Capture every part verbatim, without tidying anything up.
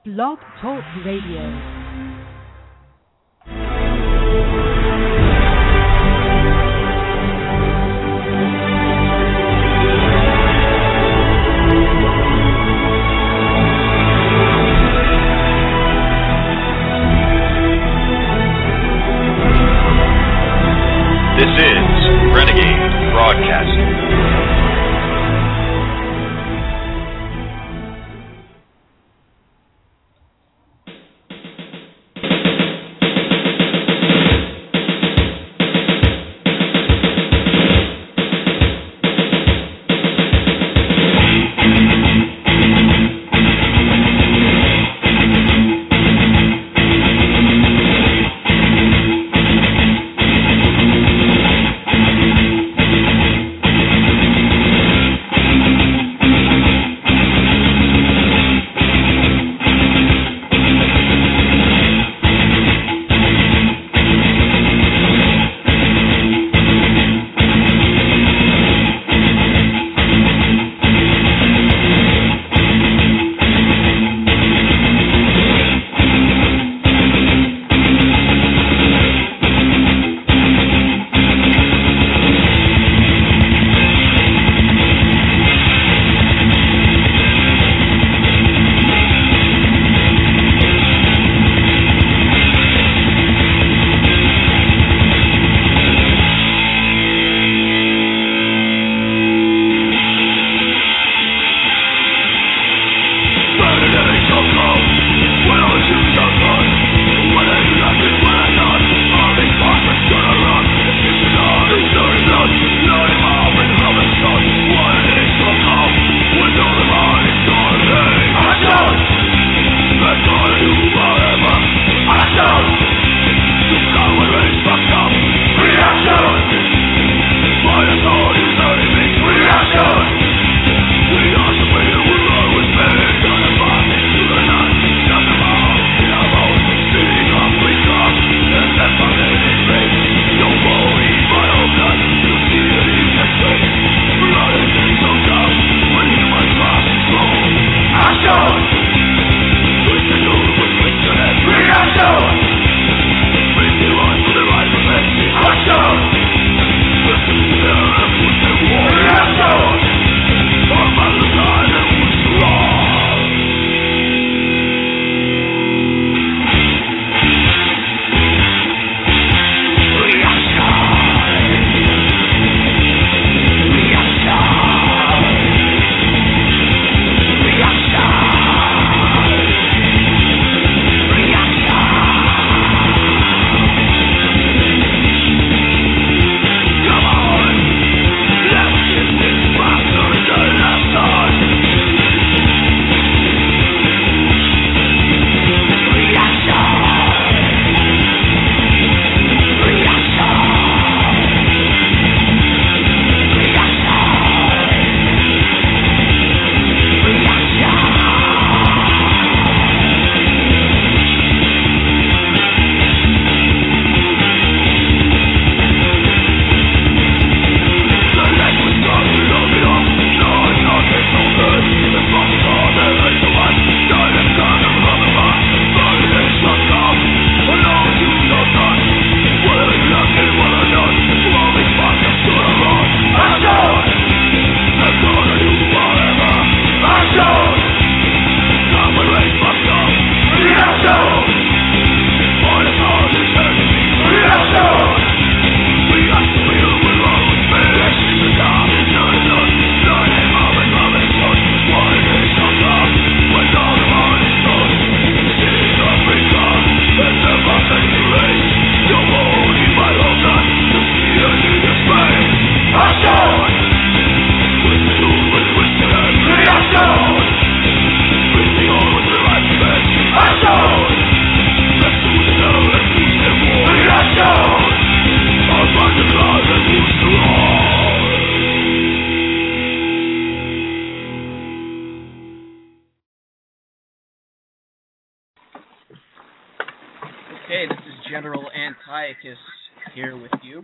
Blog Talk Radio. This is Renegade Broadcasting. Here with you,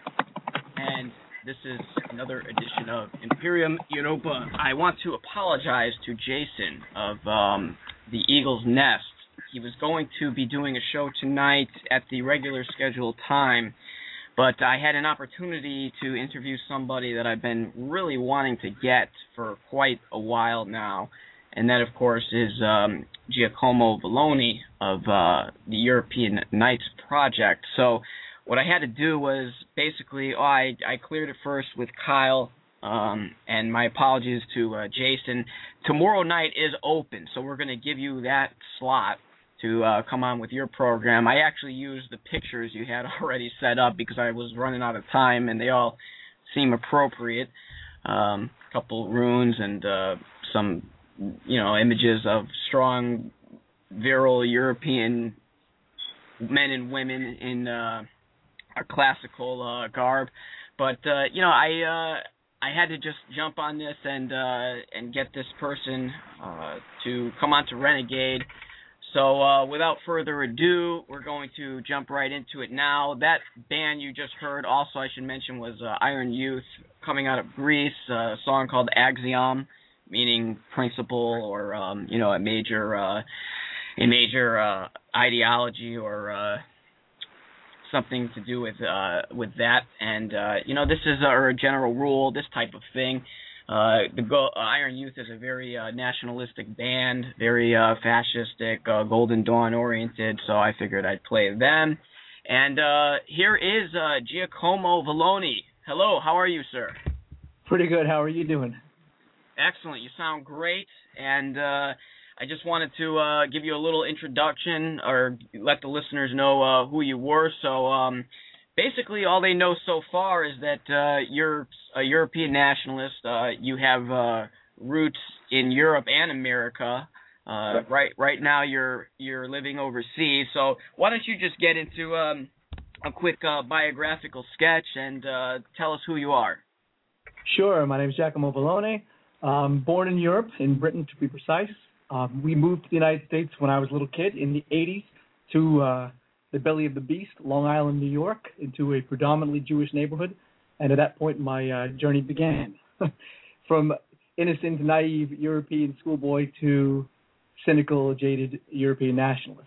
and this is another edition of Imperium Europa. I want to apologize to Jason of um, the Eagle's Nest. He was going to be doing a show tonight at the regular scheduled time, but I had an opportunity to interview somebody that I've been really wanting to get for quite a while now, and that, of course, is um, Giacomo Vallone of uh, the European Nights Project. So what I had to do was basically, oh, I, I cleared it first with Kyle, um, and my apologies to uh, Jason. Tomorrow night is open, so we're going to give you that slot to uh, come on with your program. I actually used the pictures you had already set up because I was running out of time, and they all seem appropriate. Um, a couple runes and uh, some, you know, images of strong, virile European men and women in uh, a classical uh, garb. But uh, you know, I uh, I had to just jump on this and uh, and get this person uh, to come on to Renegade. So uh, without further ado, we're going to jump right into it now. That band you just heard, also I should mention, was uh, Iron Youth, coming out of Greece, uh, a song called Axiom, meaning principle, or um, you know, a major uh, a major uh, ideology, or uh, something to do with uh, with that. And uh, you know, this is a, or a general rule, this type of thing. Uh, the Go- uh, Iron Youth is a very uh, nationalistic band, very uh, fascistic, uh, Golden Dawn oriented, so I figured I'd play them. And uh, here is uh, Giacomo Vallone. Hello, how are you, sir? Pretty good. How are you doing? Excellent. You sound great. And uh, I just wanted to uh, give you a little introduction, or let the listeners know uh, who you were. So um, basically all they know so far is that uh, you're a European nationalist. Uh, you have uh, roots in Europe and America. Uh, right, right now you're you're living overseas. So why don't you just get into um, a quick uh, biographical sketch and uh, tell us who you are? Sure. My name is Giacomo Vallone. Um, born in Europe, in Britain to be precise. Um, we moved to the United States when I was a little kid in the eighties to uh, the belly of the beast, Long Island, New York, into a predominantly Jewish neighborhood. And at that point, my uh, journey began. From innocent, naive European schoolboy to cynical, jaded European nationalist.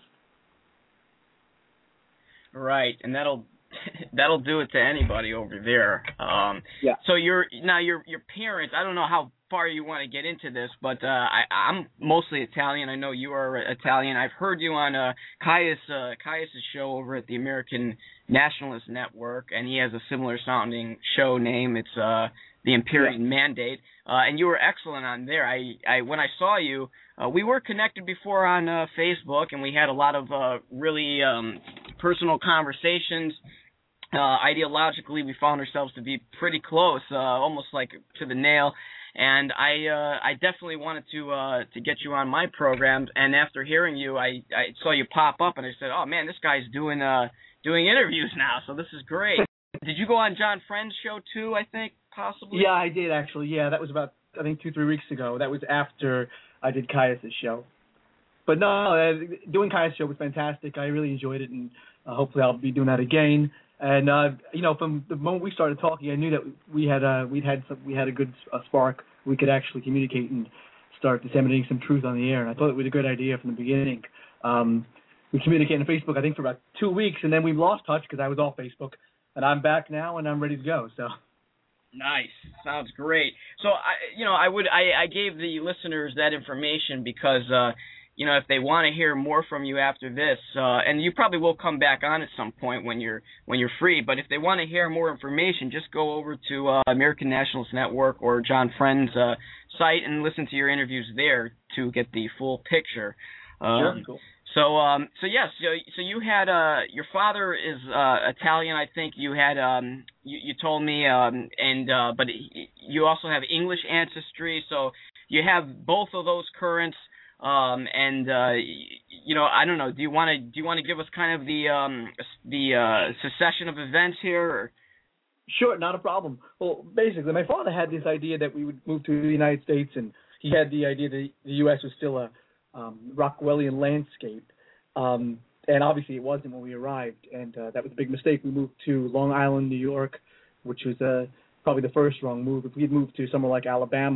Right, and that'll that'll do it to anybody over there. Um, yeah. So your now your your parents, I don't know how far you want to get into this, but uh, I, I'm mostly Italian. I know you are Italian. I've heard you on uh, Caius uh, Caius's show over at the American Nationalist Network, and he has a similar sounding show name. It's uh, the Empyrean yeah. Mandate, uh, and you were excellent on there. I, I when I saw you, uh, we were connected before on uh, Facebook, and we had a lot of uh, really um, personal conversations. Uh, ideologically, we found ourselves to be pretty close, uh, almost like to the nail. And I uh, I definitely wanted to uh, to get you on my program. And after hearing you, I, I saw you pop up, and I said, oh, man, this guy's doing uh, doing interviews now, so this is great. Did you go on John Friend's show, too, I think, possibly? Yeah, I did, actually. Yeah, that was about, I think, two, three weeks ago. That was after I did Caius's show. But no, uh, doing Caius's show was fantastic. I really enjoyed it, and uh, hopefully I'll be doing that again. And uh, you know, from the moment we started talking, I knew that we had uh, we'd had some, we had a good uh, spark. We could actually communicate and start disseminating some truth on the air. And I thought it was a good idea from the beginning. Um, we communicated on Facebook, I think, for about two weeks, and then we lost touch because I was off Facebook, and I'm back now, and I'm ready to go. So. Nice. Sounds great. So I, you know, I would I, I gave the listeners that information because. Uh, You know, if they want to hear more from you after this, uh, and you probably will come back on at some point when you're when you're free. But if they want to hear more information, just go over to uh, American Nationalist Network or John Friend's uh, site and listen to your interviews there to get the full picture. Um, sure, cool. So, um, so yes, so, so you had uh, your father is uh, Italian, I think. You had um, you, you told me, um, and uh, but you also have English ancestry. So you have both of those currents. Um, and uh, you know, I don't know. Do you want to do you want to give us kind of the um, the uh, succession of events here? Or? Sure, not a problem. Well, basically, my father had this idea that we would move to the United States, and he had the idea that the U S was still a um, Rockwellian landscape. Um, and obviously, it wasn't when we arrived, and uh, that was a big mistake. We moved to Long Island, New York, which was uh, probably the first wrong move. If we had moved to somewhere like Alabama,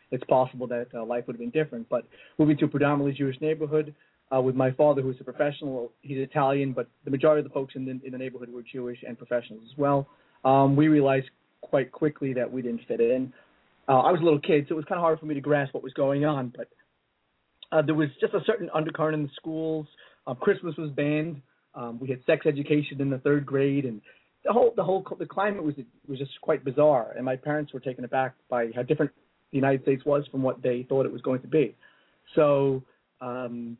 it's possible that uh, life would have been different. But moving to a predominantly Jewish neighborhood uh, with my father, who's a professional, he's Italian, but the majority of the folks in the, in the neighborhood were Jewish and professionals as well. Um, we realized quite quickly that we didn't fit in. Uh, I was a little kid, so it was kind of hard for me to grasp what was going on. But uh, there was just a certain undercurrent in the schools. Uh, Christmas was banned. Um, we had sex education in the third grade, and the whole the whole the climate was was just quite bizarre. And my parents were taken aback by how different the United States was from what they thought it was going to be. So um,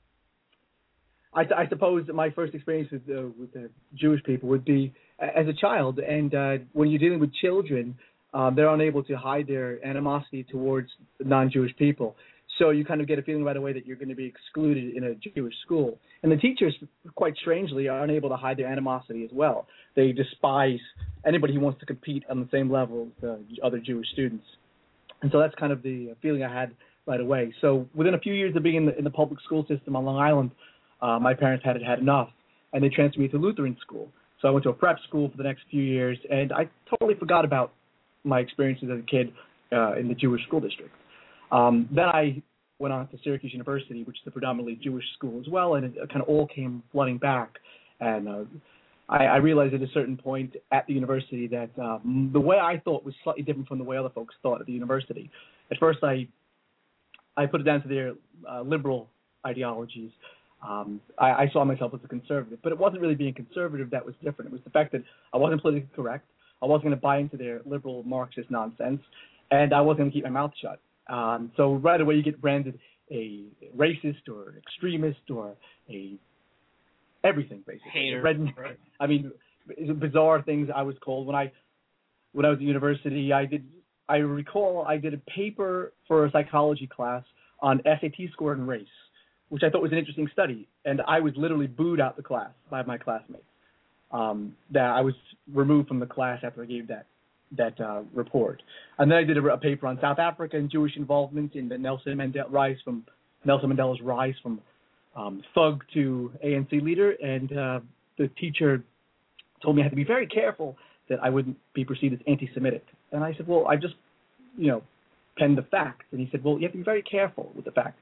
I, I suppose that my first experience with uh, with the Jewish people would be as a child. And uh, when you're dealing with children, um, they're unable to hide their animosity towards non-Jewish people. So you kind of get a feeling right away that you're going to be excluded in a Jewish school. And the teachers, quite strangely, are unable to hide their animosity as well. They despise anybody who wants to compete on the same level as uh, other Jewish students. And so that's kind of the feeling I had right away. So within a few years of being in the, in the public school system on Long Island, uh, my parents had had enough, and they transferred me to Lutheran school. So I went to a prep school for the next few years, and I totally forgot about my experiences as a kid uh, in the Jewish school district. Um, then I went on to Syracuse University, which is a predominantly Jewish school as well, and it kind of all came flooding back. And uh, I, I realized at a certain point at the university that um, the way I thought was slightly different from the way other folks thought at the university. At first, I I put it down to their uh, liberal ideologies. Um, I, I saw myself as a conservative, but it wasn't really being conservative that was different. It was the fact that I wasn't politically correct. I wasn't going to buy into their liberal Marxist nonsense, and I wasn't going to keep my mouth shut. Um, so right away you get branded a racist or extremist or a everything basically. Hater. Red, I mean, bizarre things I was called when I when I was at university. I did I recall I did a paper for a psychology class on S A T score and race, which I thought was an interesting study, and I was literally booed out the class by my classmates. Um, that I was removed from the class after I gave that that uh, report. And then I did a, a paper on South Africa and Jewish involvement in the Nelson Mandela rise from Nelson Mandela's rise from um, thug to A N C leader. And uh, the teacher told me I had to be very careful that I wouldn't be perceived as anti-Semitic. And I said, well, I just, you know, penned the facts. And he said, well, you have to be very careful with the facts.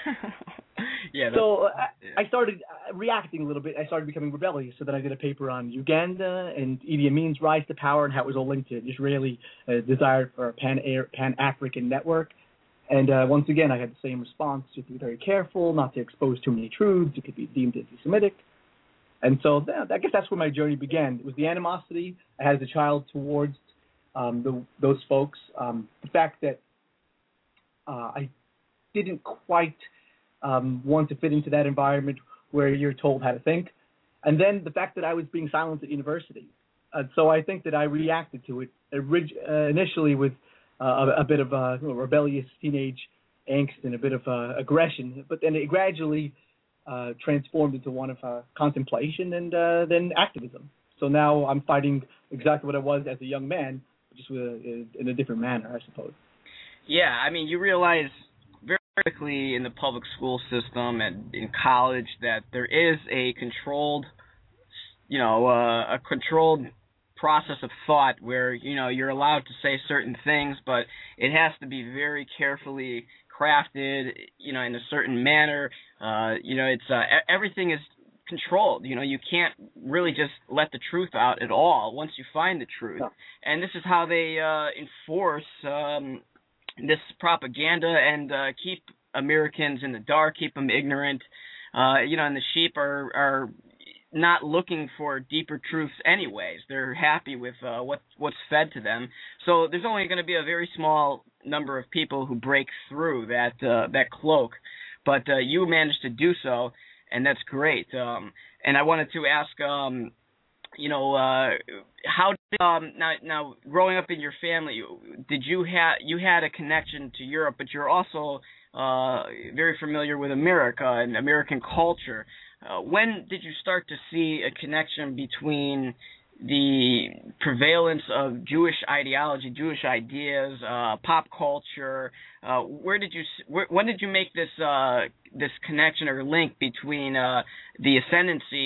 yeah. So uh, yeah. I started reacting a little bit. I started becoming rebellious. So then I did a paper on Uganda and Idi Amin's rise to power and how it was all linked to Israeli uh, desire for a pan pan-African network. And uh, once again, I had the same response. You have to be very careful not to expose too many truths. You could be deemed anti-Semitic. And so that, I guess that's where my journey began. It was the animosity I had as a child towards um, the, those folks. Um, the fact that uh, I didn't quite um, want to fit into that environment where you're told how to think. And then the fact that I was being silenced at university. Uh, so I think that I reacted to it orig- uh, initially with uh, a, a bit of uh, you know, rebellious teenage angst and a bit of uh, aggression. But then it gradually uh, transformed into one of uh, contemplation and uh, then activism. So now I'm fighting exactly what I was as a young man, just with a, in a different manner, I suppose. Yeah, I mean, you realize very quickly in the public school system and in college that there is a controlled, you know, uh, a controlled process of thought where, you know, you're allowed to say certain things, but it has to be very carefully crafted, you know, in a certain manner. Uh, you know, it's uh, everything is controlled. You know, you can't really just let the truth out at all once you find the truth. No. And this is how they uh, enforce um, this propaganda and uh, keep Americans in the dark, keep them ignorant. Uh, you know, and the sheep are, are not looking for deeper truths anyways. They're happy with uh, what, what's fed to them. So there's only going to be a very small number of people who break through that uh, that cloak. But uh, you managed to do so, and that's great. Um, and I wanted to ask, um, you know, uh, how did, um, now, now growing up in your family, did you have you had a connection to Europe, but you're also uh, very familiar with America and American culture. Uh, when did you start to see a connection between the prevalence of Jewish ideology, Jewish ideas, uh, pop culture? Uh, where did you? Where, when did you make this uh, this connection or link between uh, the ascendancy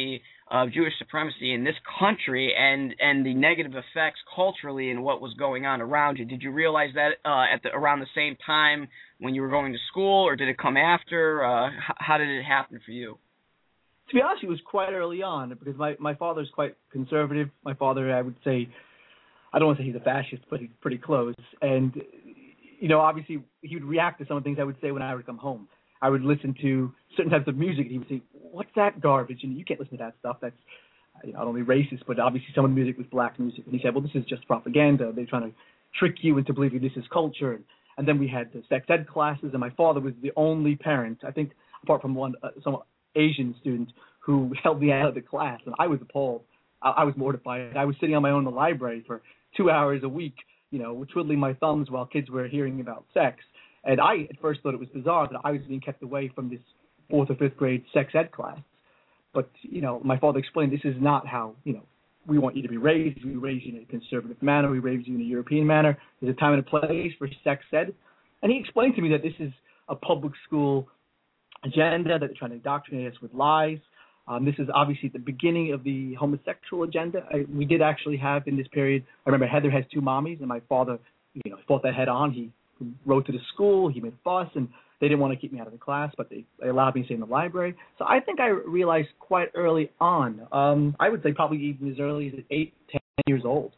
of Jewish supremacy in this country and, and the negative effects culturally and what was going on around you. Did you realize that uh, at the, around the same time when you were going to school, or did it come after? Uh, h- how did it happen for you? To be honest, it was quite early on because my, my father's quite conservative. My father, I would say, I don't want to say he's a fascist, but he's pretty close. And, you know, obviously he would react to some of the things I would say when I would come home. I would listen to certain types of music, and he would say, "What's that garbage? And you can't listen to that stuff. That's you know, not only racist, but obviously some of the music was black music." And he said, "Well, this is just propaganda. They're trying to trick you into believing this is culture." And, and then we had the sex ed classes, and my father was the only parent, I think, apart from one uh, some Asian student, who held me out of the class, and I was appalled. I, I was mortified. I was sitting on my own in the library for two hours a week, you know, twiddling my thumbs while kids were hearing about sex. And I at first thought it was bizarre that I was being kept away from this fourth or fifth grade sex ed class. But, you know, my father explained this is not how, you know, we want you to be raised. We raise you in a conservative manner. We raise you in a European manner. There's a time and a place for sex ed. And he explained to me that this is a public school agenda, that they're trying to indoctrinate us with lies. Um, this is obviously the beginning of the homosexual agenda. I, we did actually have in this period, I remember Heather Has Two Mommies, and my father, you know, fought that head on. He wrote to the school, he made fuss, and they didn't want to keep me out of the class, but they, they allowed me to stay in the library. So I think I realized quite early on, um, I would say probably even as early as eight, ten years old.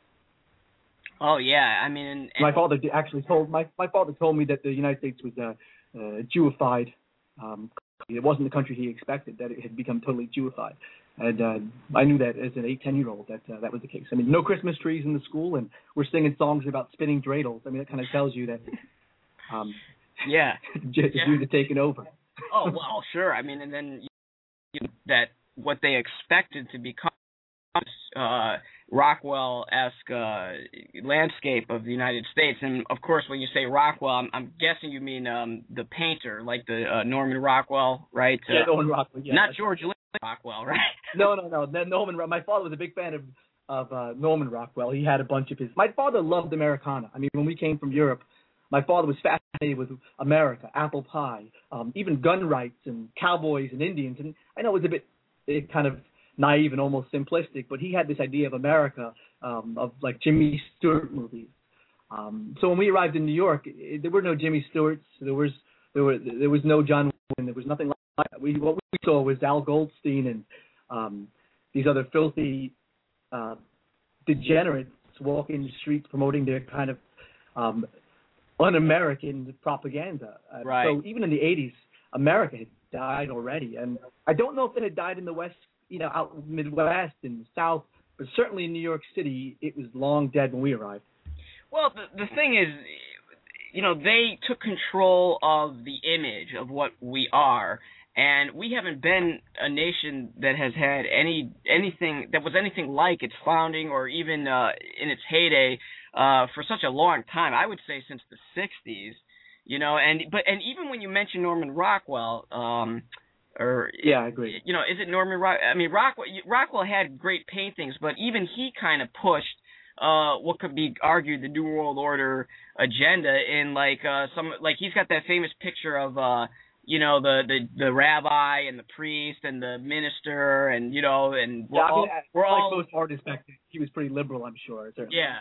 Oh yeah, I mean, and, and my father actually told my my father told me that the United States was a, a Jewified. Um, it wasn't the country he expected; that it had become totally Jewified. And uh, I knew that as an eight, ten-year-old that uh, that was the case. I mean, no Christmas trees in the school, and we're singing songs about spinning dreidels. I mean, that kind of tells you that, um, yeah, Jews yeah. are taking over. Oh well, sure. I mean, and then you know, that what they expected to become uh, Rockwell-esque uh, landscape of the United States. And of course, when you say Rockwell, I'm, I'm guessing you mean um, the painter, like the uh, Norman Rockwell, right? Yeah, uh, Norman Rockwell. Yeah, not George Lee Rockwell, right? No, no, no. Norman. My father was a big fan of of uh, Norman Rockwell. He had a bunch of his. My father loved Americana. I mean, when we came from Europe, my father was fascinated with America, apple pie, um, even gun rights and cowboys and Indians. And I know it was a bit it kind of naive and almost simplistic, but he had this idea of America, um, of like Jimmy Stewart movies. Um, so when we arrived in New York, it, there were no Jimmy Stewarts. There was there were there was no John Wayne. There was nothing like that. We what we saw was Al Goldstein and um, these other filthy uh, degenerates walking the streets promoting their kind of um, un-American propaganda. Uh, right. So even in the eighties, America had died already, and I don't know if it had died in the West, you know, out Midwest and the South, but certainly in New York City, it was long dead when we arrived. Well, the, the thing is, you know, they took control of the image of what we are, and we haven't been a nation that has had any anything that was anything like its founding or even uh, in its heyday uh, for such a long time. I would say since the sixties, you know, and but and even when you mention Norman Rockwell. Um, Or yeah, I agree. You know, is it Norman Rock? I mean, Rockwell. Rockwell had great paintings, but even he kind of pushed uh, what could be argued the New World Order agenda in like uh, some like he's got that famous picture of uh, you know the, the, the rabbi and the priest and the minister and you know and we're yeah, I all mean, we're like all most artists back then, he was pretty liberal, I'm sure. Certainly. Yeah.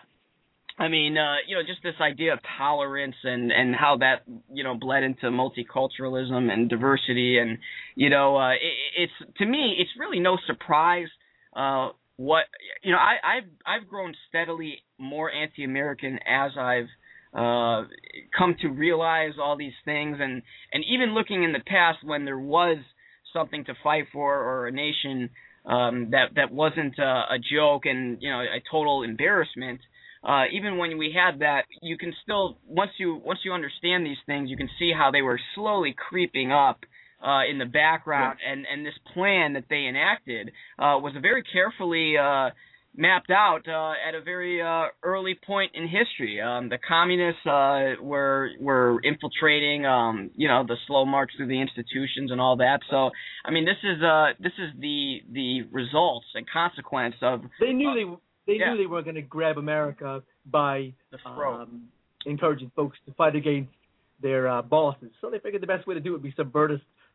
I mean, uh, you know, just this idea of tolerance and, and how that, you know, bled into multiculturalism and diversity. And, you know, uh, it, it's to me, it's really no surprise uh, what, you know, I, I've, I've grown steadily more anti-American as I've uh, come to realize all these things. And, and even looking in the past when there was something to fight for or a nation um, that, that wasn't a, a joke and, you know, a total embarrassment. Uh, even when we had that, you can still once you once you understand these things, you can see how they were slowly creeping up uh, in the background, yeah. and and this plan that they enacted uh, was very carefully uh, mapped out uh, at a very uh, early point in history. Um, the communists uh, were were infiltrating, um, you know, the slow march through the institutions and all that. So, I mean, this is uh, this is the the results and consequence of. They knew uh, they. They yeah. knew they weren't going to grab America by the throat. um, encouraging folks to fight against their uh, bosses. So they figured the best way to do it would be subvert us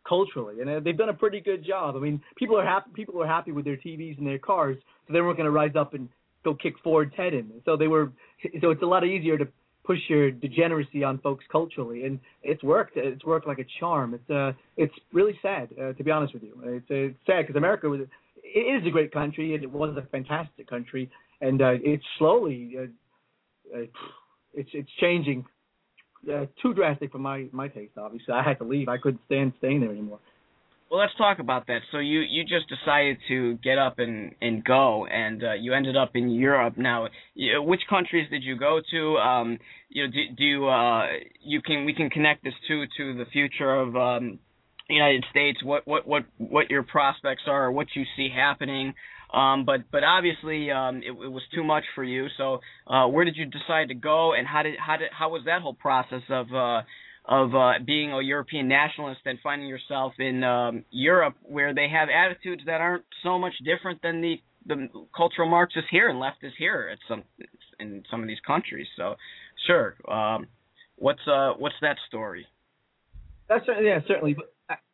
culturally, and uh, they've done a pretty good job. I mean, people are happy. People are happy with their T Vs and their cars, so they weren't going to rise up and go kick Ford's head in. So they were. So it's a lot easier to push your degeneracy on folks culturally, and it's worked. It's worked like a charm. It's uh, it's really sad, uh, to be honest with you. It's, uh, it's sad because America was. It is a great country, and it was a fantastic country, and uh, it's slowly. Uh, uh, it's it's changing. Uh, too drastic for my, my taste, obviously. I had to leave. I couldn't stand staying there anymore. Well, let's talk about that. So you, you just decided to get up and, and go, and uh, you ended up in Europe. Now, you, which countries did you go to? Um, you know, do, do you, uh, you can we can connect this to to the future of um, the United States. What what what what your prospects are, or what you see happening. Um, but but obviously um, it, it was too much for you. So uh, where did you decide to go, and how did how did how was that whole process of uh, of uh, being a European nationalist and finding yourself in um, Europe, where they have attitudes that aren't so much different than the, the cultural Marxists here and leftists here at some in some of these countries? So sure, um, what's uh, what's that story? That's yeah, certainly. But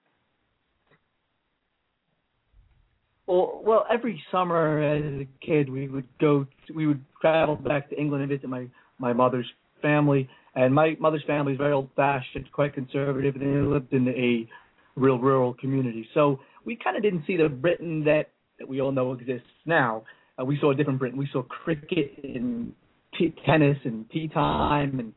Well, well, every summer as a kid, we would go, to, we would travel back to England and visit my, my mother's family. And my mother's family is very old-fashioned, quite conservative, and they lived in a real rural community. So we kind of didn't see the Britain that, that we all know exists now. Uh, we saw a different Britain. We saw cricket and t- tennis and tea time, and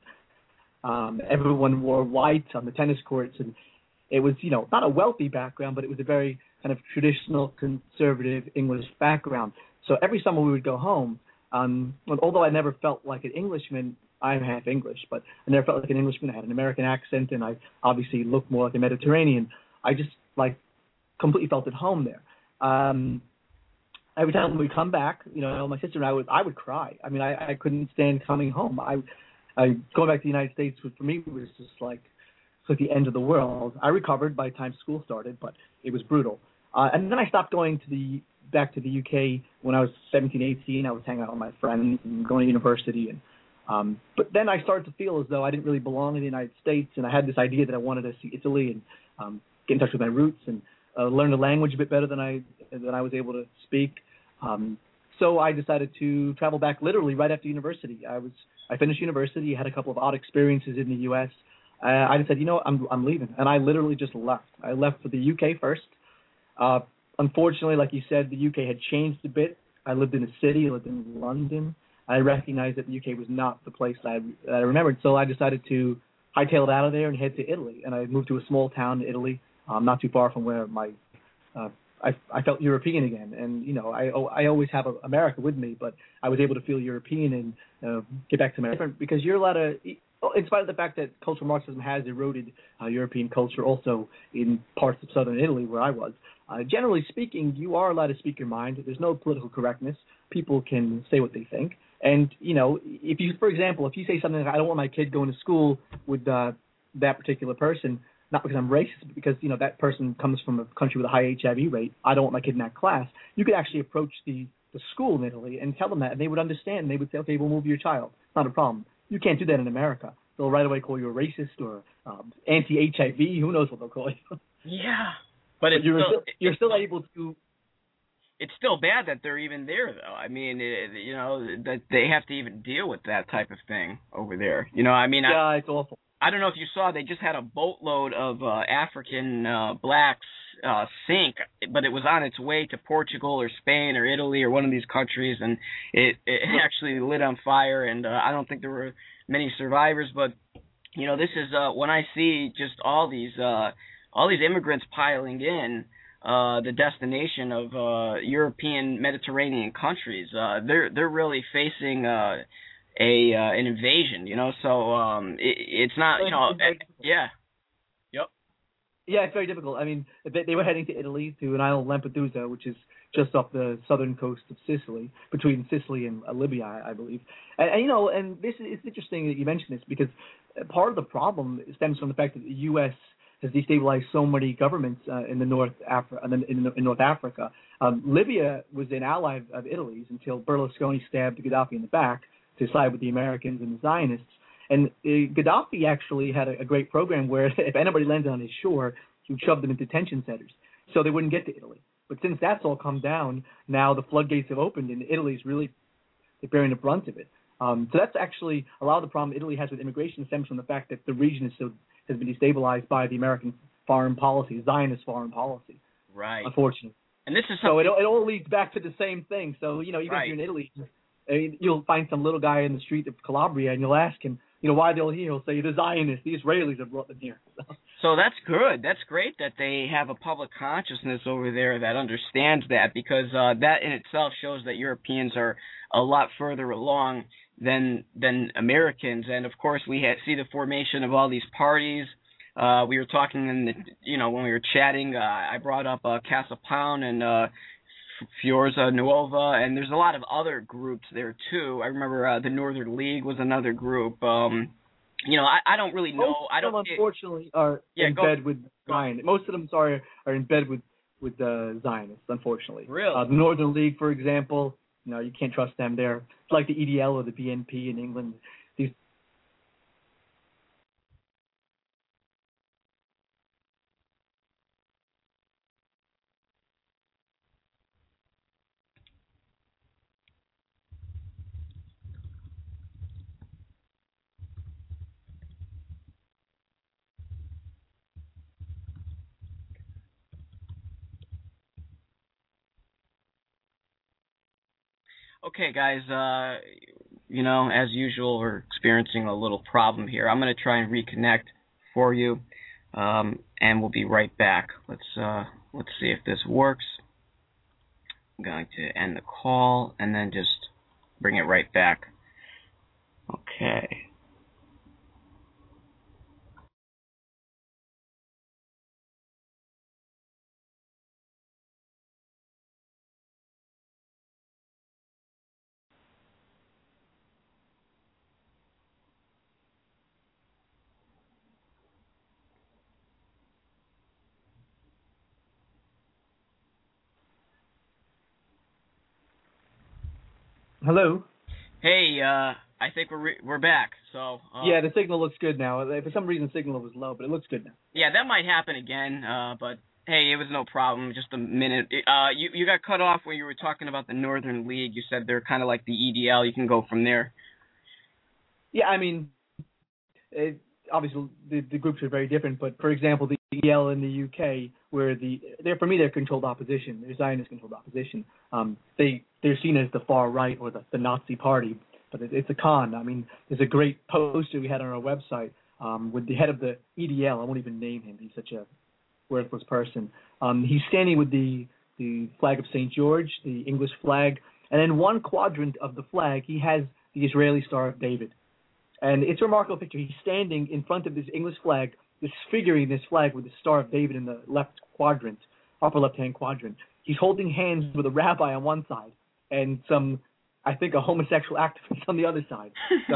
um, everyone wore white on the tennis courts. And it was, you know, not a wealthy background, but it was a very kind of traditional conservative English background. So every summer we would go home. Um, although I never felt like an Englishman, I'm half English, but I never felt like an Englishman. I had an American accent, and I obviously looked more like a Mediterranean. I just like completely felt at home there. Um, every time we come back, you know, my sister and I would I would cry. I mean, I, I couldn't stand coming home. I, I going back to the United States for me was just like. It's like the end of the world. I recovered by the time school started, but it was brutal. Uh, and then I stopped going to the back to the U K when I was seventeen, eighteen. I was hanging out with my friends and going to university. And um, but then I started to feel as though I didn't really belong in the United States, and I had this idea that I wanted to see Italy and um, get in touch with my roots and uh, learn the language a bit better than I than I was able to speak. Um, so I decided to travel back literally right after university. I was I finished university, had a couple of odd experiences in the U S Uh, I just said, you know what, I'm I'm leaving, and I literally just left. I left for the U K first. Uh, unfortunately, like you said, the U K had changed a bit. I lived in a city, I lived in London. I recognized that the U K was not the place that I, that I remembered, so I decided to hightail it out of there and head to Italy. And I moved to a small town in Italy, um, not too far from where my uh, I, I felt European again. And you know, I I always have America with me, but I was able to feel European and uh, get back to my different because you're allowed to. In spite of the fact that cultural Marxism has eroded uh, European culture also in parts of southern Italy where I was, uh, generally speaking, you are allowed to speak your mind. There's no political correctness. People can say what they think. And, you know, if you, for example, if you say something like, I don't want my kid going to school with uh, that particular person, not because I'm racist, but because, you know, that person comes from a country with a high H I V rate, I don't want my kid in that class, you could actually approach the, the school in Italy and tell them that, and they would understand. They would say, okay, we'll move your child. It's not a problem. You can't do that in America. They'll right away call you a racist or um, anti-H I V. Who knows what they'll call you? Yeah, but, it's you're still, still you're it's still still, able to. It's still bad that they're even there, though. I mean, it, you know, that they have to even deal with that type of thing over there. You know, I mean, yeah, I, it's awful. I don't know if you saw, they just had a boatload of uh, African uh, blacks uh, sink, but it was on its way to Portugal or Spain or Italy or one of these countries, and it, it actually lit on fire, and uh, I don't think there were many survivors, but, you know, this is, uh, when I see just all these, uh, all these immigrants piling in, uh, the destination of uh, European Mediterranean countries, uh, they're, they're really facing uh, a uh, an invasion, you know, so um, it, it's not, you know, yeah. Yep. Yeah, it's very difficult. I mean, they, they were heading to Italy, to an island, Lampedusa, which is just off the southern coast of Sicily, between Sicily and uh, Libya, I, I believe. And, and, you know, and this is, it's interesting that you mention this, because part of the problem stems from the fact that the U S has destabilized so many governments uh, in the North Afri- in, in North Africa. Um, Libya was an ally of Italy's until Berlusconi stabbed Gaddafi in the back to side with the Americans and the Zionists. And uh, Gaddafi actually had a, a great program where if anybody landed on his shore, He would shove them into detention centers so they wouldn't get to Italy. But since that's all come down, now the floodgates have opened, and Italy's really bearing the brunt of it. Um, so that's actually a lot of the problem Italy has with immigration stems from the fact that the region is so has been destabilized by the American foreign policy, Zionist foreign policy. Right. Unfortunately. And this is so it it all leads back to the same thing. So you know, even right. if you're in Italy, I mean, you'll find some little guy in the street of Calabria, and you'll ask him, you know, why they're here. He'll say the Zionists, the Israelis have brought them here. So. so that's good. That's great that they have a public consciousness over there that understands that, because uh, that in itself shows that Europeans are a lot further along than than Americans. And of course, we ha- see the formation of all these parties. Uh, we were talking in the, you know, when we were chatting, uh, I brought up uh, Casa Pound and uh, Forza Nuova, and there's a lot of other groups there too. I remember uh, the Northern League was another group. Um, you know, I, I don't really know. Most I don't. of them, unfortunately, are yeah, in go, bed with Zionists. Most of them, sorry, are in bed with with uh, Zionists. Unfortunately, really, uh, the Northern League, for example. No, you can't trust them there. It's like the E D L or the B N P in England. These Okay, guys, uh, you know, as usual, we're experiencing a little problem here. I'm going to try and reconnect for you, um, and we'll be right back. Let's uh, let's see if this works. I'm going to end the call and then just bring it right back. Okay. Hello. Hey, uh, I think we're re- we're back. So uh, yeah, the signal looks good now. For some reason, the signal was low, but it looks good now. Yeah, that might happen again. Uh, but hey, it was no problem. Just a minute. Uh, you you got cut off when you were talking about the Northern League. You said they're kind of like the E D L. You can go from there. Yeah, I mean, it, obviously the, the groups are very different. But for example, the E D L in the U K, where the they're for me they're controlled opposition. They're Zionist controlled opposition. Um, they they're seen as the far right or the, the Nazi party, but it, it's a con. I mean, there's a great poster we had on our website um, with the head of the E D L. I won't even name him. He's such a worthless person. Um, he's standing with the the flag of Saint George, the English flag, and in one quadrant of the flag he has the Israeli Star of David. And it's a remarkable picture. He's standing in front of this English flag, disfiguring this flag with the Star of David in the left quadrant, upper left-hand quadrant. He's holding hands with a rabbi on one side and some, I think, a homosexual activist on the other side.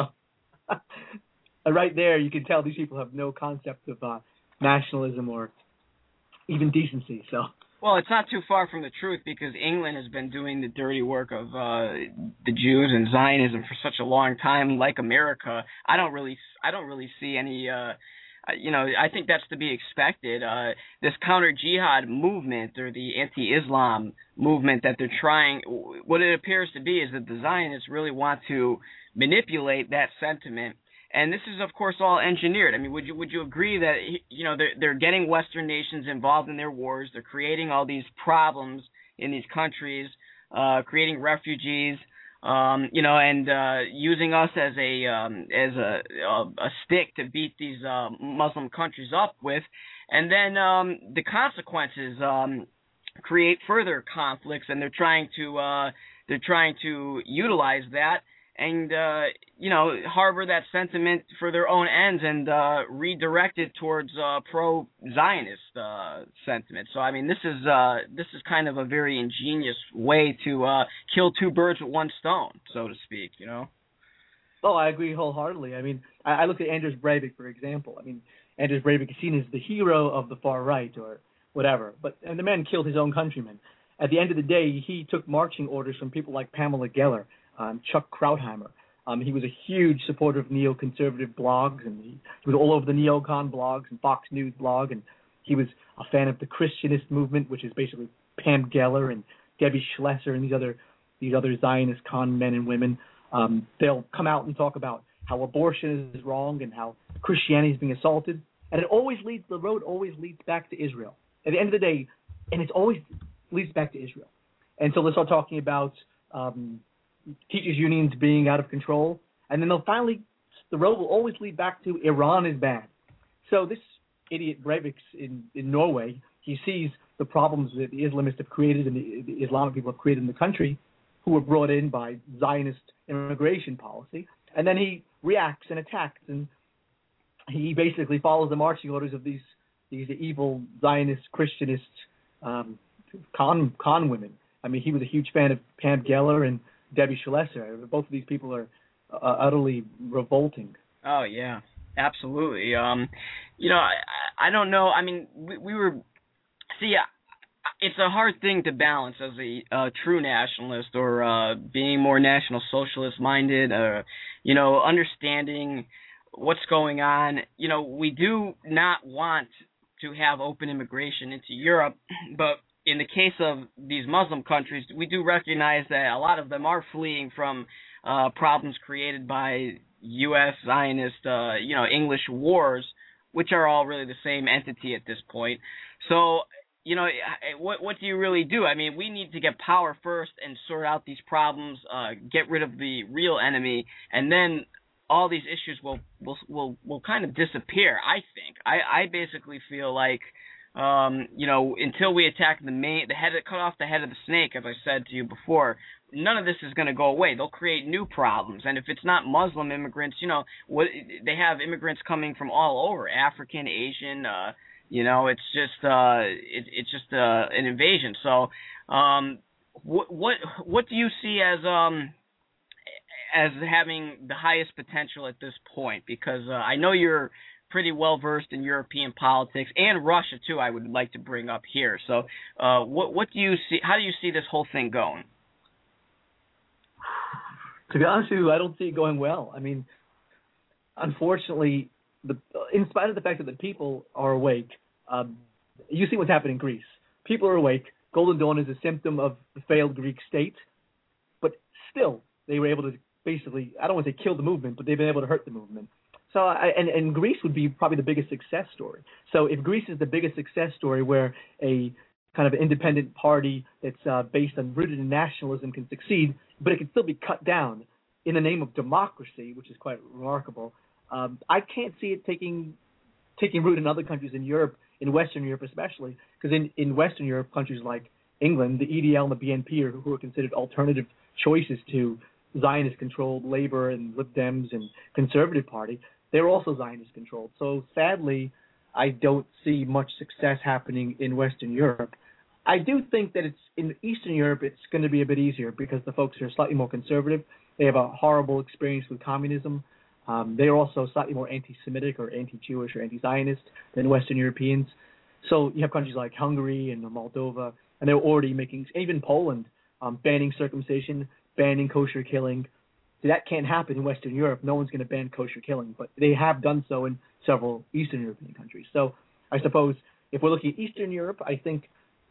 So right there, you can tell these people have no concept of uh, nationalism or even decency. So. Well, it's not too far from the truth, because England has been doing the dirty work of uh, the Jews and Zionism for such a long time. Like America, I don't really, I don't really see any. Uh, you know, I think that's to be expected. Uh, this counter-jihad movement, or the anti-Islam movement that they're trying, what it appears to be is that the Zionists really want to manipulate that sentiment. And this is, of course, all engineered. I mean, would you would you agree that, you know, they're, they're getting Western nations involved in their wars, they're creating all these problems in these countries, uh, creating refugees, um, you know, and uh, using us as a um, as a, a a stick to beat these uh, Muslim countries up with, and then um, the consequences um, create further conflicts, and they're trying to uh, they're trying to utilize that. And, uh, you know, harbor that sentiment for their own ends and uh, redirect it towards uh, pro-Zionist uh, sentiment. So, I mean, this is uh, this is kind of a very ingenious way to uh, kill two birds with one stone, so to speak, you know? Oh, I agree wholeheartedly. I mean, I, I look at Anders Breivik, for example. I mean, Anders Breivik is seen as the hero of the far right or whatever, but and the man killed his own countrymen. At the end of the day, he took marching orders from people like Pamela Geller, Um, Chuck Krautheimer. Um, he was a huge supporter of neoconservative blogs, and he, he was all over the neocon blogs and Fox News blog, and he was a fan of the Christianist movement, which is basically Pam Geller and Debbie Schlesser and these other these other Zionist con men and women. Um, they'll come out and talk about how abortion is wrong and how Christianity is being assaulted, and it always leads the road always leads back to Israel. At the end of the day, and it always leads back to Israel. And so they'll start talking about um, teachers' unions being out of control, and then they'll finally the road will always lead back to Iran is bad. So this idiot Breivik in, in Norway, he sees the problems that the Islamists have created and the, the Islamic people have created in the country, who were brought in by Zionist immigration policy, and then he reacts and attacks, and he basically follows the marching orders of these these evil Zionist Christianist um, con con women. I mean, he was a huge fan of Pam Geller and Debbie Schlesser. Both of these people are uh, utterly revolting. Oh yeah, absolutely. Um, you know, I, I don't know. I mean, we, we were see. I, It's a hard thing to balance as a uh, true nationalist or uh, being more national socialist minded, uh, you know, understanding what's going on. You know, we do not want to have open immigration into Europe, but in the case of these Muslim countries, we do recognize that a lot of them are fleeing from uh, problems created by U S Zionist, uh, you know, English wars, which are all really the same entity at this point. So, you know, what what do you really do? I mean, we need to get power first and sort out these problems, uh, get rid of the real enemy, and then all these issues will will will, will kind of disappear, I think. I, I basically feel like, um, you know, until we attack the main, the head, cut off the head of the snake, as I said to you before, none of this is going to go away. They'll create new problems. And if it's not Muslim immigrants, you know, what they have immigrants coming from all over, African, Asian, uh, You know, it's just uh, it, it's just uh, an invasion. So, um, what what what do you see as um as having the highest potential at this point? Because uh, I know you're pretty well versed in European politics and Russia too. I would like to bring up here. So, uh, what what do you see? How do you see this whole thing going? To be honest with you, I don't see it going well. I mean, unfortunately, the in spite of the fact that the people are awake, um, you see what's happened in Greece. People are awake. Golden Dawn is a symptom of the failed Greek state, but still they were able to basically, I don't want to say kill the movement, but they've been able to hurt the movement. So, I, and, and Greece would be probably the biggest success story. So if Greece is the biggest success story where a kind of independent party that's uh, based on rooted in nationalism can succeed, but it can still be cut down in the name of democracy, which is quite remarkable. Um, I can't see it taking taking root in other countries in Europe, in Western Europe especially, because in, in Western Europe, countries like England, the E D L and the B N P, are, who are considered alternative choices to Zionist-controlled Labour and Lib Dems and Conservative Party, they're also Zionist-controlled. So sadly, I don't see much success happening in Western Europe. I do think that it's in Eastern Europe, it's going to be a bit easier because the folks are slightly more conservative. They have a horrible experience with communism. Um, they are also slightly more anti-Semitic or anti-Jewish or anti-Zionist than Western Europeans. So you have countries like Hungary and Moldova, and they're already making, even Poland, um, banning circumcision, banning kosher killing. So that can't happen in Western Europe. No one's going to ban kosher killing, but they have done so in several Eastern European countries. So I suppose if we're looking at Eastern Europe, I think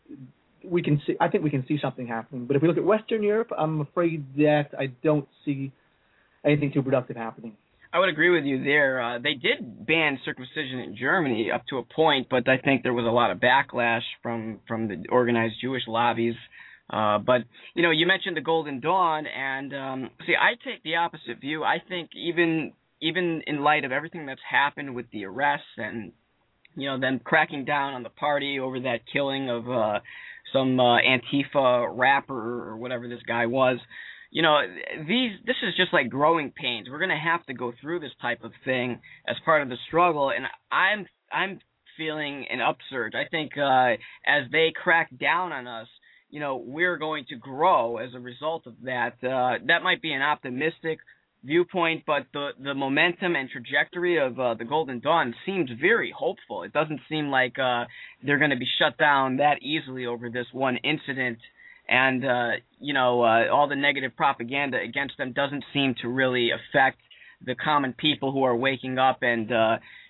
we can see. I think we can see something happening. But if we look at Western Europe, I'm afraid that I don't see anything too productive happening. I would agree with you there. Uh, they did ban circumcision in Germany up to a point, but I think there was a lot of backlash from, from the organized Jewish lobbies. Uh, but, you know, you mentioned the Golden Dawn, and, um, see, I take the opposite view. I think even even in light of everything that's happened with the arrests and, you know, them cracking down on the party over that killing of uh, some uh, Antifa rapper or whatever this guy was, you know, these this is just like growing pains. We're going to have to go through this type of thing as part of the struggle, and I'm I'm feeling an upsurge. I think uh, as they crack down on us, you know, we're going to grow as a result of that. Uh, that might be an optimistic viewpoint, but the the momentum and trajectory of uh, the Golden Dawn seems very hopeful. It doesn't seem like uh, they're going to be shut down that easily over this one incident. And, uh, you know, uh, all the negative propaganda against them doesn't seem to really affect the common people who are waking up and uh,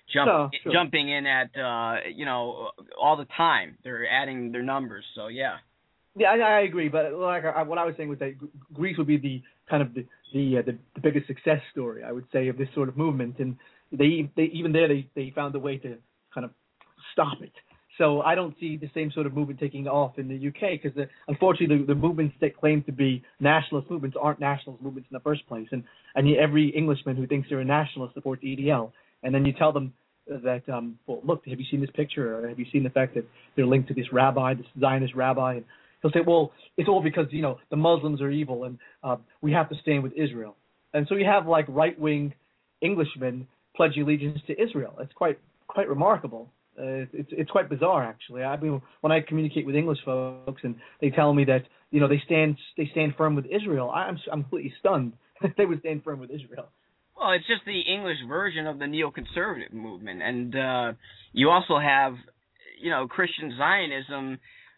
jump, no, sure. jumping in at uh, you know all the time. They're adding their numbers. So yeah. Yeah, I, I agree. But like I, what I was saying was that Greece would be the kind of the the, uh, the the biggest success story, I would say, of this sort of movement. And they they even there they they found a way to kind of stop it. So I don't see the same sort of movement taking off in the U K because unfortunately the, the movements that claim to be nationalist movements aren't nationalist movements in the first place. And and every Englishman who thinks they're a nationalist supports E D L. And then you tell them that, um, well, look, have you seen this picture? Or have you seen the fact that they're linked to this rabbi, this Zionist rabbi? And he'll say, well, it's all because, you know, the Muslims are evil and uh, we have to stand with Israel. And so you have like right-wing Englishmen pledging allegiance to Israel. It's quite quite remarkable. Uh, it's it's quite bizarre, actually. I mean, when I communicate with English folks and they tell me that, you know, they stand they stand firm with Israel, I'm I'm completely stunned that they would stand firm with Israel. Well, it's just the English version of the neoconservative movement, and uh, you also have, you know, Christian Zionism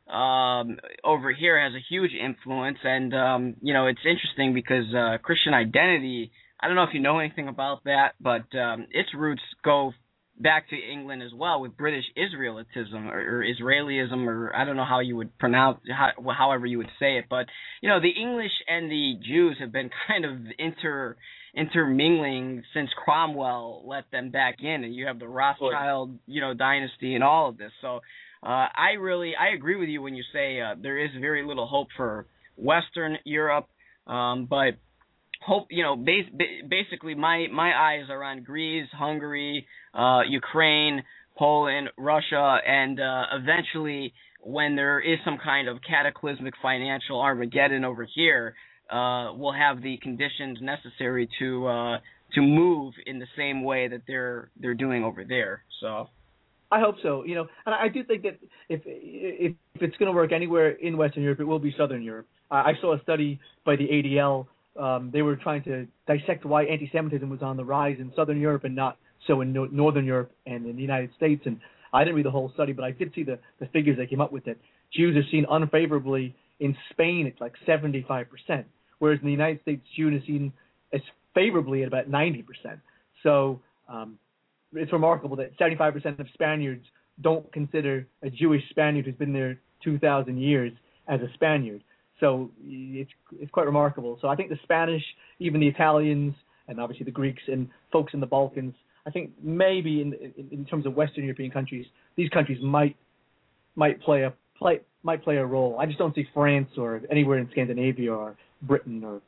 um, over here has a huge influence, and um, you know, it's interesting because uh, Christian identity. I don't know if you know anything about that, but um, its roots go back to England as well with British Israelitism or, or Israelism, or I don't know how you would pronounce, how, however you would say it. But, you know, the English and the Jews have been kind of inter intermingling since Cromwell let them back in, and you have the Rothschild, you know, dynasty and all of this. So uh, I really, I agree with you when you say uh, there is very little hope for Western Europe, um, but hope, you know, bas- basically my, my eyes are on Greece, Hungary, uh, Ukraine, Poland, Russia, and uh, eventually when there is some kind of cataclysmic financial Armageddon over here, uh, we'll have the conditions necessary to uh, to move in the same way that they're they're doing over there. So I hope so. You know, and I do think that if if, if it's going to work anywhere in Western Europe, it will be Southern Europe. I, I saw a study by the A D L. Um, they were trying to dissect why anti-Semitism was on the rise in Southern Europe and not so in no- Northern Europe and in the United States. And I didn't read the whole study, but I did see the, the figures they came up with that Jews are seen unfavorably in Spain. It's like seventy-five percent, whereas in the United States, Jews are seen as favorably at about ninety percent. So um, it's remarkable that seventy-five percent of Spaniards don't consider a Jewish Spaniard who's been there two thousand years as a Spaniard. So it's it's quite remarkable. So I think the Spanish, even the Italians, and obviously the Greeks and folks in the Balkans, I think maybe in in, in terms of Western European countries, these countries might might play a play might play a role. I just don't see France or anywhere in Scandinavia or Britain or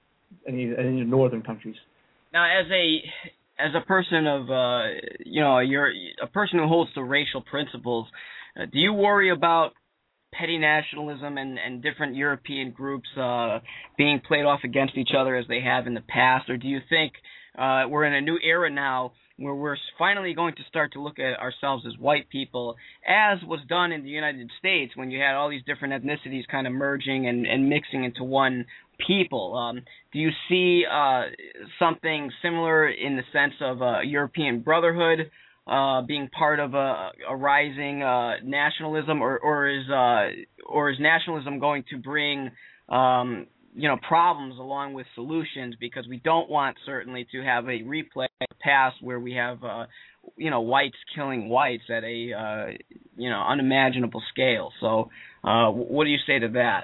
any any northern countries. Now, as a as a person of uh, you know, you're a person who holds to racial principles, uh, do you worry about petty nationalism and, and different European groups uh, being played off against each other as they have in the past? Or do you think uh, we're in a new era now where we're finally going to start to look at ourselves as white people, as was done in the United States when you had all these different ethnicities kind of merging and, and mixing into one people? Um, do you see uh, something similar in the sense of uh, European brotherhood Uh, being part of a, a rising uh, nationalism, or, or is uh, or is nationalism going to bring um, you know problems along with solutions? Because we don't want certainly to have a replay of the past where we have uh, you know whites killing whites at a uh, you know unimaginable scale. So uh, what do you say to that?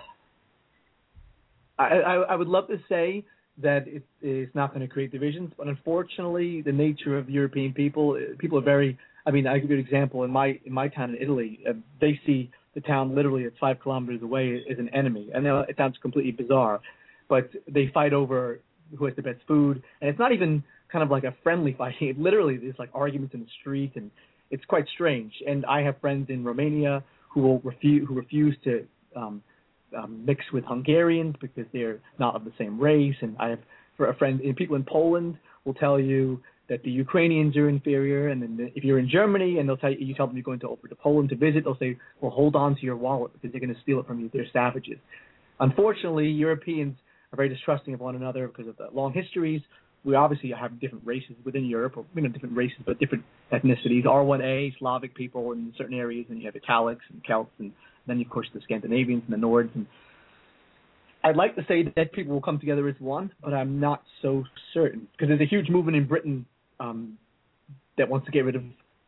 I, I, I would love to say that it is not going to create divisions, but unfortunately, the nature of European people, people are very. I mean, I give you an example. In my in my town in Italy, uh, they see the town literally that's five kilometers away as an enemy. I know it sounds completely bizarre, but they fight over who has the best food, and it's not even kind of like a friendly fight. It literally, there's like arguments in the street, and it's quite strange. And I have friends in Romania who will refuse who refuse to. Um, Um, mixed with Hungarians because they're not of the same race, and I have for a friend, and people in Poland will tell you that the Ukrainians are inferior, and then the, if you're in Germany and they'll tell you, you tell them you're going to over to Poland to visit, they'll say, well, hold on to your wallet because they're going to steal it from you. They're savages. Unfortunately, Europeans are very distrusting of one another because of the long histories. We obviously have different races within Europe, or you know, different races, but different ethnicities. R one A, Slavic people in certain areas, and you have Italics and Celts, and then, of course, the Scandinavians and the Nords. And I'd like to say that people will come together as one, but I'm not so certain because there's a huge movement in Britain um, that wants to get rid of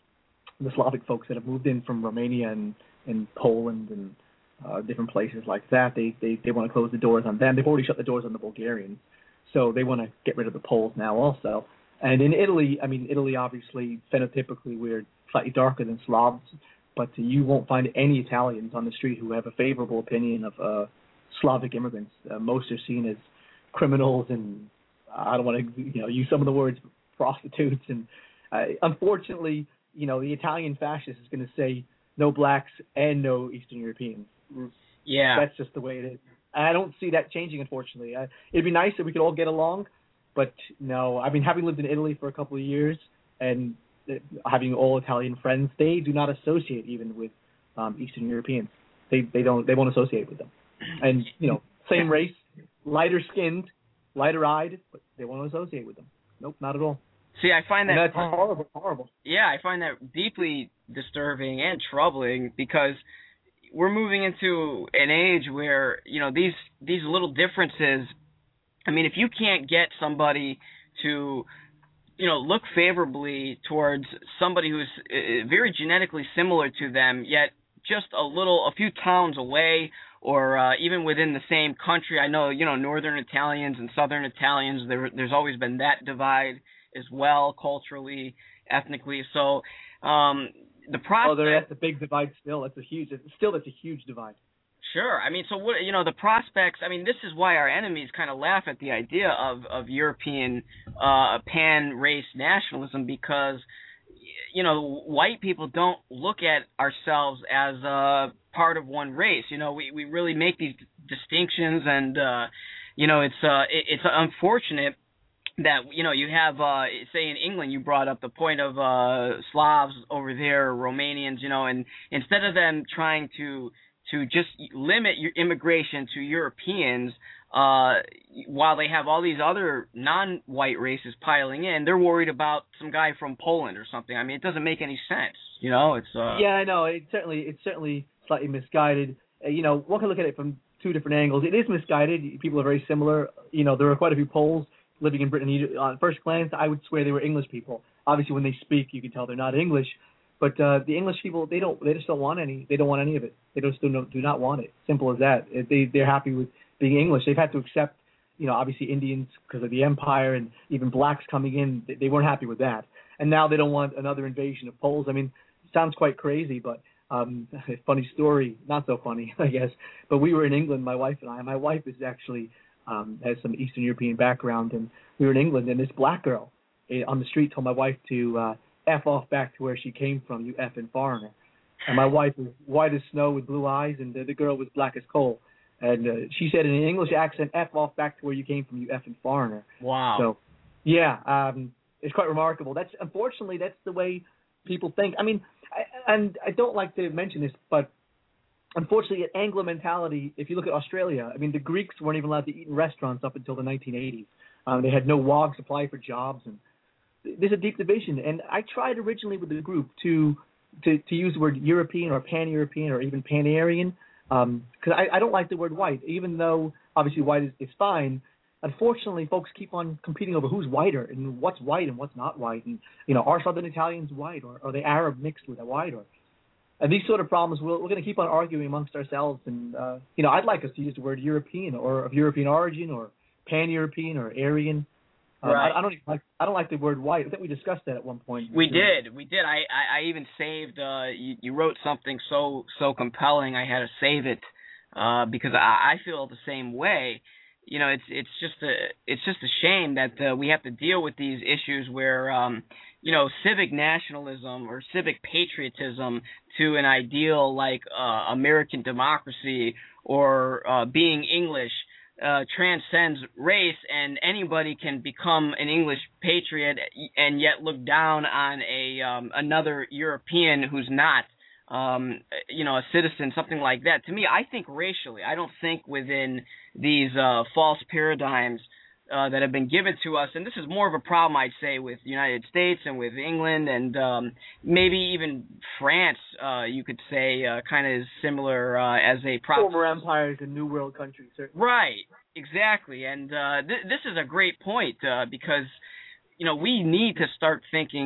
the Slavic folks that have moved in from Romania and, and Poland and uh, different places like that. They, they they want to close the doors on them. They've already shut the doors on the Bulgarians, so they want to get rid of the Poles now also. And in Italy, I mean, Italy obviously phenotypically we're slightly darker than Slavs, but you won't find any Italians on the street who have a favorable opinion of uh, Slavic immigrants. Uh, most are seen as criminals, and I don't want to you know use some of the words, prostitutes, and uh, unfortunately, you know, the Italian fascist is going to say no blacks and no Eastern Europeans. Yeah, that's just the way it is. I don't see that changing, unfortunately. I, it'd be nice if we could all get along, but no. I mean, having lived in Italy for a couple of years and having all Italian friends, they do not associate even with um, Eastern Europeans. They they don't they won't associate with them. And you know, same race, lighter skinned, lighter eyed, but they won't associate with them. Nope, not at all. See, I find that and that's horrible, horrible. Yeah, I find that deeply disturbing and troubling because we're moving into an age where, you know, these these little differences, I mean, if you can't get somebody to, you know, look favorably towards somebody who's very genetically similar to them, yet just a little, a few towns away, or uh, even within the same country. I know, you know, Northern Italians and Southern Italians, there, there's always been that divide as well, culturally, ethnically. So um, the process. Oh, there, that's a big divide still. That's a huge, still that's a huge divide. Sure. I mean, so what, you know, the prospects, I mean, this is why our enemies kind of laugh at the idea of, of European uh, pan-race nationalism, because, you know, white people don't look at ourselves as a part of one race. You know, we, we really make these distinctions, and, uh, you know, it's uh, it, it's unfortunate that, you know, you have, uh, say in England, you brought up the point of uh, Slavs over there, Romanians, you know, and instead of them trying to to just limit your immigration to Europeans, uh, while they have all these other non-white races piling in, they're worried about some guy from Poland or something. I mean, it doesn't make any sense, you know. It's uh... yeah, I know. It certainly, it's certainly slightly misguided. Uh, you know, one can look at it from two different angles. It is misguided. People are very similar. You know, there are quite a few Poles living in Britain. On first glance, I would swear they were English people. Obviously, when they speak, you can tell they're not English. But uh, the English people, they don't, they just don't want any. They don't want any of it. They just do not, do not want it. Simple as that. They, they're happy with being English. They've had to accept, you know, obviously Indians because of the empire, and even blacks coming in. They, they weren't happy with that. And now they don't want another invasion of Poles. I mean, it sounds quite crazy, but um, funny story. Not so funny, I guess. But we were in England, my wife and I. My wife is actually um, has some Eastern European background, and we were in England, and this black girl on the street told my wife to uh, F off back to where she came from, you effing foreigner. And my wife was white as snow with blue eyes, and the, the girl was black as coal. And uh, she said in an English accent, F off back to where you came from, you effing foreigner. Wow. So, yeah, um, it's quite remarkable. That's unfortunately, that's the way people think. I mean, I, and I don't like to mention this, but unfortunately, Anglo mentality, if you look at Australia, I mean, the Greeks weren't even allowed to eat in restaurants up until the nineteen eighties. Um, they had no W O G supply for jobs, and there's a deep division. And I tried originally with the group to to, to use the word European or pan-European or even pan-Aryan, because um, I, I don't like the word white, even though obviously white is, is fine. Unfortunately, folks keep on competing over who's whiter and what's white and what's not white. And, you know, are Southern Italians white, or are they Arab mixed with a white? Or, and these sort of problems, we're, we're going to keep on arguing amongst ourselves. And, uh, you know, I'd like us to use the word European or of European origin or pan-European or Aryan. Um, right. I, I don't even like I don't like the word white. I think we discussed that at one point. We did, we did. I, I, I even saved. Uh, you, you wrote something so so compelling. I had to save it uh, because I, I feel the same way. You know, it's it's just a it's just a shame that uh, we have to deal with these issues where um, you know, civic nationalism or civic patriotism to an ideal like uh, American democracy or uh, being English Uh, transcends race, and anybody can become an English patriot and yet look down on a um, another European who's not, um, you know, a citizen, something like that. To me, I think racially. I don't think within these uh, false paradigms uh, that have been given to us. And this is more of a problem, I'd say, with the United States and with England and um, maybe even France, uh, you could say, uh, kind of is similar uh, as a problem. Former empires and New World countries, certainly. Right, exactly. And uh, th- this is a great point uh, because, you know, we need to start thinking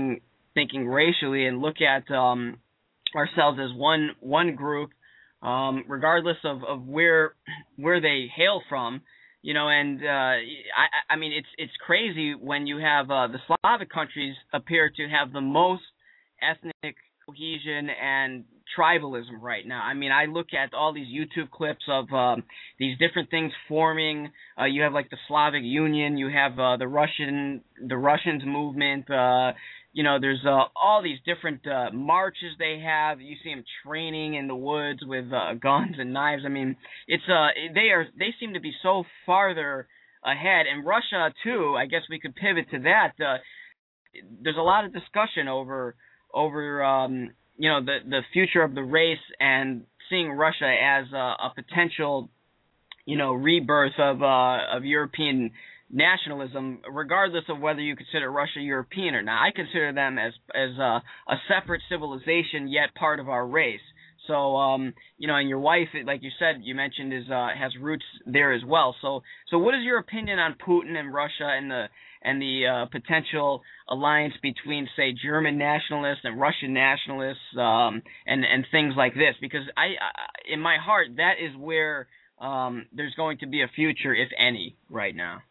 thinking racially and look at um, ourselves as one one group, um, regardless of, of where where they hail from. You know, and uh, I, I mean, it's it's crazy when you have uh, the Slavic countries appear to have the most ethnic cohesion and tribalism right now. I mean, I look at all these YouTube clips of um, these different things forming. Uh, you have like the Slavic Union. You have uh, the Russian the Russians movement. Uh, You know, there's uh, all these different uh, marches they have. You see them training in the woods with uh, guns and knives. I mean, it's uh, they are they seem to be so farther ahead. And Russia too. I guess we could pivot to that. Uh, there's a lot of discussion over over um, you know the the future of the race and seeing Russia as a, a potential you know rebirth of uh, of European nationalism, regardless of whether you consider Russia European or not. I consider them as as a, a separate civilization, yet part of our race. So, um, you know, and your wife, like you said, you mentioned, is uh, has roots there as well. So, so what is your opinion on Putin and Russia and the and the uh, potential alliance between, say, German nationalists and Russian nationalists, um, and and things like this? Because I, I, in my heart, that is where um, there's going to be a future, if any, right now.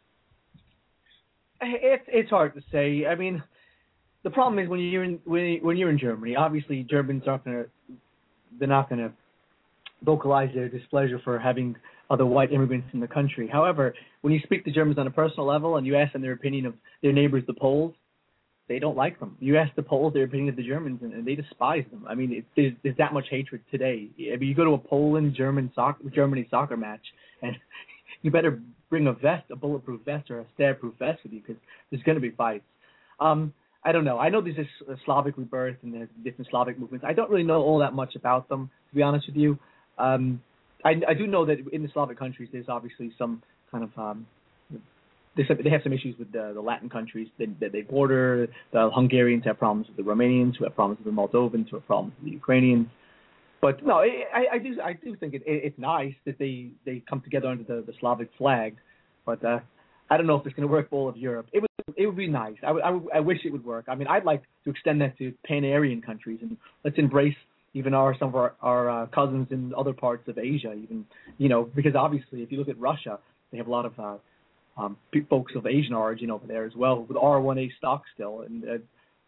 It's it's hard to say. I mean, the problem is when you're in when when you're in Germany, obviously Germans aren't gonna they're not gonna vocalize their displeasure for having other white immigrants in the country. However, when you speak to Germans on a personal level and you ask them their opinion of their neighbors, the Poles, they don't like them. You ask the Poles their opinion of the Germans, and, and they despise them. I mean, it, there's, there's that much hatred today. I mean, you go to a Poland German soccer Germany soccer match, and you better bring a vest, a bulletproof vest, or a stab-proof vest with you, because there's going to be fights. Um, I don't know. I know there's this uh, Slavic rebirth and there's different Slavic movements. I don't really know all that much about them, to be honest with you. Um, I, I do know that in the Slavic countries, there's obviously some kind of um, they have some issues with the, the Latin countries that, that they border. The Hungarians have problems with the Romanians, who have problems with the Moldovans, who have problems with the Ukrainians. But no, I, I do I do think it, it, it's nice that they, they come together under the, the Slavic flag. But uh, I don't know if it's going to work for all of Europe. It would it would be nice. I, I, I wish it would work. I mean, I'd like to extend that to Pan-Aryan countries, and let's embrace even our some of our, our uh, cousins in other parts of Asia. Even you know, because obviously, if you look at Russia, they have a lot of uh, um, folks of Asian origin over there as well, with R one A stock still, and uh,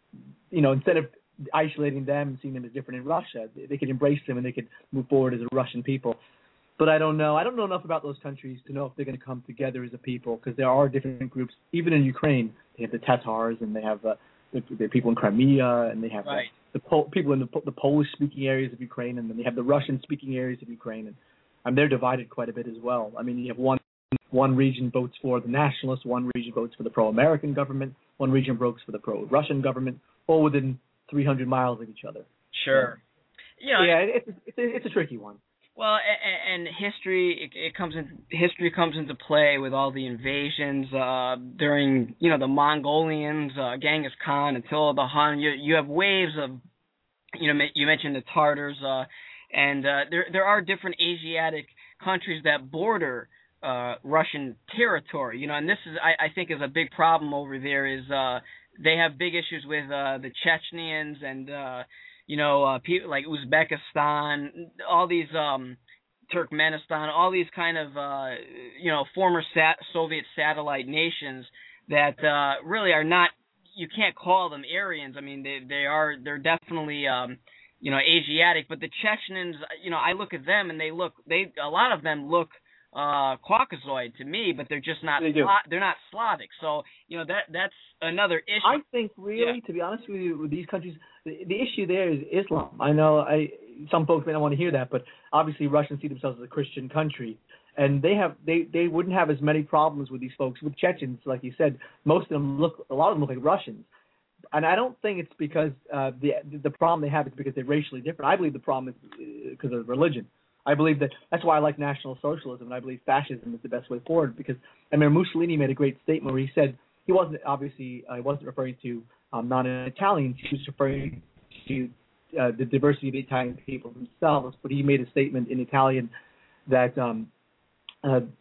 you know, instead of isolating them and seeing them as different in Russia, they, they could embrace them and they could move forward as a Russian people. But I don't know. I don't know enough about those countries to know if they're going to come together as a people, because there are different groups. Even in Ukraine, they have the Tatars, and they have uh, the, the people in Crimea, and they have right. the, the Pol- people in the, the Polish-speaking areas of Ukraine, and then they have the Russian-speaking areas of Ukraine, and, and they're divided quite a bit as well. I mean, you have one one region votes for the nationalists, one region votes for the pro-American government, one region votes for the pro-Russian government, all within three hundred miles of each other. Sure. So, you know, yeah, it's it's a, it's a tricky one. Well, and, and history it, it comes in history comes into play with all the invasions uh, during you know the Mongolians, uh, Genghis Khan, Attila the Hun. You you have waves of you know you mentioned the Tartars, uh, and uh, there there are different Asiatic countries that border uh, Russian territory. You know, and this is I, I think is a big problem over there. Is uh, they have big issues with uh, the Chechens and uh, you know uh, people like Uzbekistan, all these um, Turkmenistan, all these kind of uh, you know former sat- Soviet satellite nations that uh, really are not. You can't call them Aryans. I mean, they they are they're definitely um, you know Asiatic. But the Chechens, you know, I look at them and they look they a lot of them look. Uh, Caucasoid to me, but they're just not. They Sla- they're not Slavic. So you know that that's another issue. I think really, yeah. to be honest with you, with these countries, the, the issue there is Islam. I know I some folks may not want to hear that, but obviously Russians see themselves as a Christian country, and they have they, they wouldn't have as many problems with these folks. With Chechens, like you said, most of them look a lot of them look like Russians, and I don't think it's because uh, the the problem they have is because they're racially different. I believe the problem is because of religion. I believe that that's why I like National Socialism, and I believe fascism is the best way forward. Because I mean, Mussolini made a great statement where he said he wasn't obviously uh, he wasn't referring to um, non-Italians. He was referring to uh, the diversity of the Italian people themselves. But he made a statement in Italian that um, uh,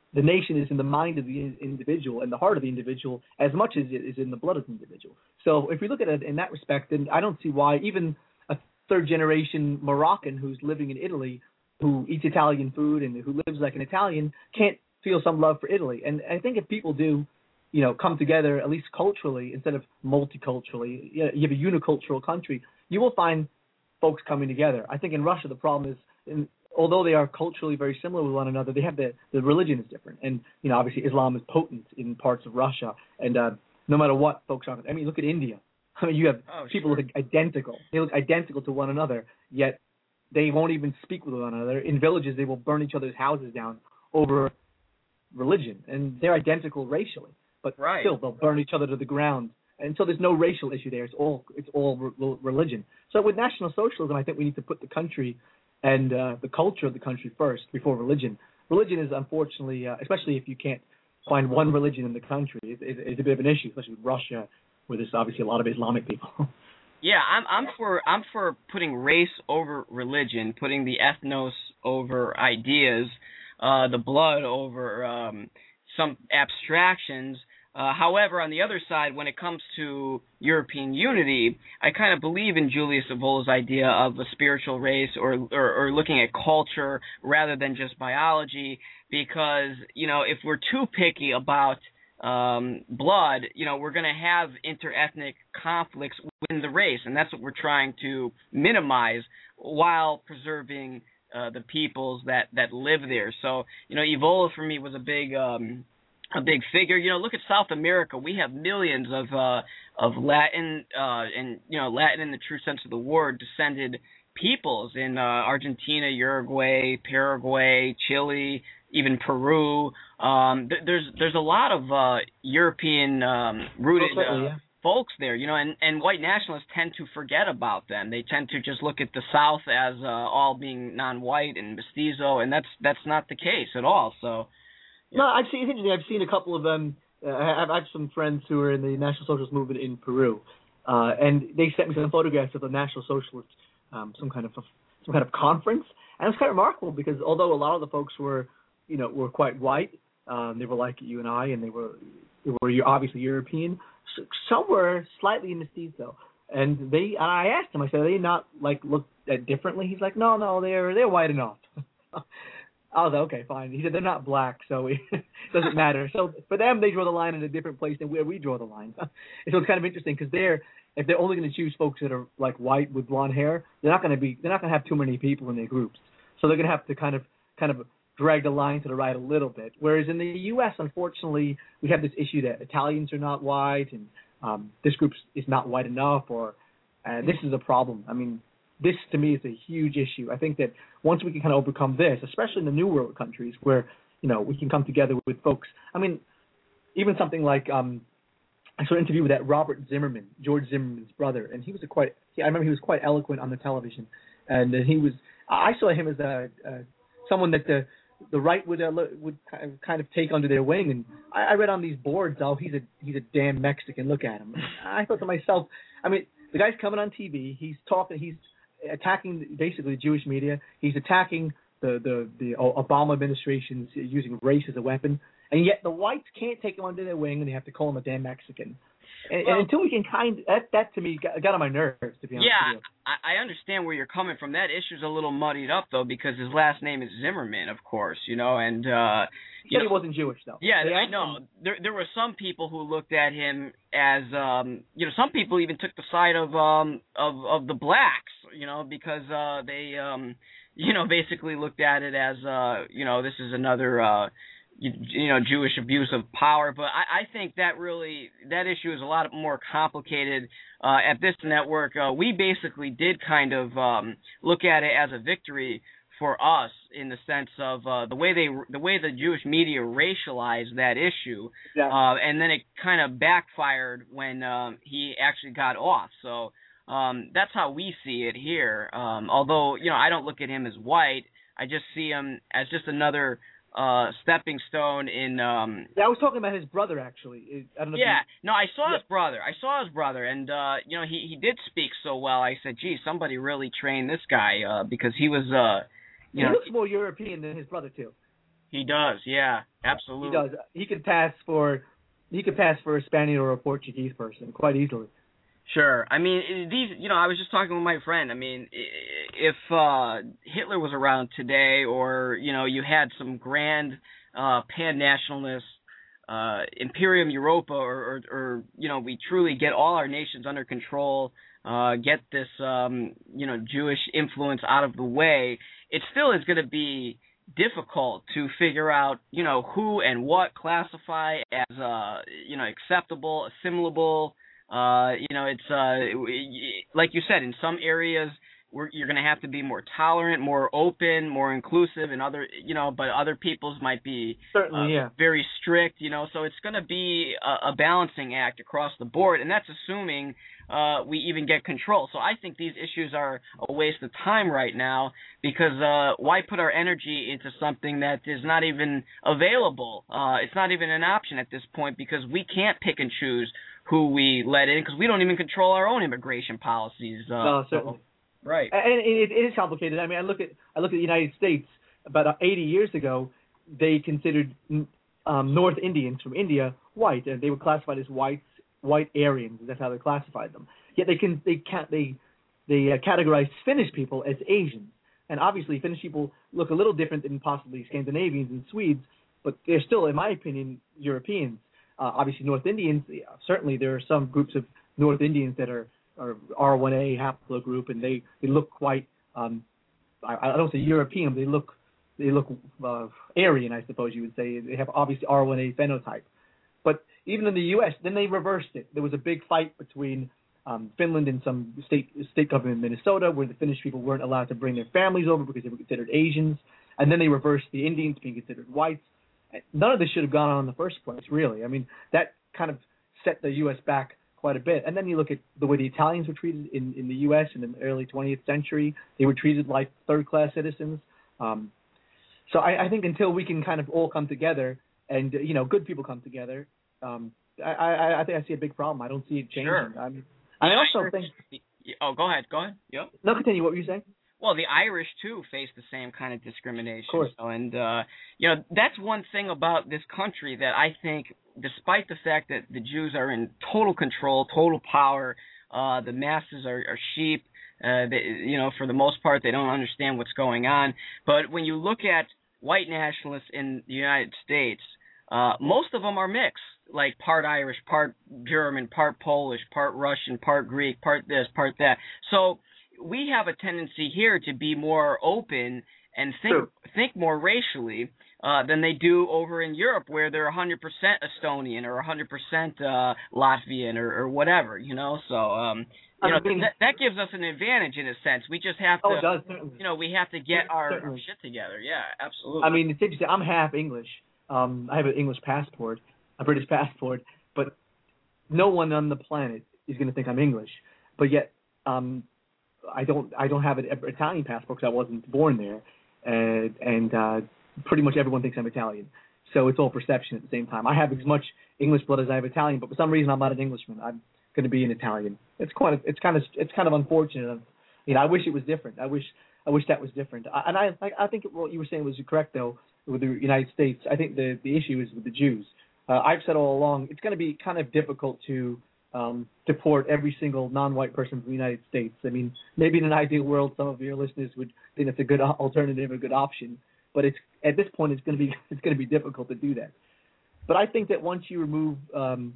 the nation is in the mind of the individual and the heart of the individual as much as it is in the blood of the individual. So if we look at it in that respect, then I don't see why even a third-generation Moroccan who's living in Italy, who eats Italian food and who lives like an Italian, can't feel some love for Italy. And I think if people do, you know, come together, at least culturally, instead of multiculturally, you have a unicultural country, you will find folks coming together. I think in Russia the problem is, in, although they are culturally very similar with one another, they have the, the religion is different. And, you know, obviously Islam is potent in parts of Russia. And uh, no matter what folks are, I mean, look at India. I mean, you have oh, people sure. look identical. They look identical to one another, yet they won't even speak with one another. In villages, they will burn each other's houses down over religion. And they're identical racially. But right. still, they'll burn each other to the ground. And so there's no racial issue there. It's all it's all re- religion. So with National Socialism, I think we need to put the country and uh, the culture of the country first before religion. Religion is unfortunately, uh, especially if you can't find one religion in the country, it's, it's a bit of an issue, especially with Russia, where there's obviously a lot of Islamic people. Yeah, I'm I'm for I'm for putting race over religion, putting the ethnos over ideas, uh, the blood over um, some abstractions. Uh, however, on the other side, when it comes to European unity, I kind of believe in Julius Evola's idea of a spiritual race, or, or or looking at culture rather than just biology, because, you know, if we're too picky about um, blood, you know, we're going to have interethnic conflicts within the race, and that's what we're trying to minimize while preserving uh, the peoples that, that live there. So, you know, Evola for me was a big um, a big figure. You know, look at South America. We have millions of uh, of Latin uh, and you know Latin in the true sense of the word descended peoples in uh, Argentina, Uruguay, Paraguay, Chile, even Peru. Um, th- there's there's a lot of uh, European um, rooted uh, yeah. folks there, you know, and, and white nationalists tend to forget about them. They tend to just look at the South as uh, all being non-white and mestizo, and that's that's not the case at all. So, yeah. No, I've seen it's interesting. I've seen a couple of them. Um, uh, I, have, I have some friends who are in the National Socialist movement in Peru, uh, and they sent me some photographs of the National Socialist, um, some kind of some kind of conference, and it was kind of remarkable because although a lot of the folks were, you know, were quite white, um, they were like you and I, and they were they were obviously European. Some were slightly mestizo, and they. And I asked him. I said, "Are they not like looked at differently?" He's like, "No, no, they're they're white enough." I was like, "Okay, fine." He said, "They're not black, so it doesn't matter." So for them, they draw the line in a different place than where we draw the line. So it's kind of interesting because they're if they're only going to choose folks that are like white with blonde hair, they're not going to be they're not going to have too many people in their groups. So they're going to have to kind of kind of drag the line to the right a little bit. Whereas in the U S, unfortunately, we have this issue that Italians are not white, and um, this group is not white enough, or uh, this is a problem. I mean, this to me is a huge issue. I think that once we can kind of overcome this, especially in the New World countries, where you know we can come together with folks. I mean, even something like um, I saw an interview with that Robert Zimmerman, George Zimmerman's brother, and he was a quite. I remember he was quite eloquent on the television, and he was. I saw him as a, a someone that the the right would uh, would kind of take under their wing. And I, I read on these boards, oh, he's a he's a damn Mexican. Look at him. I thought to myself, I mean, the guy's coming on T V. He's talking. He's attacking basically the Jewish media. He's attacking the the the Obama administration's using race as a weapon. And yet the whites can't take him under their wing, and they have to call him a damn Mexican. And, well, and until we can kind of, that, that to me got, got on my nerves, to be honest yeah, with you. I, I understand where you're coming from. That issue's a little muddied up, though, because his last name is Zimmerman, of course, you know, and... Uh, he said he wasn't Jewish, though. Yeah, I know. There there were some people who looked at him as, um, you know, some people even took the side of um of, of the blacks, you know, because uh, they, um, you know, basically looked at it as, uh, you know, this is another... Uh, You, you know, Jewish abuse of power, but I, I think that really, that issue is a lot more complicated. Uh, at this network, uh, we basically did kind of um, look at it as a victory for us in the sense of uh, the way they, the way the Jewish media racialized that issue, yeah. uh, and then it kind of backfired when um, he actually got off. So um, that's how we see it here. Um, although, you know, I don't look at him as white. I just see him as just another uh stepping stone in um yeah, I was talking about his brother actually. I don't know yeah if you, no I saw yeah. his brother I saw his brother and uh you know he he did speak so well. I said, gee, somebody really trained this guy uh because he was uh you he know looks more European than his brother too. He does, yeah, absolutely. He does. He could pass for he could pass for a Spaniard or a Portuguese person quite easily. Sure. I mean, these, you know, I was just talking with my friend. I mean, if uh, Hitler was around today, or, you know, you had some grand uh, pan-nationalist uh, Imperium Europa, or, or, or, you know, we truly get all our nations under control, uh, get this, um, you know, Jewish influence out of the way, it still is going to be difficult to figure out, you know, who and what classify as, uh, you know, acceptable, assimilable. Uh, you know, it's uh, like you said, in some areas we're, you're going to have to be more tolerant, more open, more inclusive, and other, you know, but other people's might be certainly, uh, yeah. very strict, you know. So it's going to be a, a balancing act across the board, and that's assuming uh, we even get control. So I think these issues are a waste of time right now, because uh, why put our energy into something that is not even available? Uh, it's not even an option at this point, because we can't pick and choose who we let in, because we don't even control our own immigration policies. Uh, no, certainly. So, right. And it, it is complicated. I mean, I look at I look at the United States. About eighty years ago, they considered um, North Indians from India white, and they were classified as whites, white Aryans. That's how they classified them. Yet they can they can't they they uh, categorized Finnish people as Asians, and obviously Finnish people look a little different than possibly Scandinavians and Swedes, but they're still, in my opinion, Europeans. Uh, obviously, North Indians, yeah, certainly there are some groups of North Indians that are, are R one A haplogroup, and they, they look quite, um, I, I don't say European, but they look they look uh, Aryan, I suppose you would say. They have obviously R one A phenotype. But even in the U S, then they reversed it. There was a big fight between um, Finland and some state state government in Minnesota, where the Finnish people weren't allowed to bring their families over because they were considered Asians. And then they reversed the Indians being considered whites. None of this should have gone on in the first place, really. I mean, that kind of set the U S back quite a bit. And then you look at the way the Italians were treated in, in the U S in the early twentieth century. They were treated like third-class citizens. Um, so I, I think until we can kind of all come together and, you know, good people come together, um, I, I, I think I see a big problem. I don't see it changing. Sure. I, mean, I also think... Oh, go ahead. Go ahead. Yep. No, continue. What were you saying? Well, the Irish, too, face the same kind of discrimination. Of course. So, and, uh, you know, that's one thing about this country that I think, despite the fact that the Jews are in total control, total power, uh, the masses are, are sheep, uh, they, you know, for the most part, they don't understand what's going on. But when you look at white nationalists in the United States, uh, most of them are mixed, like part Irish, part German, part Polish, part Russian, part Greek, part this, part that. So we have a tendency here to be more open and think True. think more racially uh, than they do over in Europe, where they're one hundred percent Estonian or one hundred percent uh, Latvian or, or whatever, you know. So, um, you I know, mean, that, that gives us an advantage in a sense. We just have to, Oh, it does, certainly. you know, we have to get our, our Certainly. shit together. Yeah, absolutely. I mean, it's interesting. I'm half English. Um, I have an English passport, a British passport, but no one on the planet is going to think I'm English. But yet, um, I don't. I don't have an Italian passport because I wasn't born there, and, and uh, pretty much everyone thinks I'm Italian. So it's all perception at the same time. I have as much English blood as I have Italian, but for some reason I'm not an Englishman. I'm going to be an Italian. It's quite. A, it's kind of. It's kind of unfortunate. You know, I wish it was different. I wish. I wish that was different. I, and I. I think what you were saying was correct though. With the United States, I think the the issue is with the Jews. Uh, I've said all along it's going to be kind of difficult to um, deport every single non-white person from the United States. I mean, maybe in an ideal world, some of your listeners would think it's a good alternative, a good option. But it's at this point, it's going to be it's going to be difficult to do that. But I think that once you remove, um,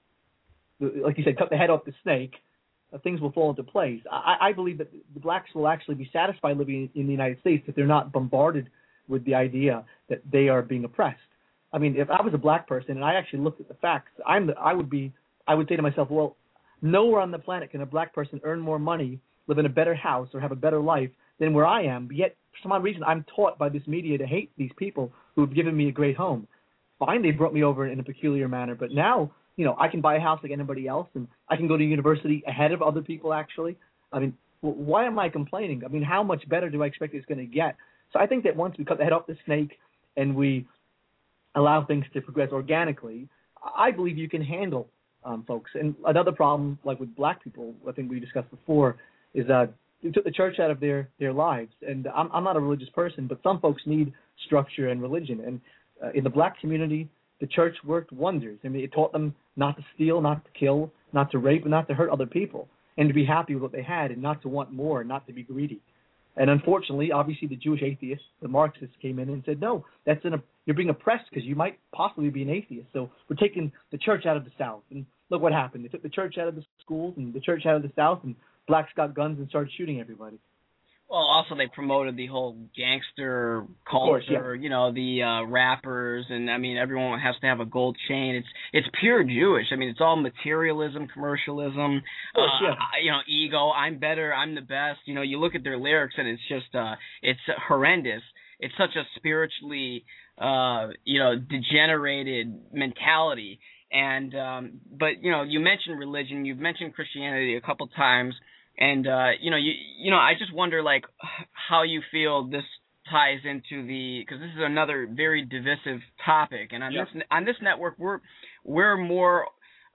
the, like you said, cut the head off the snake, uh, things will fall into place. I, I believe that the blacks will actually be satisfied living in the United States if they're not bombarded with the idea that they are being oppressed. I mean, if I was a black person and I actually looked at the facts, I'm the, I would be, I would say to myself, well, nowhere on the planet can a black person earn more money, live in a better house, or have a better life than where I am. But yet, for some reason, I'm taught by this media to hate these people who have given me a great home. Fine, they brought me over in a peculiar manner, but now, you know, I can buy a house like anybody else, and I can go to university ahead of other people, actually. I mean, well, why am I complaining? I mean, how much better do I expect it's going to get? So I think that once we cut the head off the snake and we allow things to progress organically, I believe you can handle um, folks. And another problem, like with black people, I think we discussed before, is uh, they took the church out of their their lives. And I'm I'm not a religious person, but some folks need structure and religion. And uh, in the black community, the church worked wonders. I mean, it taught them not to steal, not to kill, not to rape, and not to hurt other people, and to be happy with what they had, and not to want more, and not to be greedy. And unfortunately, obviously, the Jewish atheists, the Marxists, came in and said, no, that's an, you're being oppressed because you might possibly be an atheist. So we're taking the church out of the South. And look what happened. They took the church out of the schools and the church out of the South, and blacks got guns and started shooting everybody. Well, also they promoted the whole gangster culture, course, yeah. you know, the uh, rappers, and I mean, everyone has to have a gold chain. It's it's pure Jewish. I mean, it's all materialism, commercialism, course, uh, yeah. you know, ego. I'm better. I'm the best. You know, you look at their lyrics, and it's just, uh, it's horrendous. It's such a spiritually, uh, you know, degenerated mentality. And um, but you know, you mentioned religion. You've mentioned Christianity a couple times. And, uh, you know, you you know, I just wonder, like, how you feel this ties into the – because this is another very divisive topic. And on, yeah. this, on this network, we're we're more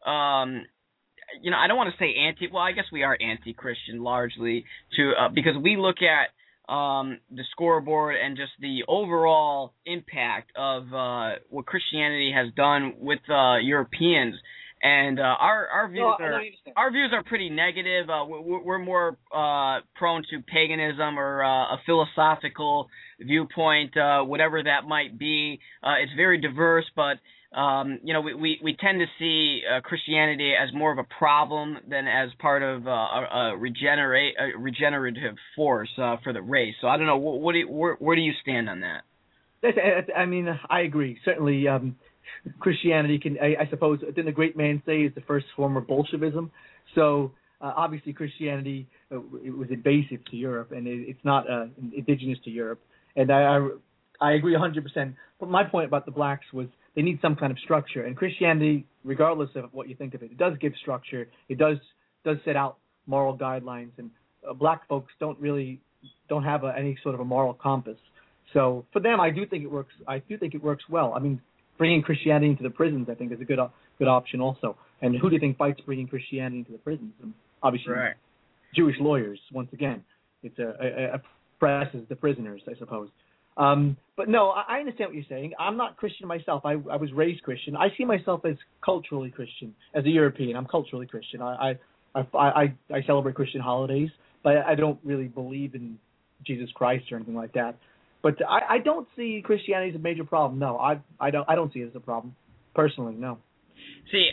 um, – you know, I don't want to say anti – well, I guess we are anti-Christian largely to uh, because we look at um, the scoreboard and just the overall impact of uh, what Christianity has done with uh, Europeans. And uh, our our views no, are our views are pretty negative. Uh, we're, we're more uh, prone to paganism or uh, a philosophical viewpoint, uh, whatever that might be. Uh, it's very diverse, but um, you know we, we, we tend to see uh, Christianity as more of a problem than as part of uh, a, a regenerate a regenerative force uh, for the race. So I don't know. What, what do you, where, where do you stand on that? That's, I mean, I agree. Certainly. Um, Christianity can, I, I suppose, didn't the great man say, is the first form of Bolshevism? So uh, obviously Christianity uh, it was invasive to Europe, and it, it's not uh, indigenous to Europe. And I, I, I agree one hundred percent. But my point about the blacks was they need some kind of structure. And Christianity, regardless of what you think of it, it does give structure. It does does set out moral guidelines. And uh, black folks don't really don't have a, any sort of a moral compass. So for them, I do think it works. I do think it works well. I mean, bringing Christianity into the prisons, I think, is a good good option also. And who do you think fights bringing Christianity into the prisons? And obviously, right. Jewish lawyers. Once again, it's a, a, a oppresses the prisoners, I suppose. Um, but no, I, I understand what you're saying. I'm not Christian myself. I, I was raised Christian. I see myself as culturally Christian, as a European. I'm culturally Christian. I I I, I, I celebrate Christian holidays, but I don't really believe in Jesus Christ or anything like that. But I, I don't see Christianity as a major problem. No, I I don't I don't see it as a problem personally. No. See,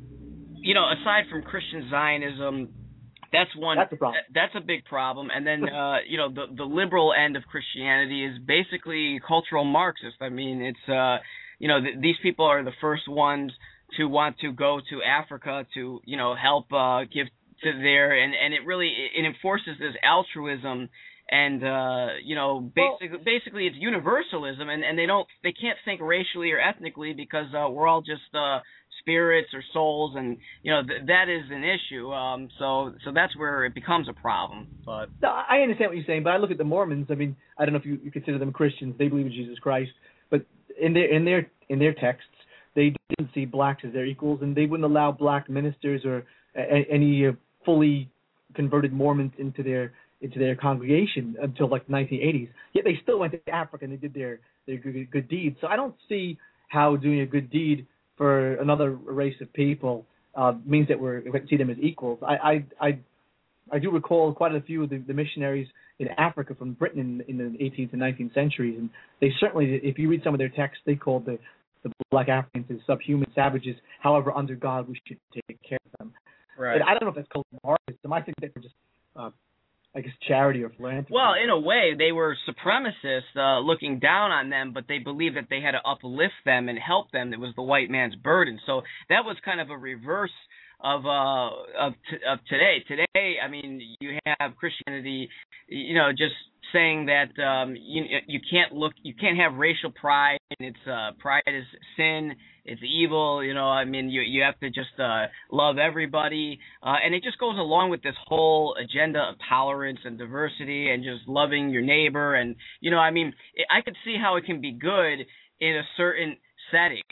you know, aside from Christian Zionism, that's one. That's a problem. That's a big problem. And then uh, you know, the the liberal end of Christianity is basically cultural Marxist. I mean, it's uh, you know, th- these people are the first ones to want to go to Africa to you know help uh, give to there, and and it really it enforces this altruism. And uh, you know, basically, well, basically, it's universalism, and, and they don't, they can't think racially or ethnically because uh, we're all just uh, spirits or souls, and you know th- that is an issue. Um, so, so that's where it becomes a problem. But no, I understand what you're saying, but I look at the Mormons. I mean, I don't know if you, you consider them Christians. They believe in Jesus Christ, but in their in their in their texts, they didn't see blacks as their equals, and they wouldn't allow black ministers or a, any uh, fully converted Mormons into their into their congregation until like the nineteen eighties. Yet they still went to Africa and they did their, their good, good deeds. So I don't see how doing a good deed for another race of people uh, means that we're, we see them as equals. I, I, I, I do recall quite a few of the, the missionaries in Africa from Britain in, in the eighteenth and nineteenth centuries, and they certainly, if you read some of their texts, they called the, the black Africans as subhuman savages. However, under God, we should take care of them. Right. And I don't know if that's called Marxism. I think that they're just uh, I guess charity or philanthropy. Well, in a way, they were supremacists uh, looking down on them, but they believed that they had to uplift them and help them. It was the white man's burden. So that was kind of a reverse of uh of t- of today. Today, I mean, you have Christianity, you know, just saying that um you you can't look you can't have racial pride. It's uh pride is sin. It's evil. You know, I mean, you you have to just uh love everybody, uh, and it just goes along with this whole agenda of tolerance and diversity and just loving your neighbor. And you know, I mean, I could see how it can be good in a certain setting.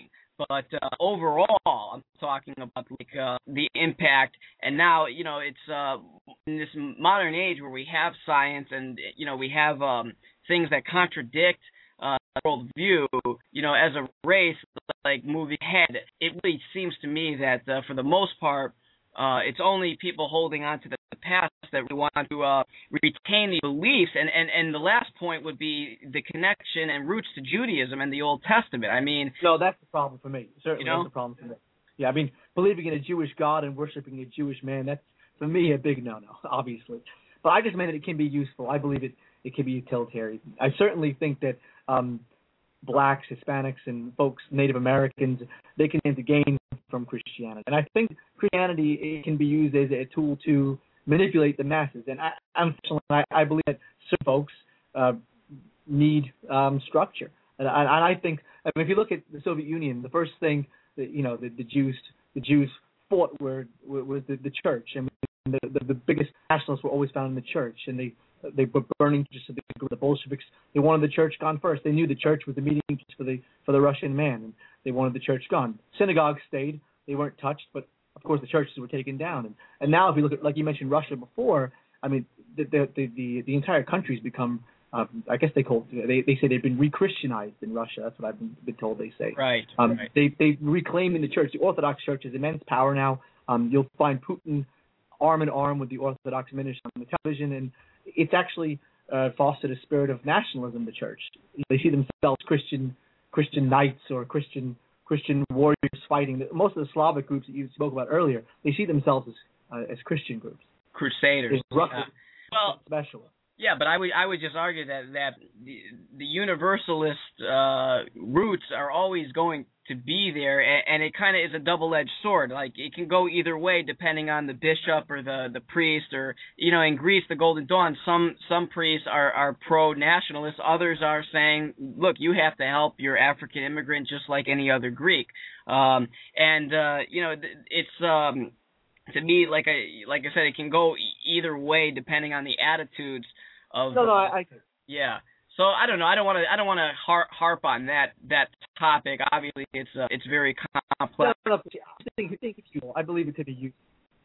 but uh, overall, I'm talking about like uh, the impact. And now, you know, it's uh, in this modern age where we have science and, you know, we have um, things that contradict uh, worldview, you know, as a race, like moving ahead, it really seems to me that uh, for the most part, uh, it's only people holding on to the past that we want to uh, retain the beliefs. And, and, and the last point would be the connection and roots to Judaism and the Old Testament. I mean... No, that's the problem for me. Certainly, you know? that's the problem for me. Yeah, I mean, believing in a Jewish God and worshiping a Jewish man, that's, for me, a big no-no, obviously. But I just meant that it can be useful. I believe it, it can be utilitarian. I certainly think that um, blacks, Hispanics, and folks, Native Americans, they can stand to gain from Christianity. And I think Christianity, it can be used as a tool to manipulate the masses. And I, unfortunately, I, I believe that certain folks uh, need um, structure. And I, and I think, I mean, if you look at the Soviet Union, the first thing that, you know, the, the Jews, the Jews fought were was the, the church. I mean, the, the, the biggest nationalists were always found in the church, and they they were burning just the, the Bolsheviks. They wanted the church gone first. They knew the church was the meeting place for the for the Russian man, and they wanted the church gone. Synagogues stayed; they weren't touched, but of course the churches were taken down. And, and now, if you look at, like you mentioned, Russia before, I mean, the the the, the, the entire country's become. Um, I guess they call they they say they've been re-Christianized in Russia. That's what I've been, been told. They say right. Um, right. They they reclaim in the church. The Orthodox Church has immense power now. Um, you'll find Putin arm in arm with the Orthodox ministers on the television, and it's actually uh, fostered a spirit of nationalism in the church. They see themselves Christian Christian knights or Christian Christian warriors fighting. Most of the Slavic groups that you spoke about earlier, they see themselves as uh, as Christian groups. Crusaders. Yeah. Well, special. Yeah, but I would I would just argue that that the, the universalist uh, roots are always going to be there, and, and it kind of is a double-edged sword. Like, it can go either way depending on the bishop or the, the priest, or, you know, in Greece, the Golden Dawn, some some priests are, are pro-nationalists. Others are saying, look, you have to help your African immigrant just like any other Greek. Um, and, uh, you know, it's... Um, To me, like I like I said, it can go e- either way depending on the attitudes of. No, no, I. I yeah. So I don't know. I don't want to. I don't want to harp, harp on that that topic. Obviously, it's uh, it's very complex. No, no, no, I think, I think it's useful. I believe it could be used.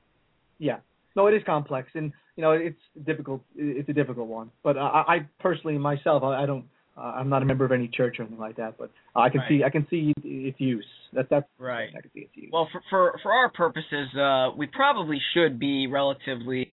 Yeah. No, it is complex, and you know, it's difficult. It's a difficult one. But uh, I personally, myself, I, I don't. Uh, I'm not a member of any church or anything like that, but uh, I can right. see I can see its use. That that's right. I can see its use. Well, for for for our purposes, uh, we probably should be relatively,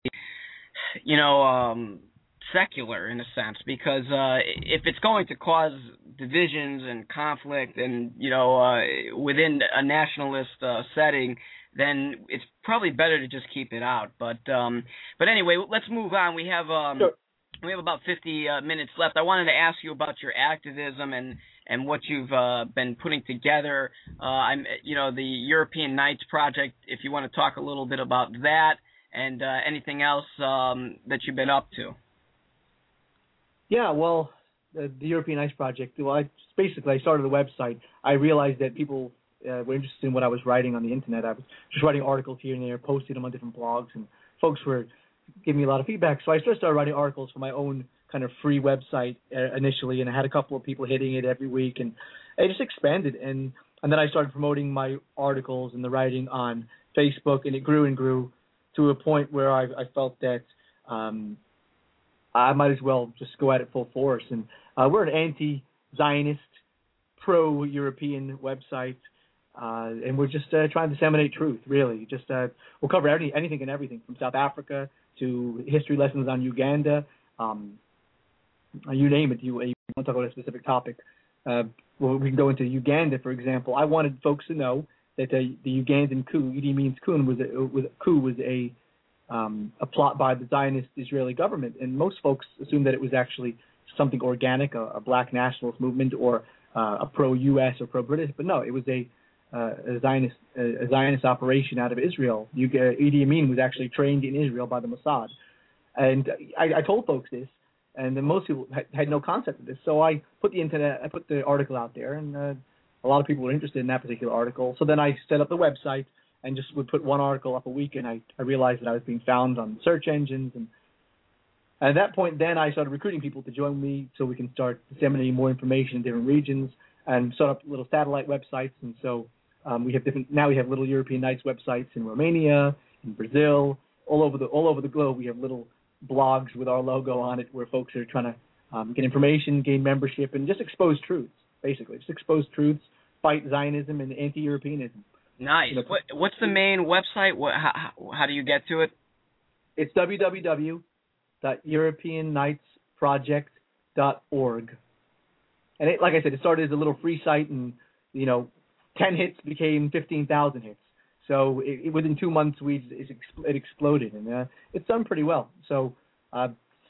you know, um, secular in a sense, because uh, if it's going to cause divisions and conflict, and you know, uh, within a nationalist uh, setting, then it's probably better to just keep it out. But um, but anyway, let's move on. We have. Um, sure. We have about fifty uh, minutes left. I wanted to ask you about your activism and, and what you've uh, been putting together. Uh, I'm, you know, the European Nights Project. If you want to talk a little bit about that and uh, anything else um, that you've been up to. Yeah, well, the, the European Nights Project. Well, I basically I started a website. I realized that people uh, were interested in what I was writing on the internet. I was just writing articles here and there, posting them on different blogs, and folks were gave me a lot of feedback. So I just started writing articles for my own kind of free website uh, initially, and I had a couple of people hitting it every week, and it just expanded. And, and then I started promoting my articles and the writing on Facebook, and it grew and grew to a point where I, I felt that um, I might as well just go at it full force. And uh, we're an anti-Zionist, pro-European website, uh, and we're just uh, trying to disseminate truth, really. Just uh, we'll cover any, anything and everything from South Africa to history lessons on Uganda, um, you name it. You, you want to talk about a specific topic. Uh, well, we can go into Uganda, for example. I wanted folks to know that the, the Ugandan coup, Idi Amin's coup, was a, was, coup was a um, a plot by the Zionist Israeli government, and most folks assumed that it was actually something organic, a, a black nationalist movement, or uh, a pro-U S or pro-British. But no, it was a Uh, a Zionist uh, a Zionist operation out of Israel. You, uh, Idi Amin was actually trained in Israel by the Mossad, and I, I told folks this, and then most people had, had no concept of this. So I put the internet, I put the article out there, and uh, a lot of people were interested in that particular article. So then I set up the website and just would put one article up a week, and I, I realized that I was being found on search engines, and at that point, then I started recruiting people to join me so we can start disseminating more information in different regions. and set up little satellite websites. And so um, we have different. Now we have little European Nights websites in Romania, in Brazil, all over the all over the globe. We have little blogs with our logo on it, where folks are trying to um, get information, gain membership, and just expose truths. Basically, just expose truths, fight Zionism and anti-Europeanism. Nice. You know, what, what's the main website? What, how, how do you get to it? It's w w w dot european nights project dot org. And it, like I said, it started as a little free site, and you know, ten hits became fifteen thousand hits. So it, it, within two months, we it, it exploded, and uh, it's done pretty well. So uh,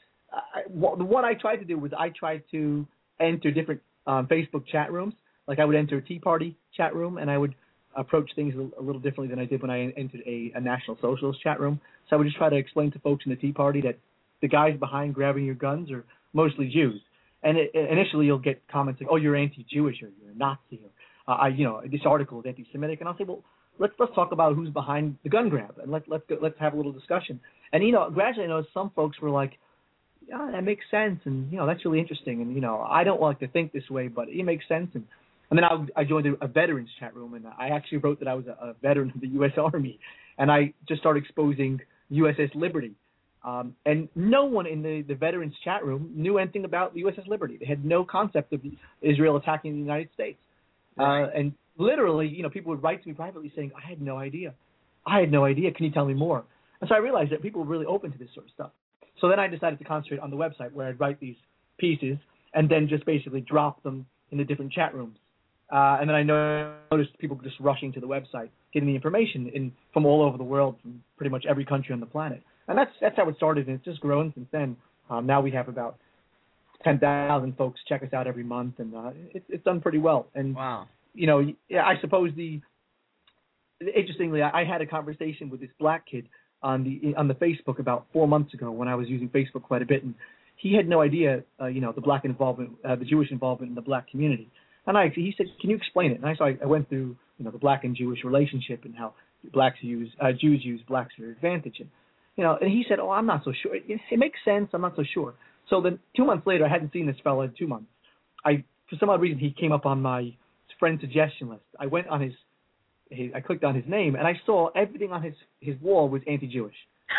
I, what, what I tried to do was I tried to enter different um, Facebook chat rooms. Like I would enter a Tea Party chat room, and I would approach things a little differently than I did when I entered a, a National Socialist chat room. So I would just try to explain to folks in the Tea Party that the guys behind grabbing your guns are mostly Jews. And it, initially you'll get comments like, oh, you're anti-Jewish, or you're a Nazi, or, uh, I, you know, this article is anti-Semitic. And I'll say, well, let's let's talk about who's behind the gun grab, and let's let's go, let's have a little discussion. And, you know, gradually I noticed some folks were like, yeah, that makes sense, and, you know, that's really interesting. And, you know, I don't like to think this way, but it makes sense. And And then I, I joined a, a veterans chat room, and I actually wrote that I was a, a veteran of the U S Army, and I just started exposing U S S Liberty. Um, and no one in the, the veterans chat room knew anything about the U S S Liberty. They had no concept of Israel attacking the United States. Right. Uh, and literally, you know, people would write to me privately saying, I had no idea. I had no idea. Can you tell me more? And so I realized that people were really open to this sort of stuff. So then I decided to concentrate on the website, where I'd write these pieces and then just basically drop them in the different chat rooms. Uh, and then I noticed people just rushing to the website, getting the information in from all over the world, from pretty much every country on the planet. And that's that's how it started, and it's just grown since then. Um, now we have about ten thousand folks check us out every month, and uh, it, it's done pretty well. And wow. You know, yeah, I suppose the interestingly, I, I had a conversation with this black kid on the on the Facebook about four months ago when I was using Facebook quite a bit, and he had no idea, uh, you know, the black involvement, uh, the Jewish involvement in the black community. And I, he said, "Can you explain it?" And I, so I, I went through, you know, the black and Jewish relationship and how blacks use, uh, Jews use blacks for advantage, and you know, and he said, "Oh, I'm not so sure. It, it makes sense. I'm not so sure." So then, two months later, I hadn't seen this fellow in two months. I, for some odd reason, he came up on my friend suggestion list. I went on his, his, I clicked on his name, and I saw everything on his his wall was anti-Jewish.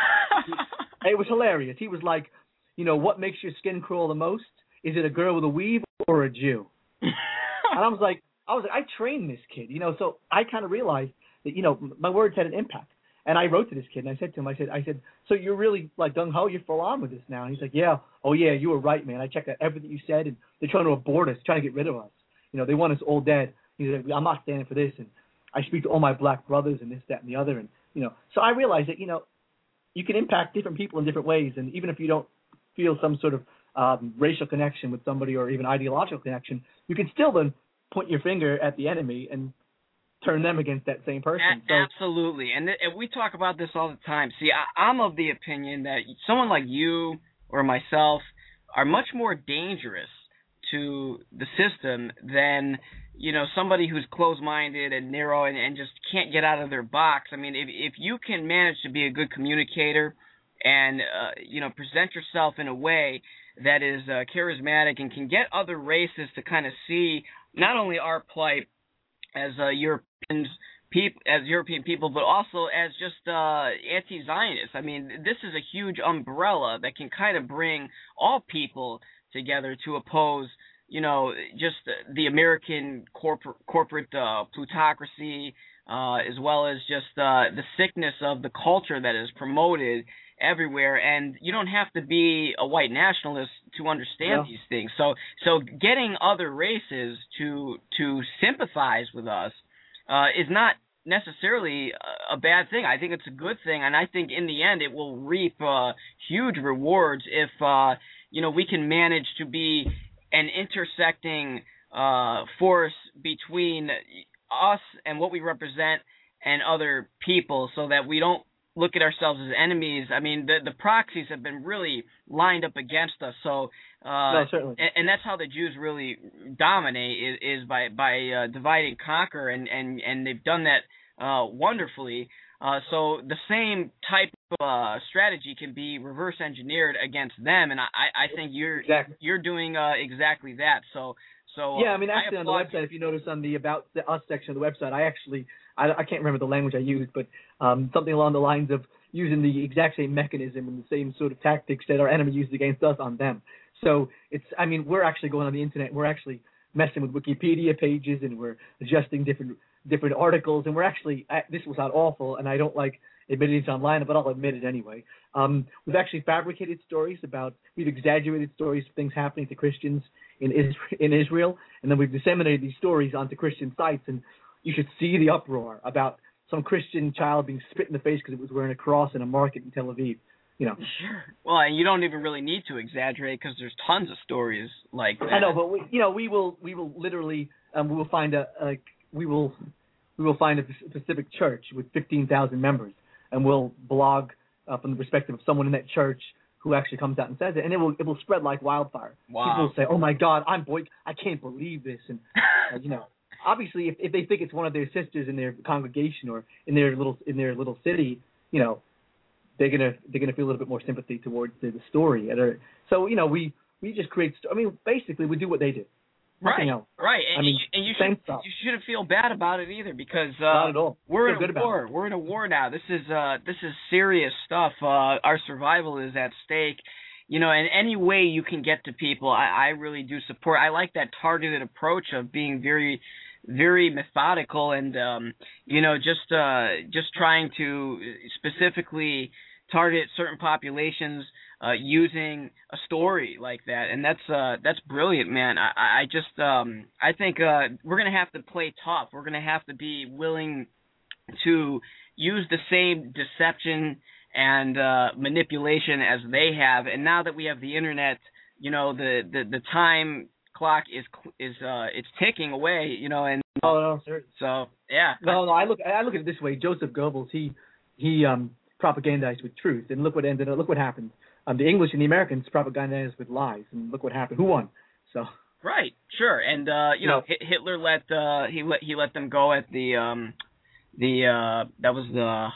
It was hilarious. He was like, you know, what makes your skin crawl the most? Is it a girl with a weave or a Jew? And I was like, I was like, I trained this kid, you know, so I kind of realized that, you know, my words had an impact. And I wrote to this kid, and I said to him, I said, I said, so you're really like gung-ho, you're full on with this now? And he's like, yeah, oh yeah, you were right, man. I checked out everything you said, and they're trying to abort us, trying to get rid of us. You know, they want us all dead. He's like, I'm not standing for this, and I speak to all my black brothers and this, that, and the other, and you know, so I realized that, you know, you can impact different people in different ways, and even if you don't feel some sort of um, racial connection with somebody or even ideological connection, you can still then point your finger at the enemy and turn them against that same person. A- so, absolutely, and, th- and we talk about this all the time. See, I- I'm of the opinion that someone like you or myself are much more dangerous to the system than, you know, somebody who's closed-minded and narrow and, and just can't get out of their box. I mean, if if you can manage to be a good communicator and, uh, you know, present yourself in a way that is uh, charismatic and can get other races to kind of see not only our plight as uh, Europeans, peop- as European people, but also as just uh, anti-Zionists. I mean, this is a huge umbrella that can kind of bring all people together to oppose, you know, just the American corporate corporate uh, plutocracy, uh, as well as just uh, the sickness of the culture that is promoted everywhere. And you don't have to be a white nationalist to understand yeah. these things. So, so getting other races to to sympathize with us uh, is not necessarily a bad thing. I think it's a good thing, and I think in the end it will reap uh, huge rewards if uh, you know, we can manage to be an intersecting uh, force between us and what we represent and other people, so that we don't look at ourselves as enemies. I mean, the the proxies have been really lined up against us. So, uh, no, certainly. And, and that's how the Jews really dominate is, is by by uh, divide and conquer, and, and, and they've done that uh, wonderfully. Uh, so the same type of uh, strategy can be reverse engineered against them, and I, I think you're exactly. you're doing uh, exactly that. So So yeah, I mean, actually, I on the website, if you notice on the About the Us section of the website, I actually, I, I can't remember the language I used, but um, something along the lines of using the exact same mechanism and the same sort of tactics that our enemy used against us on them. So it's, I mean, we're actually going on the internet, we're actually messing with Wikipedia pages, and we're adjusting different different articles, and we're actually, this was not awful, and I don't like admitting it's online, but I'll admit it anyway. Um, we've actually fabricated stories about, we've exaggerated stories of things happening to Christians in Israel, in Israel, and then we've disseminated these stories onto Christian sites, and you should see the uproar about some Christian child being spit in the face because it was wearing a cross in a market in Tel Aviv. You know. Sure. Well, and you don't even really need to exaggerate because there's tons of stories like that. I know, but we, you know, we will, we will literally, um, we will find a, a we will, we will find a specific church with fifteen thousand members, and we'll blog uh, from the perspective of someone in that church who actually comes out and says it, and it will, it will spread like wildfire. Wow. People will say, "Oh my God, I'm boy, I can't believe this," and uh, you know, obviously, if, if they think it's one of their sisters in their congregation or in their little in their little city, you know, they're gonna they're gonna feel a little bit more sympathy towards the, the story. So you know, we we just create. I mean, basically, we do what they do. Nothing right, else. right. And I mean, you, and you same should stuff. you shouldn't feel bad about it either because uh, Not at all. we're Feel in good a about war. it. We're in a war now. This is uh this is serious stuff. Uh, our survival is at stake. You know, and any way you can get to people, I, I really do support. I like that targeted approach of being very, very methodical and um, you know, just uh, just trying to specifically target certain populations uh, using a story like that, and that's uh, that's brilliant, man. I, I just um, I think uh, we're gonna have to play tough. We're gonna have to be willing to use the same deception and uh, manipulation as they have. And now that we have the internet, you know, the, the, the time clock is is uh, it's ticking away, you know, and oh no, sir. So yeah. No, no. I look I look at it this way. Joseph Goebbels, he he um, propagandized with truth, and look what ended. Look what happened. Um, the English and the Americans propagandized with lies, and look what happened. Who won? So. Right. Sure. And uh, you no. know, Hitler let uh, he let he let them go at the um, the uh, that was the.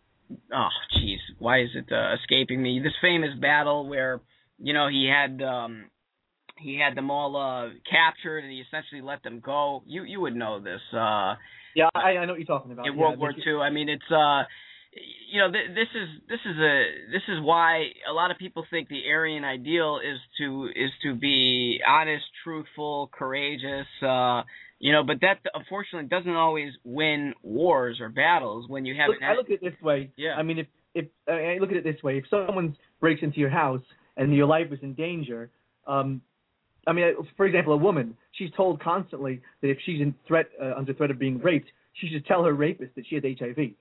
Oh, jeez, why is it uh, escaping me? This famous battle where, you know, he had um, he had them all uh, captured and he essentially let them go. You you would know this. Uh, yeah, I, I know what you're talking about. In yeah, World War Two, I mean, it's uh, you know, th- this is this is a this is why a lot of people think the Aryan ideal is to is to be honest, truthful, courageous. Uh, You know, but that unfortunately doesn't always win wars or battles when you have. Look, an I look at it this way. Yeah. I mean, if if I look at it this way, if someone breaks into your house and your life is in danger, um, I mean, for example, a woman, she's told constantly that if she's in threat uh, under threat of being raped, she should tell her rapist that she has H I V,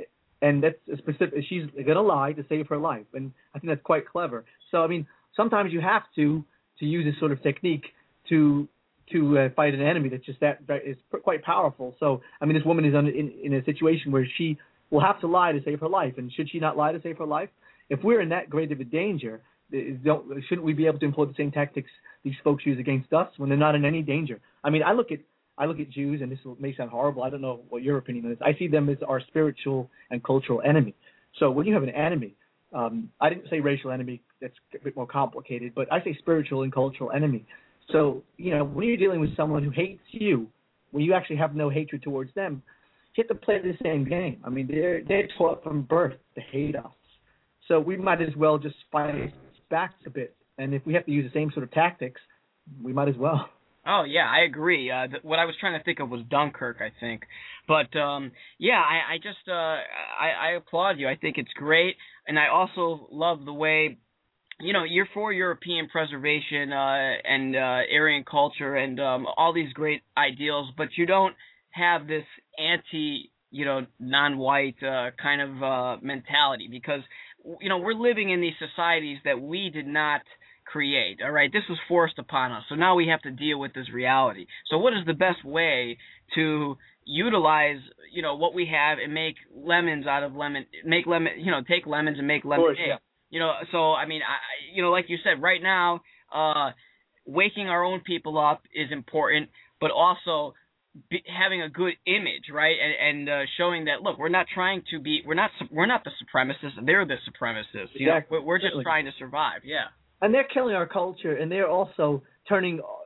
and that's a specific. She's gonna lie to save her life, and I think that's quite clever. So I mean, sometimes you have to to use this sort of technique to. to uh, fight an enemy that's just that, that is quite powerful. So, I mean, this woman is under, in, in a situation where she will have to lie to save her life. And should she not lie to save her life? If we're in that great of a danger, don't, shouldn't we be able to employ the same tactics these folks use against us when they're not in any danger? I mean, I look at I look at Jews, and this may sound horrible. I don't know what your opinion is. I see them as our spiritual and cultural enemy. So when you have an enemy, um, I didn't say racial enemy. That's a bit more complicated. But I say spiritual and cultural enemy. So, you know, when you're dealing with someone who hates you, when you actually have no hatred towards them, you have to play the same game. I mean, they're, they're taught from birth to hate us. So we might as well just fight back a bit. And if we have to use the same sort of tactics, we might as well. Oh, yeah, I agree. Uh, th- what I was trying to think of was Dunkirk, I think. But, um, yeah, I, I just uh, I, I applaud you. I think it's great. And I also love the way, you know, you're for European preservation uh, and uh, Aryan culture and um, all these great ideals, but you don't have this anti, you know, non-white uh, kind of uh, mentality because, you know, we're living in these societies that we did not create, all right? This was forced upon us, so now we have to deal with this reality. So what is the best way to utilize, you know, what we have and make lemons out of lemon, make lemon, you know, take lemons and make lemonade? Of course, yeah. You know, so, I mean, I, you know, like you said, right now, uh, waking our own people up is important, but also be, having a good image, right, and, and uh, showing that, look, we're not trying to be, we're not, we're not the supremacists, they're the supremacists. You exactly. know, we're, we're just trying to survive, yeah. And they're killing our culture, and they're also turning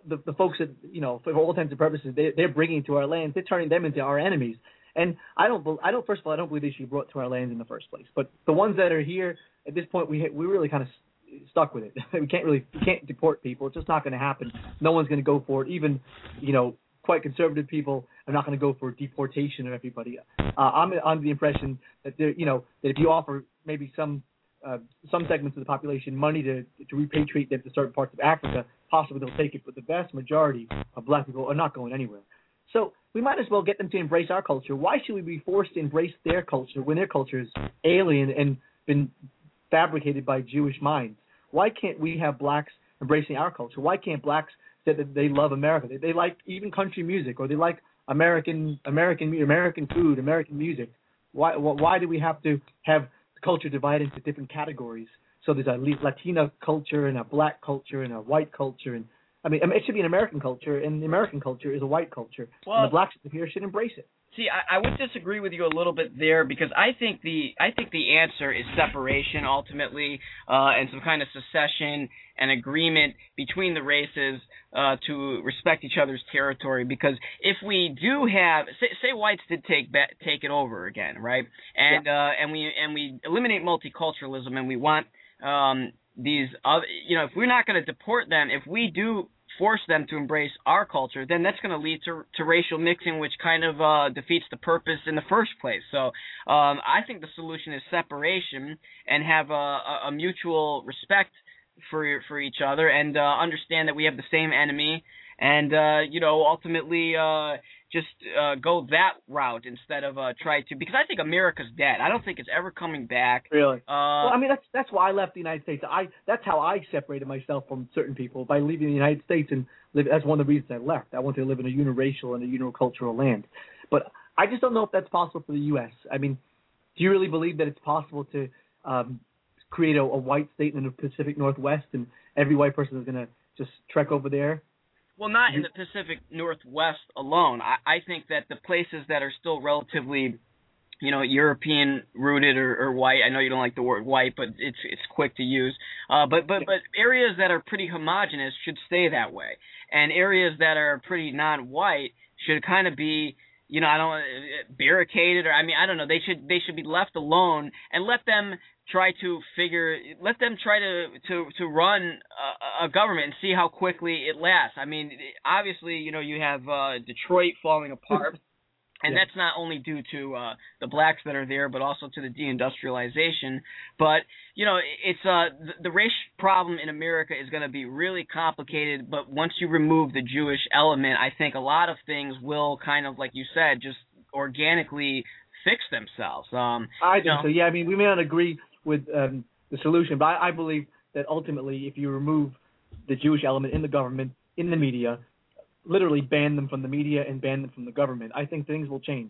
the, the folks that, you know, for all intents and purposes, they, they're bringing to our lands, they're turning them into our enemies. And I don't, I don't. First of all, I don't believe they should be brought to our lands in the first place. But the ones that are here at this point, we we really kind of stuck with it. we can't really, we can't deport people. It's just not going to happen. No one's going to go for it. Even, you know, quite conservative people are not going to go for deportation of everybody. Uh, I'm under the impression that there, you know, that if you offer maybe some uh, some segments of the population money to to repatriate them to certain parts of Africa, possibly they'll take it. But the vast majority of black people are not going anywhere. So we might as well get them to embrace our culture. Why should we be forced to embrace their culture when their culture is alien and been fabricated by Jewish minds? Why can't we have blacks embracing our culture? Why can't blacks say that they love America? They, they like even country music, or they like American American American food, American music. Why why do we have to have the culture divided into different categories? So there's a Latina culture and a black culture and a white culture, and I mean, it should be an American culture, and the American culture is a white culture. Well, and the blacks here should embrace it. See, I, I would disagree with you a little bit there, because I think the I think the answer is separation ultimately, uh, and some kind of secession and agreement between the races uh, to respect each other's territory. Because if we do have, say, say whites did take ba- take it over again, right? And yeah. uh, and we and we eliminate multiculturalism, and we want um, these other, you know, if we're not going to deport them, if we do force them to embrace our culture, then that's going to lead to to racial mixing, which kind of uh, defeats the purpose in the first place. So um, I think the solution is separation and have a, a, a mutual respect for for each other, and uh, understand that we have the same enemy, and uh, you know, ultimately uh, just uh, go that route instead of uh, try to, because I think America's dead. I don't think it's ever coming back. Really? Uh, well, I mean, that's that's why I left the United States. I that's how I separated myself from certain people, by leaving the United States, and live, that's one of the reasons I left. I wanted to live in a uniracial and a unicultural land. But I just don't know if that's possible for the U S. I mean, do you really believe that it's possible to um, create a, a white state in the Pacific Northwest, and every white person is going to just trek over there? Well, not in the Pacific Northwest alone. I, I think that the places that are still relatively, you know, European-rooted or, or white, I know you don't like the word white, but it's it's quick to use, uh, but, but, but areas that are pretty homogenous should stay that way. And areas that are pretty non-white should kind of be, you know, I don't barricaded, or I mean, I don't know. They should they should be left alone and let them try to figure, let them try to to to run a, a government and see how quickly it lasts. I mean, obviously, you know, you have uh, Detroit falling apart, and yeah. that's not only due to uh, the blacks that are there, but also to the deindustrialization. But you know, it's uh, the, the race problem in America is going to be really complicated. But once you remove the Jewish element, I think a lot of things will kind of, like you said, just organically fix themselves. Um, I think you know, so. Yeah, I mean, we may not agree with um, the solution, but I, I believe that ultimately, if you remove the Jewish element in the government, in the media, literally ban them from the media and ban them from the government, I think things will change.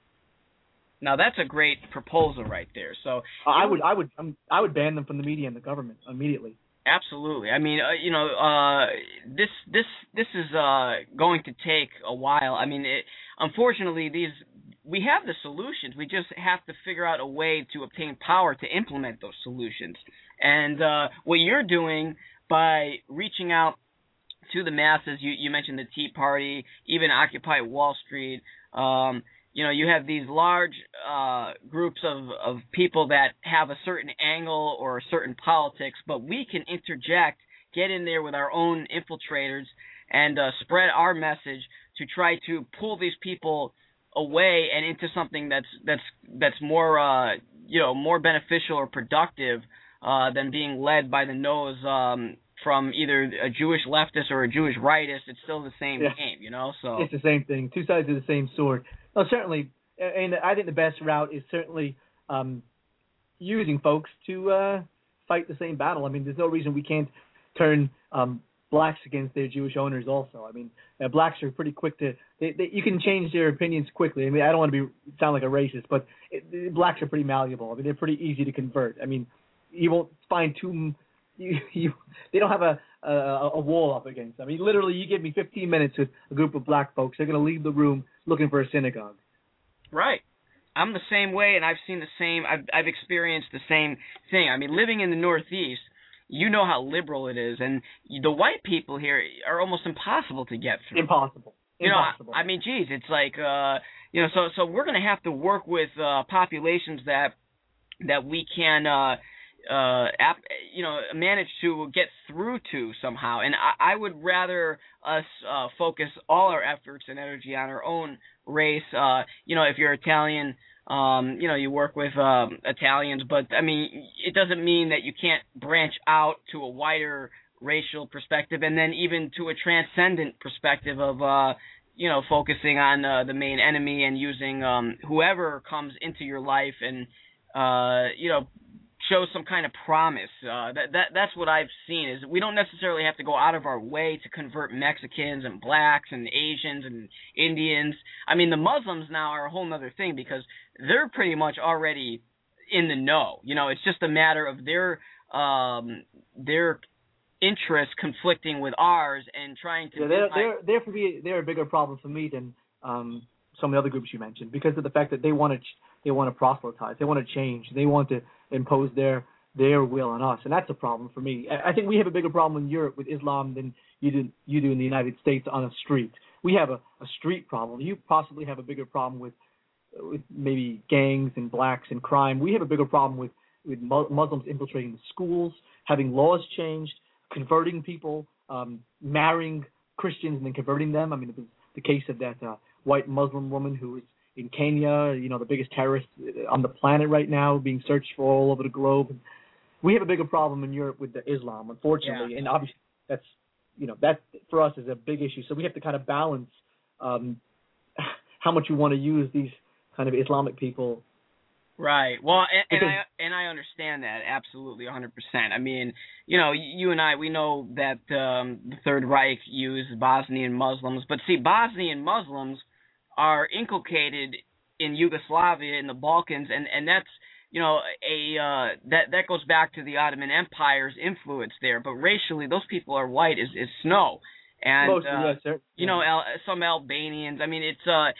Now that's a great proposal right there. So uh, I would, I would, um, I would ban them from the media and the government immediately. Absolutely. I mean, uh, you know, uh, this this this is uh, going to take a while. I mean, it, unfortunately, these we have the solutions. We just have to figure out a way to obtain power to implement those solutions. And uh, what you're doing by reaching out to the masses, you, you mentioned the Tea Party, even Occupy Wall Street. Um, you know, you have these large uh, groups of, of people that have a certain angle or a certain politics, but we can interject, get in there with our own infiltrators, and uh, spread our message to try to pull these people away and into something that's that's that's more uh, you know more beneficial or productive uh, than being led by the nose um, from either a Jewish leftist or a Jewish rightist. It's still the same yeah. game, you know. So it's the same thing, two sides of the same sword. No, certainly, and I think the best route is certainly um, using folks to uh, fight the same battle. I mean, there's no reason we can't turn um, blacks against their Jewish owners also. I mean, uh, blacks are pretty quick to they, they, you can change their opinions quickly. I mean, I don't want to be sound like a racist, but it, blacks are pretty malleable. I mean, they're pretty easy to convert. I mean, you won't find too you, you they don't have a, a a wall up against them. I mean, literally, you give me fifteen minutes with a group of black folks, they're going to leave the room looking for a synagogue. Right. I'm the same way, and I've seen the same. I've I've experienced the same thing. I mean, living in the Northeast, you know how liberal it is, and the white people here are almost impossible to get through. Impossible. You Impossible. know, I, I mean, geez, it's like, uh, you know, so so we're going to have to work with uh, populations that that we can, uh, uh, ap- you know, manage to get through to somehow. And I, I would rather us uh, focus all our efforts and energy on our own race. Uh, you know, if you're Italian, um, you know, you work with um, Italians, but I mean, it doesn't mean that you can't branch out to a wider racial perspective, and then even to a transcendent perspective of, uh, you know, focusing on uh, the main enemy and using um, whoever comes into your life and, uh, you know, show some kind of promise. Uh, that that that's what I've seen is we don't necessarily have to go out of our way to convert Mexicans and blacks and Asians and Indians. I mean, the Muslims now are a whole other thing because they're pretty much already in the know. You know, it's just a matter of their um, their interests conflicting with ours and trying to. Yeah, they're they're they're for me they're a bigger problem for me than um, some of the other groups you mentioned because of the fact that they want to they want to proselytize, they want to change, they want to impose their their will on us, and that's a problem for me. I, I think we have a bigger problem in Europe with Islam than you do you do in the United States on a street. We have a, a street problem. You possibly have a bigger problem with with maybe gangs and blacks and crime. We have a bigger problem with with Muslims infiltrating the schools, having laws changed, converting people, um, marrying Christians and then converting them. I mean, the, the case of that uh, white Muslim woman who is in Kenya, you know, the biggest terrorist on the planet right now, being searched for all over the globe. We have a bigger problem in Europe with the Islam, unfortunately, yeah. and obviously that's, you know, that for us is a big issue. So we have to kind of balance um, how much we want to use these kind of Islamic people. Right. Well, and, and I and I understand that absolutely one hundred percent. I mean, you know, you and I, we know that um, the Third Reich used Bosnian Muslims, but see, Bosnian Muslims are inculcated in Yugoslavia in the Balkans, and, and that's, you know, a uh, that that goes back to the Ottoman Empire's influence there. But racially, those people are white as, as snow, and Most, uh, yes, sir. you know, Al- some Albanians. I mean, it's uh.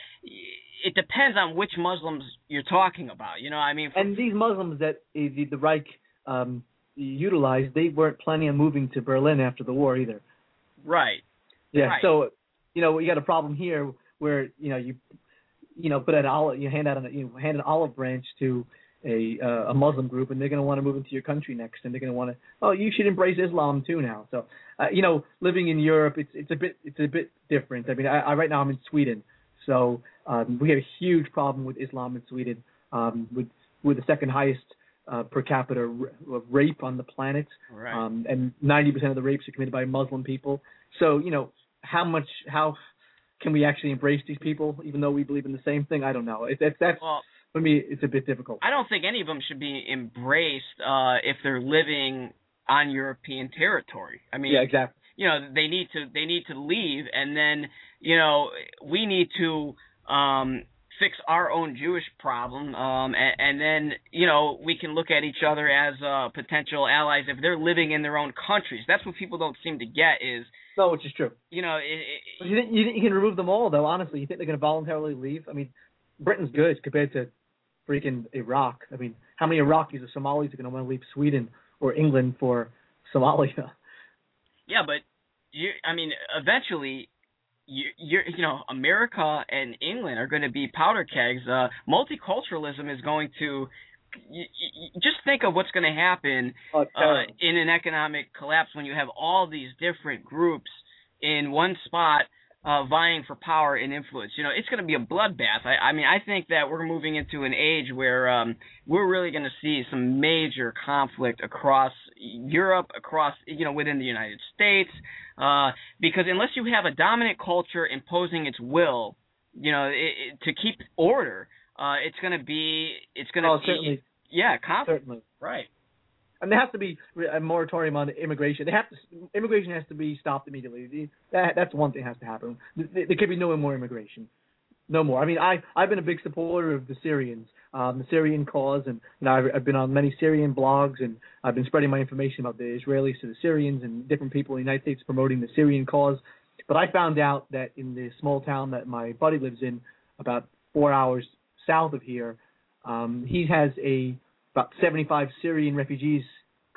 It depends on which Muslims you're talking about. You know, I mean, and these Muslims that uh, the, the Reich um, utilized, they weren't planning on moving to Berlin after the war either. Right. Yeah. Right. So, you know, we got a problem here where you know you, you know, put an olive, you hand out an you know, hand an olive branch to a uh, a Muslim group, and they're going to want to move into your country next, and they're going to want to, oh, you should embrace Islam too now. So, uh, you know, living in Europe, it's it's a bit it's a bit different. I mean, I, I right now I'm in Sweden. So um, we have a huge problem with Islam in Sweden, um, with with the second highest uh, per capita r- rape on the planet, right. um, and ninety percent of the rapes are committed by Muslim people. So you know, how much how can we actually embrace these people, even though we believe in the same thing? I don't know. It, it, that's well, for me, it's a bit difficult. I don't think any of them should be embraced uh, if they're living on European territory. I mean, yeah, exactly. You know, they need to they need to leave, and then you know we need to um, fix our own Jewish problem, um, and, and then you know we can look at each other as uh, potential allies if they're living in their own countries. That's what people don't seem to get is. No, which is true. You know, it, it, you, think, you think you can remove them all though? Honestly, you think they're going to voluntarily leave? I mean, Britain's good compared to freaking Iraq. I mean, how many Iraqis or Somalis are going to want to leave Sweden or England for Somalia? Yeah, but you, I mean, eventually, you, you're, you know, America and England are going to be powder kegs. Uh, multiculturalism is going to. You, you, just think of what's going to happen oh, uh, in an economic collapse when you have all these different groups in one spot uh, vying for power and influence. You know, it's going to be a bloodbath. I, I mean, I think that we're moving into an age where um, we're really going to see some major conflict across Europe, across, you know, within the United States, uh, because unless you have a dominant culture imposing its will, you know, it, it, to keep order, uh, it's going to be, it's going to oh, be, certainly. yeah, conflict. Certainly. Right. And there has to be a moratorium on immigration. They have to, immigration has to be stopped immediately. That, that's one thing that has to happen. There, there could be no more immigration. No more. I mean, I, I've been a big supporter of the Syrians, um, the Syrian cause, and you know, I've, I've been on many Syrian blogs, and I've been spreading my information about the Israelis to the Syrians and different people in the United States promoting the Syrian cause. But I found out that in the small town that my buddy lives in, about four hours south of here, um, he has a about seventy-five Syrian refugees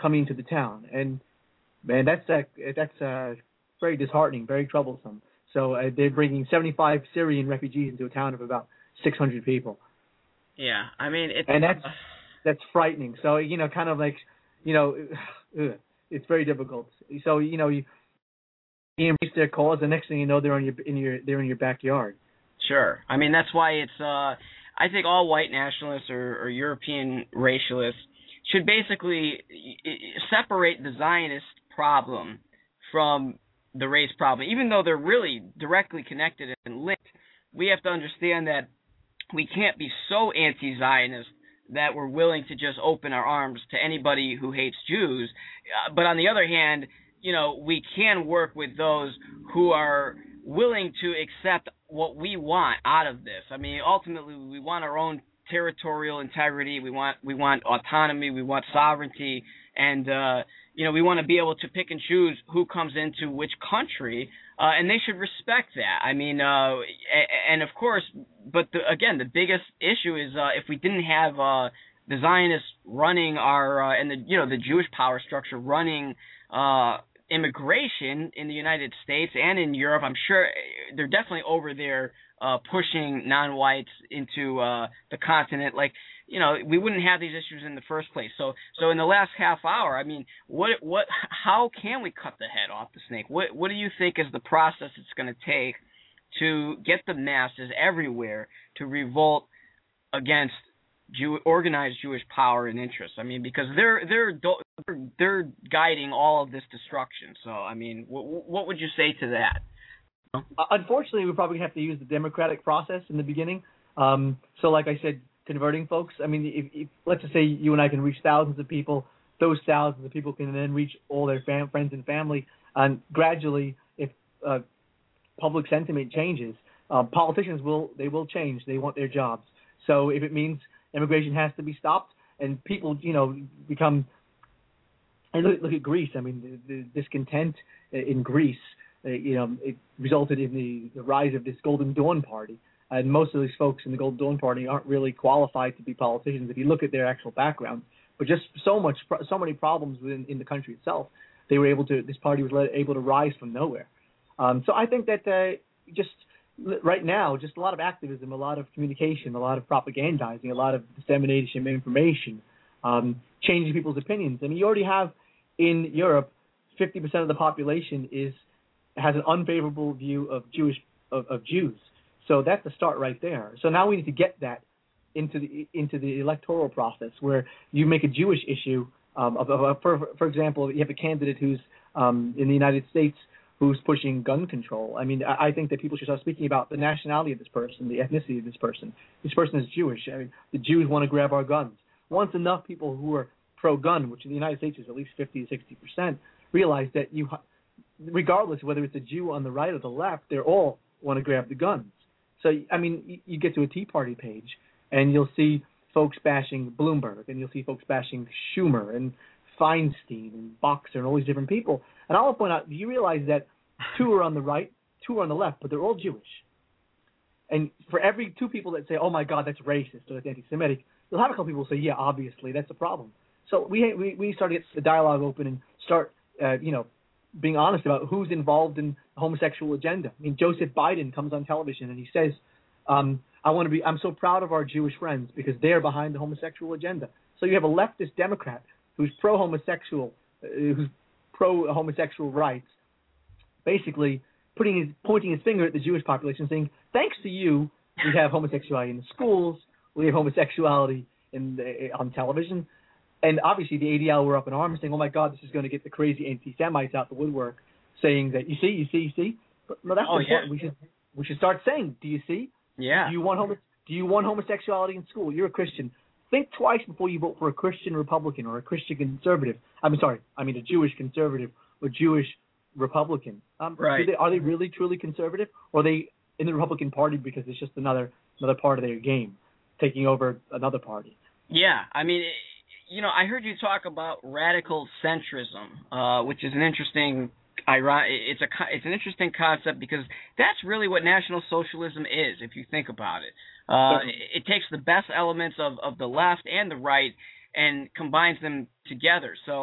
coming into the town, and man, that's uh, that's uh, very disheartening, very troublesome. So uh, they're bringing seventy-five Syrian refugees into a town of about six hundred people. Yeah, I mean, it's and that's that's frightening. So you know, kind of like, you know, it's very difficult. So you know, you, you embrace their cause, the next thing you know, they're on your in your they're in your backyard. Sure. I mean, that's why it's. Uh, I think all white nationalists or, or European racialists should basically separate the Zionist problem from the race problem. Even though they're really directly connected and linked, we have to understand that we can't be so anti-Zionist that we're willing to just open our arms to anybody who hates Jews. Uh, but on the other hand, you know, we can work with those who are willing to accept what we want out of this. I mean, ultimately, we want our own territorial integrity. We want we want autonomy. We want sovereignty, and uh, you know, we want to be able to pick and choose who comes into which country, uh, and they should respect that. I mean, uh, and of course, but the, again, the biggest issue is uh, if we didn't have uh, the Zionists running our uh, and the you know the Jewish power structure running uh, immigration in the United States and in Europe, I'm sure they're definitely over there uh, pushing non-whites into uh, the continent. Like, you know, we wouldn't have these issues in the first place. So, so in the last half hour, I mean, what, what, how can we cut the head off the snake? What, what do you think is the process it's going to take to get the masses everywhere to revolt against Jew, organized Jewish power and interests? I mean, because they're they're they're guiding all of this destruction. So, I mean, what, what would you say to that? Unfortunately, we probably have to use the democratic process in the beginning. Um, so, like I said, converting folks. I mean, if, if, let's just say you and I can reach thousands of people. Those thousands of people can then reach all their fam- friends and family. And gradually, if uh, public sentiment changes, uh, politicians will they will change. They want their jobs. So, if it means immigration has to be stopped, and people, you know, become. And look, look at Greece. I mean, the, the discontent in Greece, uh, you know, it resulted in the, the rise of this Golden Dawn Party. And most of these folks in the Golden Dawn Party aren't really qualified to be politicians if you look at their actual background. But just so much, so many problems within in the country itself, they were able to. This party was able to rise from nowhere. Um, so I think that uh, just. Right now, just a lot of activism, a lot of communication, a lot of propagandizing, a lot of dissemination of information, um, changing people's opinions. I mean, you already have in Europe, fifty percent of the population is has an unfavorable view of Jewish of, of Jews. So that's the start right there. So now we need to get that into the into the electoral process where you make a Jewish issue. Um, of, of, for for example, you have a candidate who's um, in the United States who's pushing gun control. I mean, I think that people should start speaking about the nationality of this person, the ethnicity of this person. This person is Jewish. I mean, the Jews want to grab our guns. Once enough people who are pro-gun, which in the United States is at least fifty to sixty percent, realize that you, regardless of whether it's a Jew on the right or the left, they all want to grab the guns. So, I mean, you get to a Tea Party page, and you'll see folks bashing Bloomberg, and you'll see folks bashing Schumer and Feinstein and Boxer and all these different people. And I'll point out, do you realize that two are on the right, two are on the left, but they're all Jewish? And for every two people that say, oh, my God, that's racist or that's anti-Semitic, you'll have a couple people say, yeah, obviously, that's a problem. So we we, we start to get the dialogue open and start, uh, you know, being honest about who's involved in the homosexual agenda. I mean, Joseph Biden comes on television and he says, um, I want to be, I'm so proud of our Jewish friends because they're behind the homosexual agenda. So you have a leftist Democrat who's pro-homosexual, uh, who's pro-homosexual rights, basically putting his, pointing his finger at the Jewish population saying, thanks to you, we have homosexuality in the schools, we have homosexuality in the, on television. And obviously the A D L were up in arms saying, oh, my God, this is going to get the crazy anti-Semites out the woodwork, saying that, you see, you see, you see. But no, that's oh, important. Yeah. We should we should start saying, do you see? Yeah. Do you want homo- Do you want homosexuality in school? You're a Christian. Think twice before you vote for a Christian Republican or a Christian conservative. I'm sorry, I mean a Jewish conservative or Jewish Republican. Um, right. They, are they really truly conservative, or are they in the Republican Party because it's just another another part of their game, taking over another party? Yeah, I mean, you know, I heard you talk about radical centrism, uh, which is an interesting, it's a it's an interesting concept because that's really what National Socialism is, if you think about it. Uh, it, it takes the best elements of, of the left and the right and combines them together. So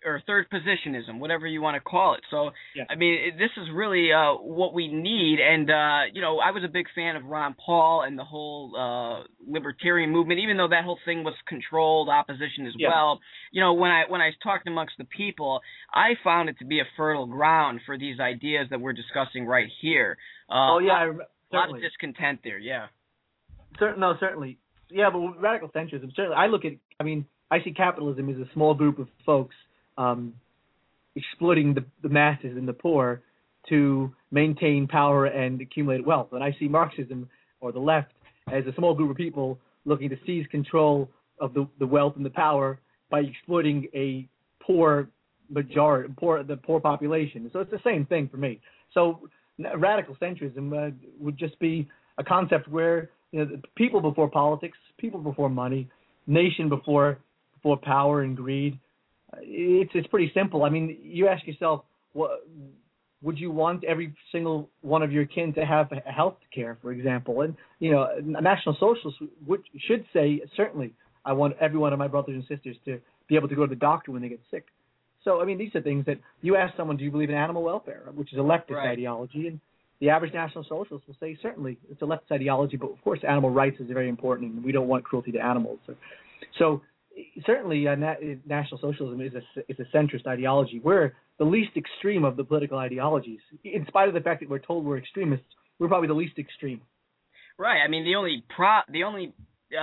or third positionism, whatever you want to call it. So, yeah. I mean, it, this is really uh, what we need. And, uh, you know, I was a big fan of Ron Paul and the whole uh, libertarian movement, even though that whole thing was controlled opposition as yeah. well. You know, when I when I talked amongst the people, I found it to be a fertile ground for these ideas that we're discussing right here. Uh, oh, yeah, I, a lot of discontent there, yeah. Cer- no, certainly. Yeah, but with radical centrism, certainly, I look at, I mean, I see capitalism as a small group of folks um, exploiting the, the masses and the poor to maintain power and accumulate wealth. And I see Marxism, or the left, as a small group of people looking to seize control of the, the wealth and the power by exploiting a poor majority, poor the poor population. So it's the same thing for me. So radical centrism uh, would just be a concept where, you know, people before politics, people before money, nation before before power and greed. It's it's pretty simple. I mean, you ask yourself, what would you want every single one of your kin to have health care, for example? And, you know, National Socialists would, should say, certainly, I want every one of my brothers and sisters to be able to go to the doctor when they get sick. So, I mean, these are things that you ask someone, do you believe in animal welfare, which is a leftist right. ideology, and the average National Socialist will say, certainly, it's a leftist ideology, but of course animal rights is very important, and we don't want cruelty to animals. So, so certainly uh, na- National Socialism is a, is a centrist ideology. We're the least extreme of the political ideologies. In spite of the fact that we're told we're extremists, we're probably the least extreme. Right. I mean, the only pro, the only, uh,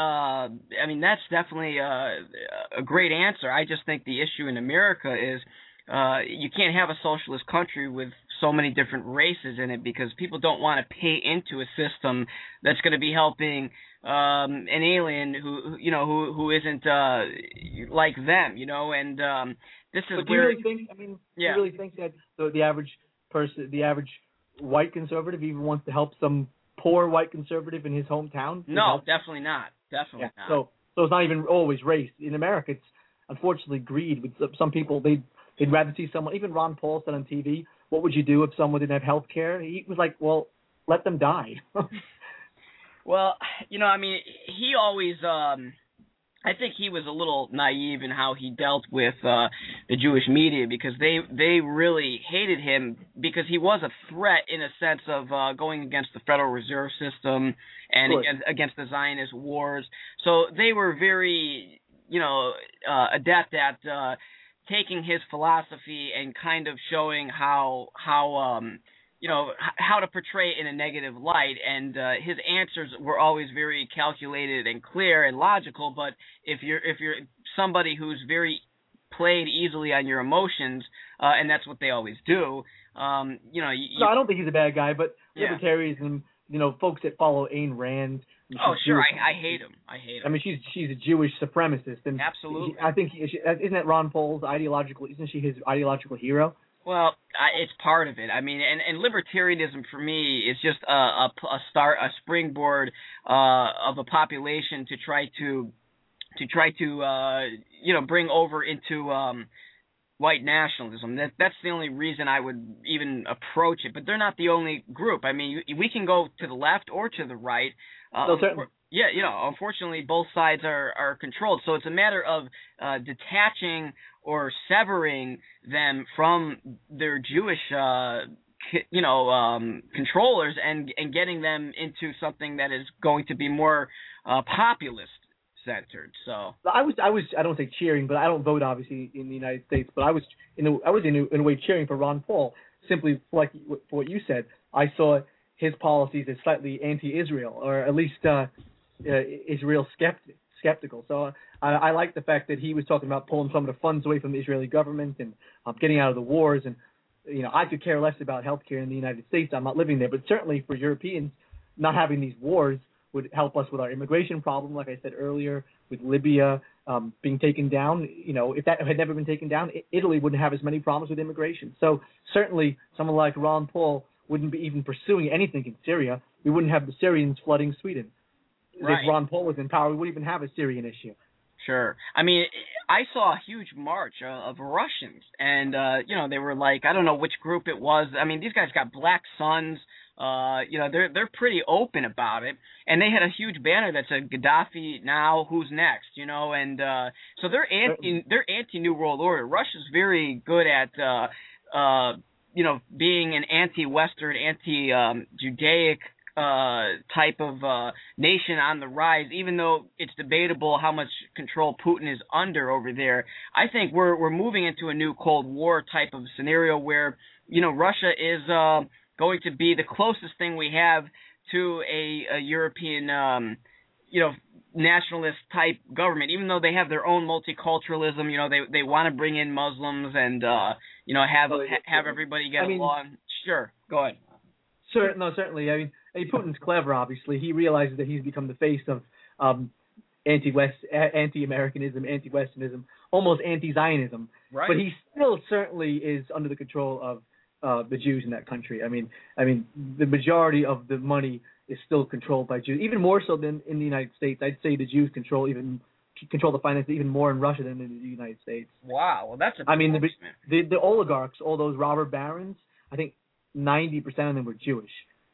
I mean, that's definitely uh, a great answer. I just think the issue in America is uh, you can't have a socialist country with so many different races in it because people don't want to pay into a system that's going to be helping um, an alien who, you know, who who isn't uh, like them, you know, and um, this is but do where. you really think? I mean, yeah. do you really think that the, the average person, the average white conservative, even wants to help some poor white conservative in his hometown? No, definitely not. Definitely yeah. not. So, so it's not even always race. In America, it's unfortunately greed. With some people, they they'd rather see someone. Even Ron Paul said on T V, "What would you do if someone didn't have health care?" He was like, "Well, let them die." Well, you know, I mean, he always. Um, I think he was a little naive in how he dealt with uh, the Jewish media because they they really hated him because he was a threat in a sense of uh, going against the Federal Reserve System and against, against the Zionist wars. So they were very, you know, uh, adept at uh, taking his philosophy and kind of showing how how um, you know how to portray it in a negative light. And uh, his answers were always very calculated and clear and logical. But if you're if you're somebody who's very played easily on your emotions, uh, and that's what they always do, um, you know. You, no, I don't think he's a bad guy, but yeah. libertarians and, you know, folks that follow Ayn Rand. Oh, sure, I, I hate him. I hate him. I mean, she's she's a Jewish supremacist, and absolutely. I think she, isn't that Ron Paul's ideological? Isn't she his ideological hero? Well, I, it's part of it. I mean, and, and libertarianism for me is just a, a, a start, a springboard uh, of a population to try to to try to uh, you know bring over into um, white nationalism. That that's the only reason I would even approach it. But they're not the only group. I mean, we can go to the left or to the right. Uh, no, certainly. Yeah, you know, unfortunately, both sides are, are controlled. So it's a matter of uh, detaching or severing them from their Jewish, uh, you know, um, controllers and and getting them into something that is going to be more uh, populist centered. So I was I was I don't say cheering, but I don't vote obviously in the United States. But I was in a, I was in a, in a way cheering for Ron Paul simply for like for what you said. I saw his policies as slightly anti-Israel, or at least uh, uh, Israel skeptic, skeptical. So uh, I, I like the fact that he was talking about pulling some of the funds away from the Israeli government and um, getting out of the wars. And you know, I could care less about healthcare in the United States. I'm not living there, but certainly for Europeans, not having these wars would help us with our immigration problem, like I said earlier, with Libya um, being taken down. You know, if that had never been taken down, Italy wouldn't have as many problems with immigration. So certainly someone like Ron Paul wouldn't be even pursuing anything in Syria. We wouldn't have the Syrians flooding Sweden. Right. If Ron Paul was in power, we wouldn't even have a Syrian issue. Sure. I mean, I saw a huge march uh, of Russians, and, uh, you know, they were like, I don't know which group it was. I mean, these guys got black suns Uh, you know, they're they're pretty open about it, and they had a huge banner that said Gaddafi now, who's next? You know, and uh, so they're anti they're anti New World Order. Russia's very good at uh, uh, you know, being an anti-Western, anti-Judaic uh, type of uh, nation on the rise, even though it's debatable how much control Putin is under over there. I think we're we're moving into a new Cold War type of scenario where, you know, Russia is uh, going to be the closest thing we have to a, a European, um, you know, nationalist type government, even though they have their own multiculturalism. You know, they they want to bring in Muslims and, uh, you know, have ha- have everybody get I mean, along. Sure, go ahead. Sure, no, certainly. I mean, I mean, Putin's clever, obviously. He realizes that he's become the face of um, anti-West, anti-Americanism, anti-Westernism, almost anti-Zionism. Right. But he still certainly is under the control of uh, the Jews in that country. I mean, I mean, the majority of the money is still controlled by Jews, even more so than in the United States. I'd say the Jews control even control the finance even more in Russia than in the United States. Wow, well that's a I mean, the, the the oligarchs, all those robber barons, I think ninety percent of them were Jewish.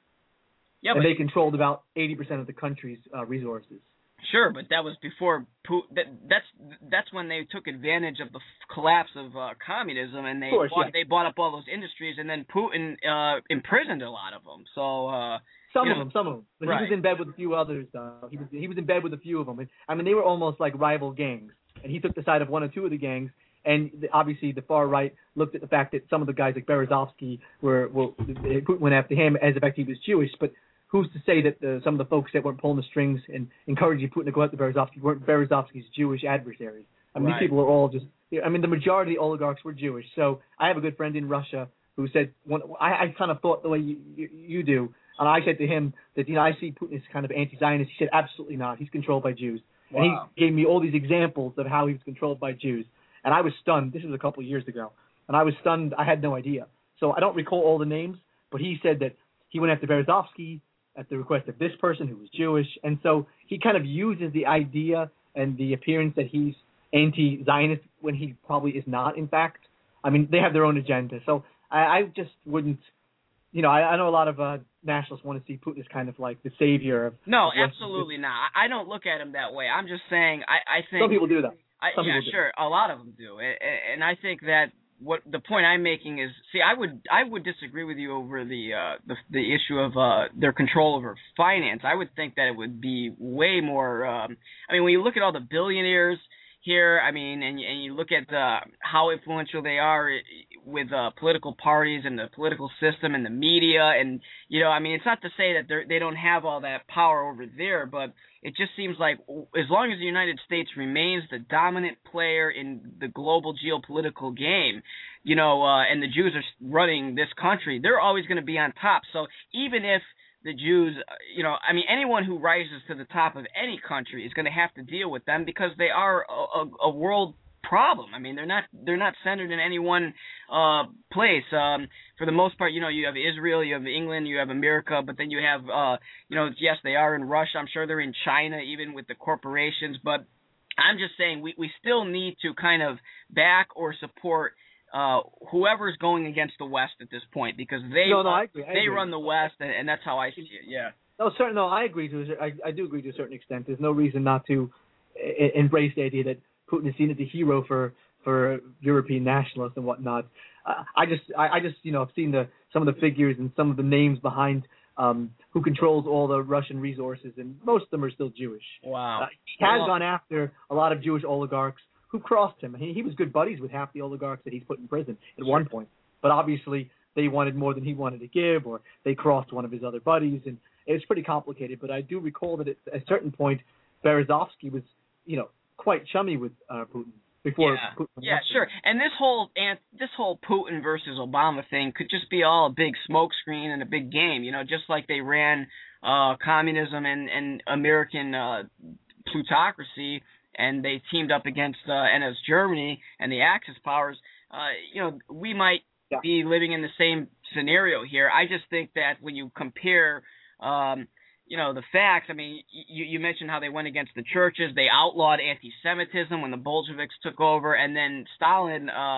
Yeah, and but they controlled about eighty percent of the country's uh, resources. Sure, but that was before Putin. That, that's that's when they took advantage of the f- collapse of uh, communism, and they course, bought, yeah. they bought up all those industries, and then Putin uh, imprisoned a lot of them. So uh, some you of know, them, some of them. But right. he was in bed with a few others. Uh, he was he was in bed with a few of them. And, I mean, they were almost like rival gangs, and he took the side of one or two of the gangs. And the, obviously, the far right looked at the fact that some of the guys like Berezovsky were, were Putin went after him as if he was Jewish, but who's to say that the, some of the folks that weren't pulling the strings and encouraging Putin to go after Berezovsky weren't Berezovsky's Jewish adversaries? I mean, right. these people are all just. I mean, the majority of the oligarchs were Jewish. So I have a good friend in Russia who said, one, I, I kind of thought the way you, you, you do, and I said to him that, you know, I see Putin as kind of anti-Zionist. He said, absolutely not. He's controlled by Jews. Wow. And he gave me all these examples of how he was controlled by Jews. And I was stunned. This was a couple of years ago. And I was stunned. I had no idea. So I don't recall all the names, but he said that he went after Berezovsky at the request of this person who was Jewish. And so he kind of uses the idea and the appearance that he's anti-Zionist when he probably is not, in fact. I mean, they have their own agenda. So I, I just wouldn't, you know, I, I know a lot of uh, nationalists want to see Putin as kind of like the savior of. No, of absolutely not. I don't look at him that way. I'm just saying, I, I think. Some people do that. I, Some yeah, people do. sure. A lot of them do. And, and I think that what the point I'm making is, see, I would I would disagree with you over the uh, the, the issue of uh, their control over finance. I would think that it would be way more. Um, I mean, when you look at all the billionaires here, I mean, and and you look at uh, how influential they are with uh, political parties and the political system and the media, and you know, I mean, it's not to say that they they don't have all that power over there, but it just seems like as long as the United States remains the dominant player in the global geopolitical game, you know, uh, and the Jews are running this country, they're always going to be on top. So even if the Jews, you know, I mean, anyone who rises to the top of any country is going to have to deal with them because they are a, a, a world problem. I mean, they're not they're not centered in any one uh, place. Um, for the most part, you know, you have Israel, you have England, you have America, but then you have, uh, you know, yes, they are in Russia. I'm sure they're in China, even with the corporations. But I'm just saying we, we still need to kind of back or support uh, whoever's going against the West at this point, because they no, no, I agree. I they agree. run the West, and, and that's how I see it. Yeah. No, certain. No, I agree to. I, I do agree to a certain extent. There's no reason not to I- embrace the idea that Putin is seen as a hero for, for European nationalists and whatnot. Uh, I just, I, I just, you know, I've seen the some of the figures and some of the names behind um, who controls all the Russian resources, and most of them are still Jewish. Wow. Uh, he has well, gone after a lot of Jewish oligarchs who crossed him. He, he was good buddies with half the oligarchs that he's put in prison at sure. one point. But obviously, they wanted more than he wanted to give, or they crossed one of his other buddies, and it was pretty complicated. But I do recall that at a certain point, Berezovsky was, you know, quite chummy with uh, Putin before. Yeah, Putin yeah, sure. And this whole and this whole Putin versus Obama thing could just be all a big smokescreen and a big game, you know, just like they ran uh, communism and, and American uh, plutocracy, and they teamed up against uh, and as Germany and the Axis powers. Uh, you know, we might yeah. be living in the same scenario here. I just think that when you compare. Um, You know, the facts, I mean, you, you mentioned how they went against the churches. They outlawed anti-Semitism when the Bolsheviks took over. And then Stalin, uh,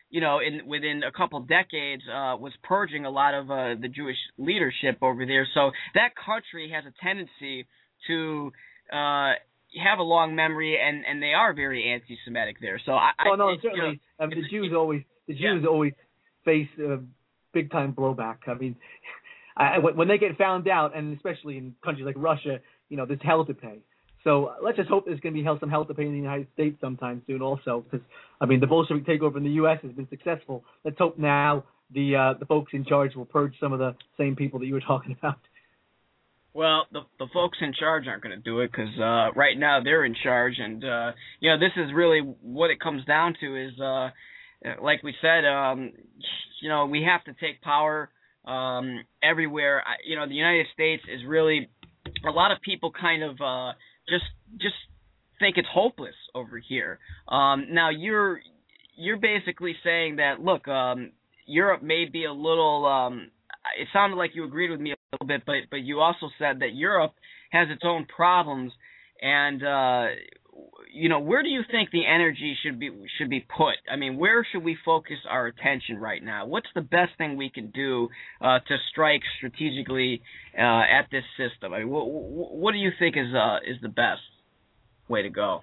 you know, in within a couple decades, uh, was purging a lot of uh, the Jewish leadership over there. So that country has a tendency to uh, have a long memory, and, and they are very anti-Semitic there. So I, oh I no, think, certainly you know, I mean, the it, Jews it, always the Jews yeah. always face uh, big time blowback. I mean, I, when they get found out, and especially in countries like Russia, you know, there's hell to pay. So let's just hope there's going to be hell, some hell to pay in the United States sometime soon also, because, I mean, the Bolshevik takeover in the U S has been successful. Let's hope now the uh, the folks in charge will purge some of the same people that you were talking about. Well, the the folks in charge aren't going to do it because uh, right now they're in charge, and uh, you know, this is really what it comes down to is, uh, like we said, um, you know, we have to take power um, everywhere. I, you know, the United States is really, a lot of people kind of uh, just just think it's hopeless over here. Um, now you're you're basically saying that, look, um, Europe may be a little. Um, it sounded like you agreed with me a little bit, but but you also said that Europe has its own problems, and uh, you know, where do you think the energy should be should be put? I mean, where should we focus our attention right now? What's the best thing we can do uh, to strike strategically uh, at this system? I mean, what, what do you think is uh, is the best way to go?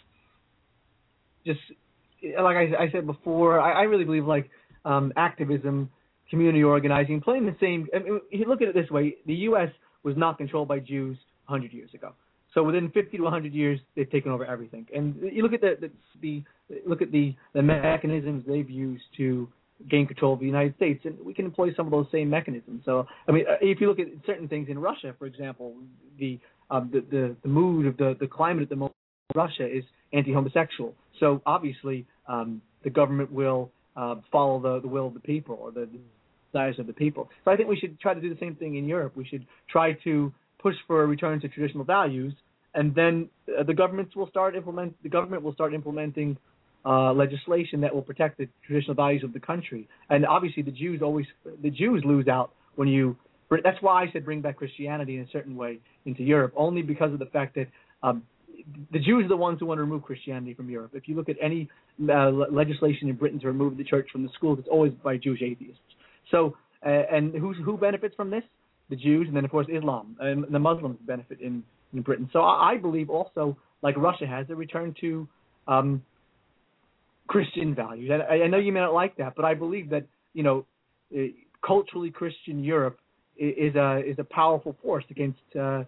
Just like I, I said before, I, I really believe like um, activism, community organizing, playing the same. I mean, you look at it this way: the U S was not controlled by Jews one hundred years ago. So within fifty to one hundred years, they've taken over everything. And you look at the, the, the look at the, the mechanisms they've used to gain control of the United States, and we can employ some of those same mechanisms. So, I mean, if you look at certain things in Russia, for example, the um, the, the, the mood of the, the climate at the moment in Russia is anti-homosexual. So obviously, um, the government will uh, follow the, the will of the people or the desires of the people. So I think we should try to do the same thing in Europe. We should try to push for a return to traditional values, and then uh, the governments will start implement. The government will start implementing uh, legislation that will protect the traditional values of the country. And obviously, the Jews always the Jews lose out when you. That's why I said bring back Christianity in a certain way into Europe, only because of the fact that um, the Jews are the ones who want to remove Christianity from Europe. If you look at any uh, legislation in Britain to remove the church from the schools, it's always by Jewish atheists. So, uh, and who's, who benefits from this? The Jews, and then, of course, Islam. And the Muslims benefit in, in Britain. So I, I believe also, like Russia has, a return to um, Christian values. And I, I know you may not like that, but I believe that, you know, uh, culturally Christian Europe is a, is a powerful force against uh,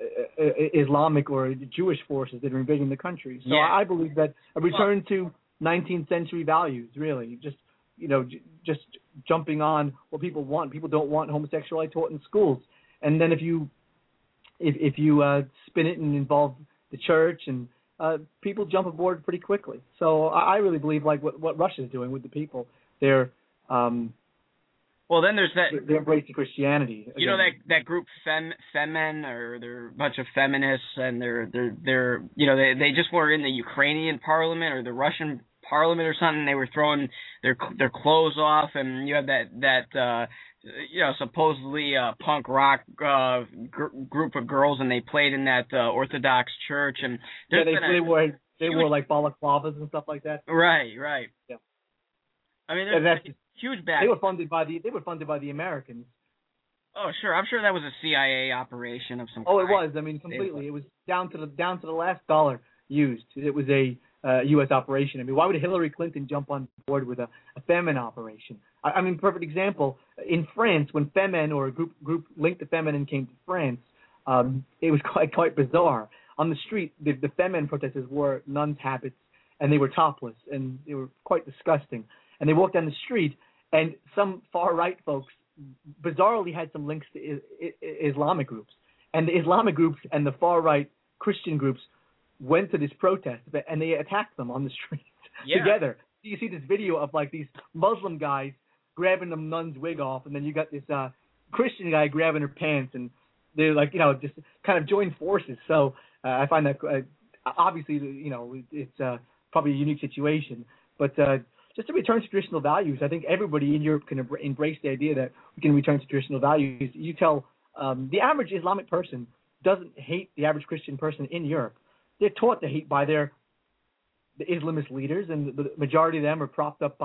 Islamic or Jewish forces that are invading the country. So yeah. I believe that a return to nineteenth century values, really, just you know, j- just jumping on what people want. People don't want homosexuality taught in schools. And then if you if if you uh, spin it and involve the church, and uh, people jump aboard pretty quickly. So I, I really believe like what, what Russia is doing with the people. They're um, well, then there's that they're embracing Christianity. Again. You know that that group Fem Femen, or they're a bunch of feminists, and they're they're they're you know they they just were in the Ukrainian parliament or the Russian parliament or something. They were throwing their their clothes off, and you have that that uh, you know supposedly uh, punk rock uh, gr- group of girls, and they played in that uh, Orthodox church, and yeah, they, a, they wore they huge, wore like balaclavas and stuff like that. Right, right. Yeah. I mean, there's that's, huge back. They were funded by the they were funded by the Americans. Oh, sure. I'm sure that was a C I A operation of some oh, kind. Oh, it was. I mean, completely. It was down to the down to the last dollar used. It was a uh, U S operation. I mean, why would Hillary Clinton jump on board with a, a Femen operation? I, I mean, perfect example. In France, when Femen or a group group linked to Feminine came to France, um, it was quite quite bizarre. On the street, the, the Femen protesters wore nuns' habits, and they were topless, and they were quite disgusting. And they walked down the street, and some far-right folks bizarrely had some links to I- I- Islamic groups. And the Islamic groups and the far-right Christian groups went to this protest, and they attacked them on the streets yeah. together. You see this video of, like, these Muslim guys grabbing the nun's wig off, and then you got this uh, Christian guy grabbing her pants, and they're, like, you know, just kind of joined forces. So uh, I find that, uh, obviously, you know, it's uh, probably a unique situation. But uh, just to return to traditional values, I think everybody in Europe can embrace the idea that we can return to traditional values. You tell um, the average Islamic person doesn't hate the average Christian person in Europe. They're taught to hate by their the Islamist leaders, and the majority of them are propped up by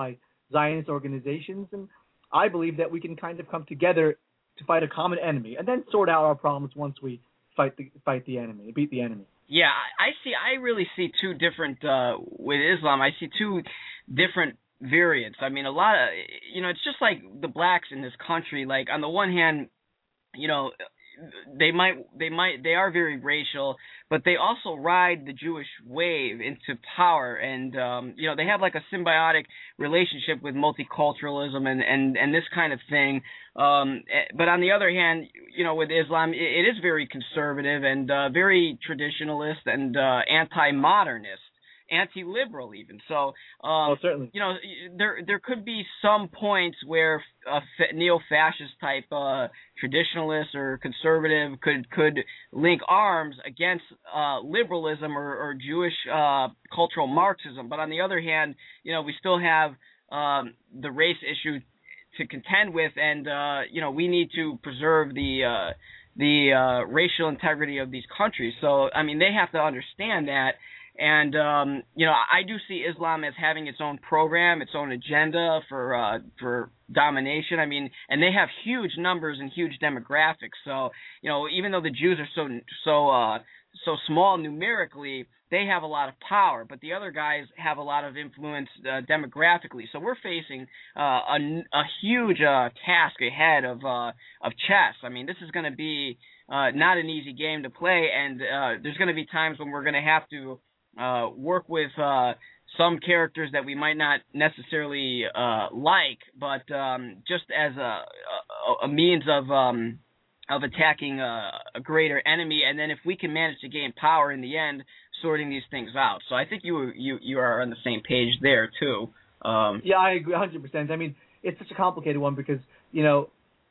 Zionist organizations, and I believe that we can kind of come together to fight a common enemy, and then sort out our problems once we fight the fight the enemy, beat the enemy. Yeah, I see. I really see two different uh, with Islam. I see two different variants. I mean, a lot of you know, it's just like the blacks in this country. Like on the one hand, you know, they might they might they are very racial, but they also ride the Jewish wave into power, and um, you know, they have like a symbiotic relationship with multiculturalism and and and this kind of thing. Um, but on the other hand, you know, with Islam, it, it is very conservative and uh, very traditionalist and uh, anti-modernist, anti-liberal even. So, um, oh, certainly. you know, there there could be some points where a neo-fascist type uh, traditionalist or conservative could could link arms against uh, liberalism or, or Jewish uh, cultural Marxism. But on the other hand, you know, we still have um, the race issue to contend with, and uh, you know, we need to preserve the uh, the uh, racial integrity of these countries. So, I mean, they have to understand that. And, um, you know, I do see Islam as having its own program, its own agenda for uh, for domination. I mean, and they have huge numbers and huge demographics. So, you know, even though the Jews are so so uh, so small numerically, they have a lot of power. But the other guys have a lot of influence uh, demographically. So we're facing uh, a, a huge uh, task ahead of uh, of chess. I mean, this is going to be uh, not an easy game to play, and uh, there's going to be times when we're going to have to Uh, work with uh, some characters that we might not necessarily uh, like, but um, just as a, a, a means of um, of attacking a, a greater enemy, and then if we can manage to gain power in the end, sorting these things out. So I think you you you are on the same page there too. Um, yeah, I agree one hundred percent. I mean, it's such a complicated one because, you know,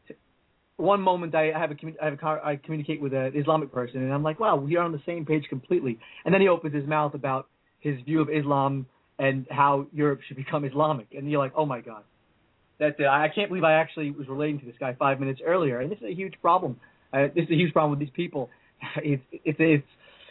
one moment I have a I have a I communicate with an Islamic person, and I'm like, wow, we are on the same page completely. And then he opens his mouth about his view of Islam and how Europe should become Islamic, and you're like, oh my God, that uh, I can't believe I actually was relating to this guy five minutes earlier. And this is a huge problem. Uh, this is a huge problem with these people. It's it's it's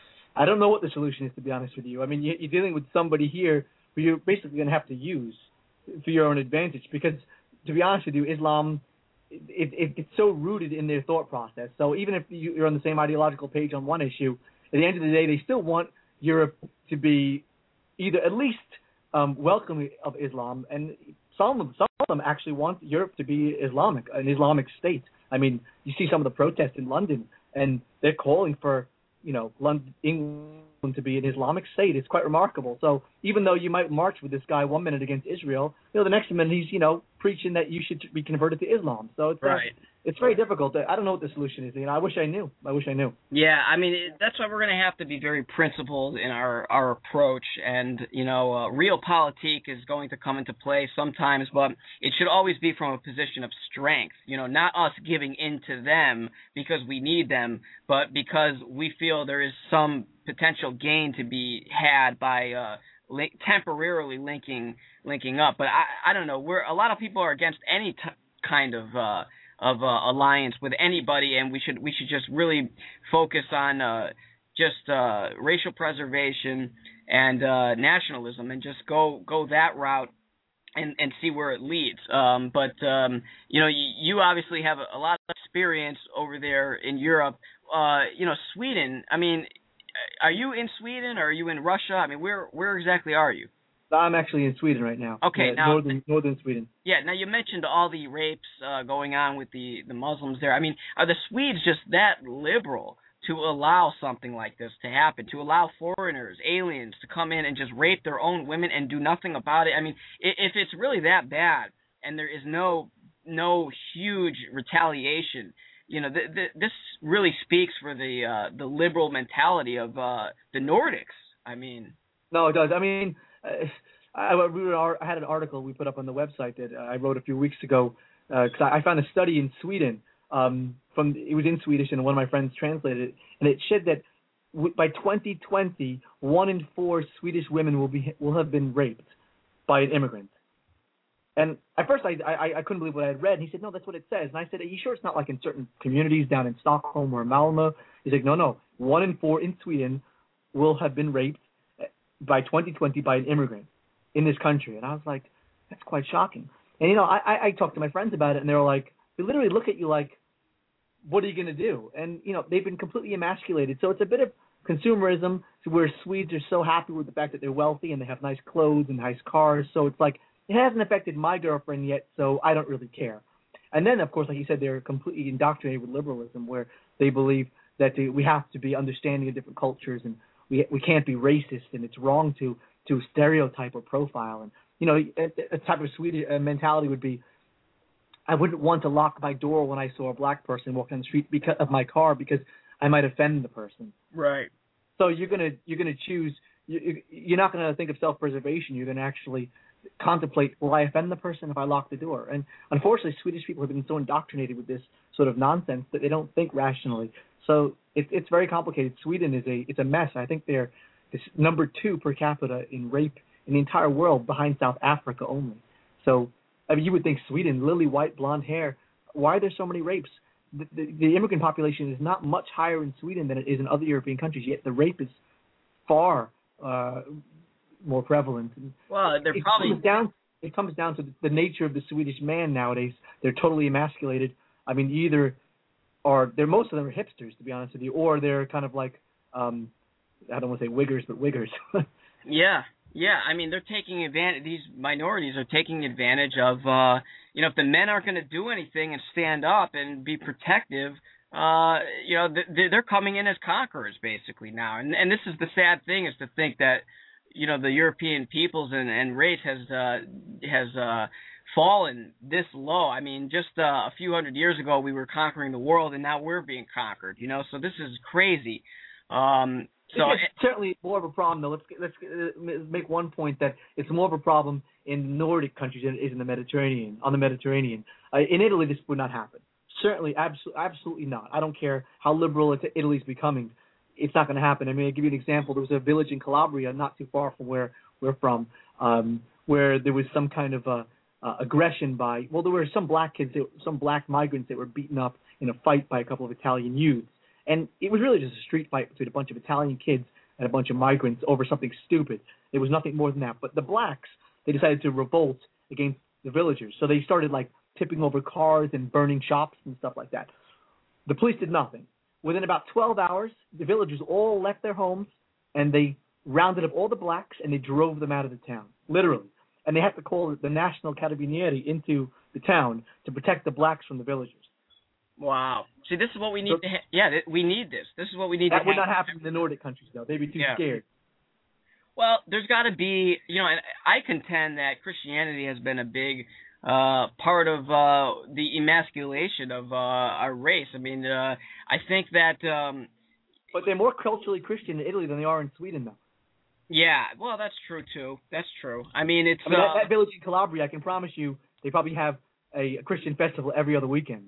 I don't know what the solution is, to be honest with you. I mean, you, you're dealing with somebody here who you're basically going to have to use for your own advantage, because to be honest with you, Islam, It, it, it's so rooted in their thought process. So even if you're on the same ideological page on one issue, at the end of the day, they still want Europe to be either at least um, welcoming of Islam, and some of, some of them actually want Europe to be Islamic, an Islamic state. I mean, you see some of the protests in London, and they're calling for, you know, London, England to be an Islamic state. It's quite remarkable. So even though you might march with this guy one minute against Israel, you know, the next minute he's, you know, preaching that you should be converted to Islam. So it's right. uh, it's very difficult. I don't know what the solution is. You know, I wish I knew. I wish I knew. Yeah, I mean, it, that's why we're going to have to be very principled in our, our approach. And, you know, uh, realpolitik is going to come into play sometimes, but it should always be from a position of strength. You know, not us giving in to them because we need them, but because we feel there is some potential gain to be had by uh, link, temporarily linking linking up. But I, I don't know. We're a lot of people are against any t- kind of uh, of uh, alliance with anybody, and we should we should just really focus on uh, just uh, racial preservation and uh, nationalism, and just go go that route and and see where it leads. Um, but um, you know, you, you obviously have a, a lot of experience over there in Europe. Uh, you know, Sweden. I mean, are you in Sweden or are you in Russia? I mean, where where exactly are you? I'm actually in Sweden right now. Okay, yeah, now northern northern Sweden. Yeah, now you mentioned all the rapes uh, going on with the, the Muslims there. I mean, are the Swedes just that liberal to allow something like this to happen, to allow foreigners, aliens, to come in and just rape their own women and do nothing about it? I mean, if it's really that bad and there is no no huge retaliation, you know, th- th- this really speaks for the uh, the liberal mentality of uh, the Nordics. I mean, no, it does. I mean. Uh, I, we were, I had an article we put up on the website that I wrote a few weeks ago because uh, I, I found a study in Sweden. Um, from it was in Swedish, and one of my friends translated it, and it said that w- by twenty twenty, one in four Swedish women will be will have been raped by an immigrant. And at first, I, I I couldn't believe what I had read. And he said, "No, that's what it says." And I said, "Are you sure it's not like in certain communities down in Stockholm or Malmö?" He's like, "No, no, one in four in Sweden will have been raped by twenty twenty by an immigrant in this country." And I was like, that's quite shocking. And you know, I, I I talked to my friends about it, and they were like, they literally look at you like, what are you going to do? And you know, they've been completely emasculated. So it's a bit of consumerism, to where Swedes are so happy with the fact that they're wealthy and they have nice clothes and nice cars. So it's like, it hasn't affected my girlfriend yet, so I don't really care. And then, of course, like you said, they're completely indoctrinated with liberalism, where they believe that they, we have to be understanding of different cultures, and we we can't be racist, and it's wrong to to stereotype or profile. And you know, a, a type of Swedish mentality would be, I wouldn't want to lock my door when I saw a black person walking on the street because of my car, because I might offend the person. Right. So you're gonna you're gonna choose. You, you're not gonna think of self-preservation. You're gonna actually contemplate, will I offend the person if I lock the door? And unfortunately, Swedish people have been so indoctrinated with this sort of nonsense that they don't think rationally. So it, it's very complicated. Sweden is a it's a mess. I think they're it's number two per capita in rape in the entire world, behind South Africa only. So I mean, you would think Sweden, lily white, blonde hair. Why are there so many rapes? The, the, the immigrant population is not much higher in Sweden than it is in other European countries, yet the rape is far uh, more prevalent. Well, they're it probably comes down. It comes down to the, the nature of the Swedish man nowadays. They're totally emasculated. I mean, either or they're most of them are hipsters, to be honest with you, or they're kind of like um, I don't want to say wiggers, but wiggers. Yeah, yeah. I mean, they're taking advantage. These minorities are taking advantage of. Uh, you know, if the men aren't going to do anything and stand up and be protective, uh, you know, th- they're coming in as conquerors basically now. And and this is the sad thing, is to think that, you know, the European peoples and, and race has uh, has uh, fallen this low. I mean, just uh, a few hundred years ago, we were conquering the world, and now we're being conquered. You know, so this is crazy. Um, so it's certainly more of a problem, though. Let's let's make one point, that it's more of a problem in Nordic countries than it is in the Mediterranean. On the Mediterranean, uh, in Italy, this would not happen. Certainly, absolutely, absolutely not. I don't care how liberal Italy's becoming. It's not going to happen. I mean, I'll give you an example. There was a village in Calabria, not too far from where we're from, um, where there was some kind of uh, uh, aggression by, well, there were some black kids, that, some black migrants that were beaten up in a fight by a couple of Italian youths. And it was really just a street fight between a bunch of Italian kids and a bunch of migrants over something stupid. There was nothing more than that. But the blacks, they decided to revolt against the villagers. So they started, like, tipping over cars and burning shops and stuff like that. The police did nothing. Within about twelve hours, the villagers all left their homes, and they rounded up all the blacks, and they drove them out of the town, literally. And they had to call the National Carabinieri into the town to protect the blacks from the villagers. Wow. See, this is what we need so, to ha- yeah, th- we need this. This is what we need that to That would have. not happen in the Nordic countries, though. They'd be too yeah. scared. Well, there's got to be, you know, and I contend that Christianity has been a big uh, part of uh, the emasculation of uh, our race. I mean, uh, I think that... Um, but they're more culturally Christian in Italy than they are in Sweden, though. Yeah, well, that's true, too. That's true. I mean, it's... I mean, uh, that, that village in Calabria, I can promise you, they probably have a, a Christian festival every other weekend.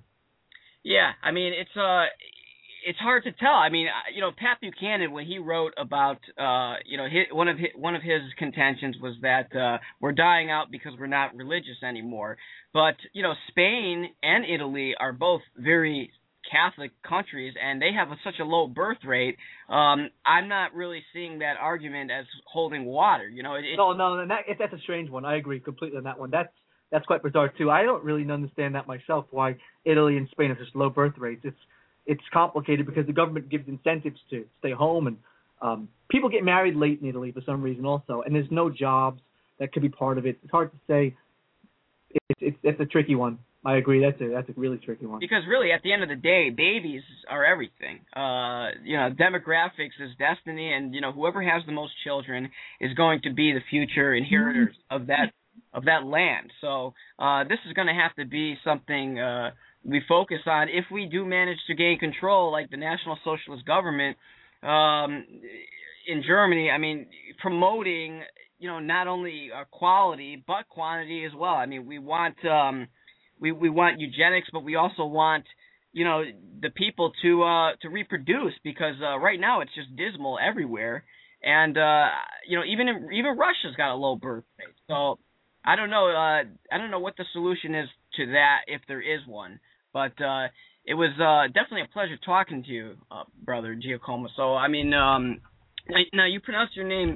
Yeah, I mean, it's uh, it's hard to tell. I mean, you know, Pat Buchanan, when he wrote about, uh, you know, his, one of his, one of his contentions was that uh, we're dying out because we're not religious anymore. But you know, Spain and Italy are both very Catholic countries, and they have a, such a low birth rate. Um, I'm not really seeing that argument as holding water. You know, it, no, no, that, that's a strange one. I agree completely on that one. That's That's quite bizarre, too. I don't really understand that myself, why Italy and Spain have such low birth rates. It's it's complicated because the government gives incentives to stay home, and um, people get married late in Italy for some reason also, and there's no jobs that could be part of it. It's hard to say. It's, it's, it's a tricky one. I agree. That's a, that's a really tricky one. Because really, at the end of the day, babies are everything. Uh, you know, demographics is destiny, and, you know, whoever has the most children is going to be the future inheritors mm-hmm. of that of that land. So uh, this is going to have to be something uh, we focus on if we do manage to gain control, like the National Socialist government um, in Germany. I mean, promoting, you know, not only uh, quality but quantity as well. I mean, we want um, we we want eugenics, but we also want, you know, the people to uh, to reproduce, because uh, right now it's just dismal everywhere, and uh, you know, even in, even Russia's got a low birth rate. So I don't know. Uh, I don't know what the solution is to that, if there is one. But uh, it was uh, definitely a pleasure talking to you, uh, brother Giacomo. So I mean, um, now you pronounce your name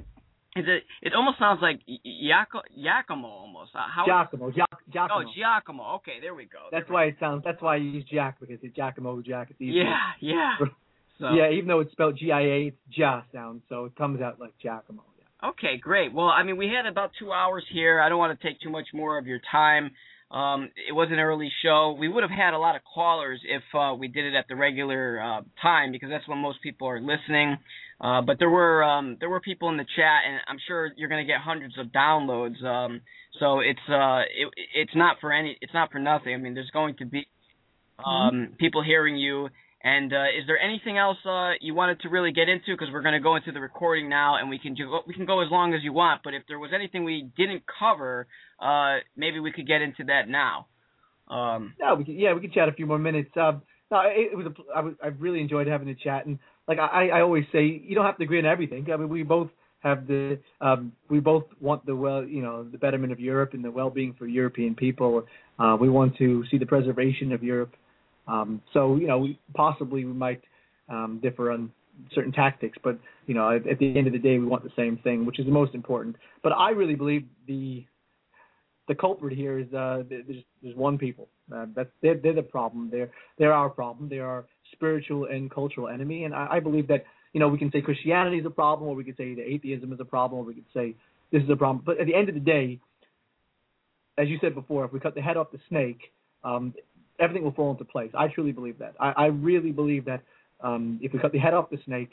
Is it? It almost sounds like Giacomo, Giacomo almost. Uh, how? Giacomo, Giacomo. Oh, Giacomo. Okay, there we go. That's why it sounds. That's why I use Jack, because it's Giacomo Jack. It's easier. Yeah, yeah. So. Yeah, even though it's spelled G I A, it's Ja sound, so it comes out like Giacomo. Yeah. Okay, great. Well, I mean, we had about two hours here. I don't want to take too much more of your time. Um, it was an early show. We would have had a lot of callers if uh, we did it at the regular uh, time, because that's when most people are listening. Uh, but there were um, there were people in the chat, and I'm sure you're going to get hundreds of downloads. Um, so it's uh, it, it's not for any it's not for nothing. I mean, there's going to be um, mm-hmm. people hearing you. And uh, is there anything else uh, you wanted to really get into? Because we're going to go into the recording now, and we can do, we can go as long as you want. But if there was anything we didn't cover, uh, maybe we could get into that now. Um, no, we could, yeah, we could chat a few more minutes. Um, no, it, it was a, I, was, I really enjoyed having the chat, and like I, I always say, you don't have to agree on everything. I mean, we both have the um, we both want the well, you know, the betterment of Europe and the well-being for European people. Uh, we want to see the preservation of Europe. Um, so, you know, we, possibly we might um, differ on certain tactics, but, you know, at, at the end of the day, we want the same thing, which is the most important. But I really believe the the culprit here is uh, there's, there's one people. Uh, that's they're, they're the problem. They're they're our problem. They're our spiritual and cultural enemy. And I, I believe that, you know, we can say Christianity is a problem, or we could say that atheism is a problem, or we could say this is a problem. But at the end of the day, as you said before, if we cut the head off the snake, um, everything will fall into place. I truly believe that. I, I really believe that um, if we cut the head off the snake,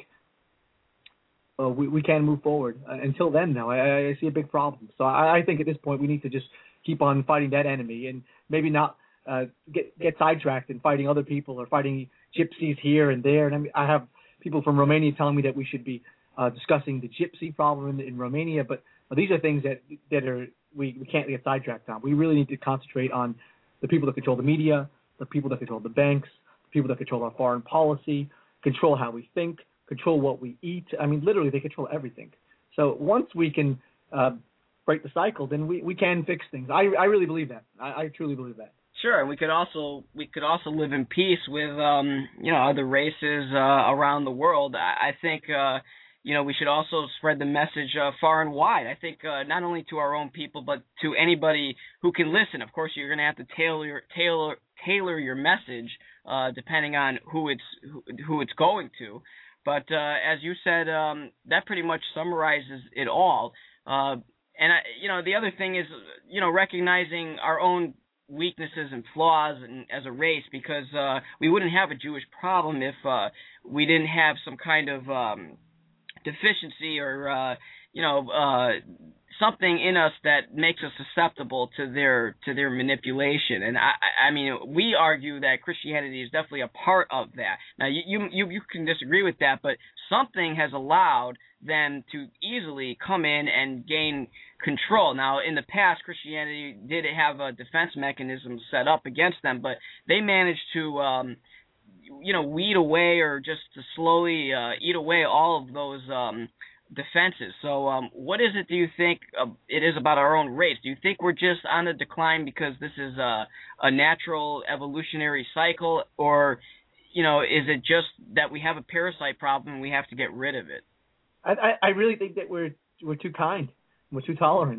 uh, we, we can move forward. Uh, until then, though, I, I see a big problem. So I, I think at this point we need to just keep on fighting that enemy, and maybe not uh, get get sidetracked in fighting other people or fighting gypsies here and there. And I, mean, I have people from Romania telling me that we should be uh, discussing the gypsy problem in, in Romania, but uh, these are things that that are we, we can't get sidetracked on. We really need to concentrate on the people that control the media, the people that control the banks, the people that control our foreign policy, control how we think, control what we eat. I mean, literally, they control everything. So once we can uh, break the cycle, then we, we can fix things. I, I really believe that. I, I truly believe that. Sure, and we could also we could also live in peace with um, you know other races uh, around the world. I, I think uh, you know we should also spread the message uh, far and wide. I think uh, not only to our own people, but to anybody who can listen. Of course, you're going to have to tailor tailor tailor your message uh, depending on who it's who, who it's going to. But uh, as you said, um, that pretty much summarizes it all. Uh, and I, you know, the other thing is, you know, recognizing our own weaknesses and flaws and, as a race, because uh, we wouldn't have a Jewish problem if uh, we didn't have some kind of um, deficiency or uh, you know uh, something in us that makes us susceptible to their to their manipulation. And I, I mean, we argue that Christianity is definitely a part of that. Now, you you you can disagree with that, but something has allowed them to easily come in and gain control. Now, in the past, Christianity did have a defense mechanism set up against them, but they managed to, um, you know, weed away or just to slowly uh, eat away all of those um, defenses. So um, what is it, do you think, uh, it is about our own race? Do you think we're just on the decline because this is a, a natural evolutionary cycle, or, you know, is it just that we have a parasite problem and we have to get rid of it? I, I really think that we're we're too kind. We're too tolerant.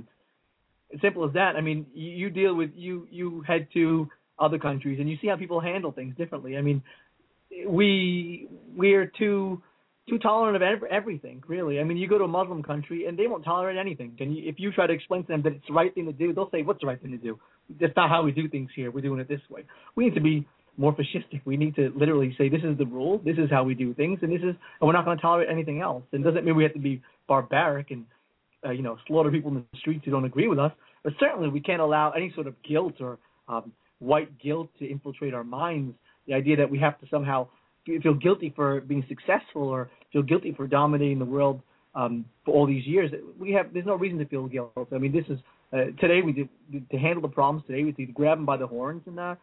As simple as that. I mean, you, you deal with you you head to other countries and you see how people handle things differently. I mean, we we're too too tolerant of every, everything, really. I mean, you go to a Muslim country and they won't tolerate anything. And you, if you try to explain to them that it's the right thing to do, they'll say, "What's the right thing to do? That's not how we do things here. We're doing it this way." We need to be more fascistic. We need to literally say, this is the rule, this is how we do things, and this is, and we're not going to tolerate anything else. And it doesn't mean we have to be barbaric and, uh, you know, slaughter people in the streets who don't agree with us, but certainly we can't allow any sort of guilt or um, white guilt to infiltrate our minds. The idea that we have to somehow feel guilty for being successful or feel guilty for dominating the world um, for all these years. We have, there's no reason to feel guilt. I mean, this is, uh, today we did, to handle the problems today, we need to grab them by the horns and, uh,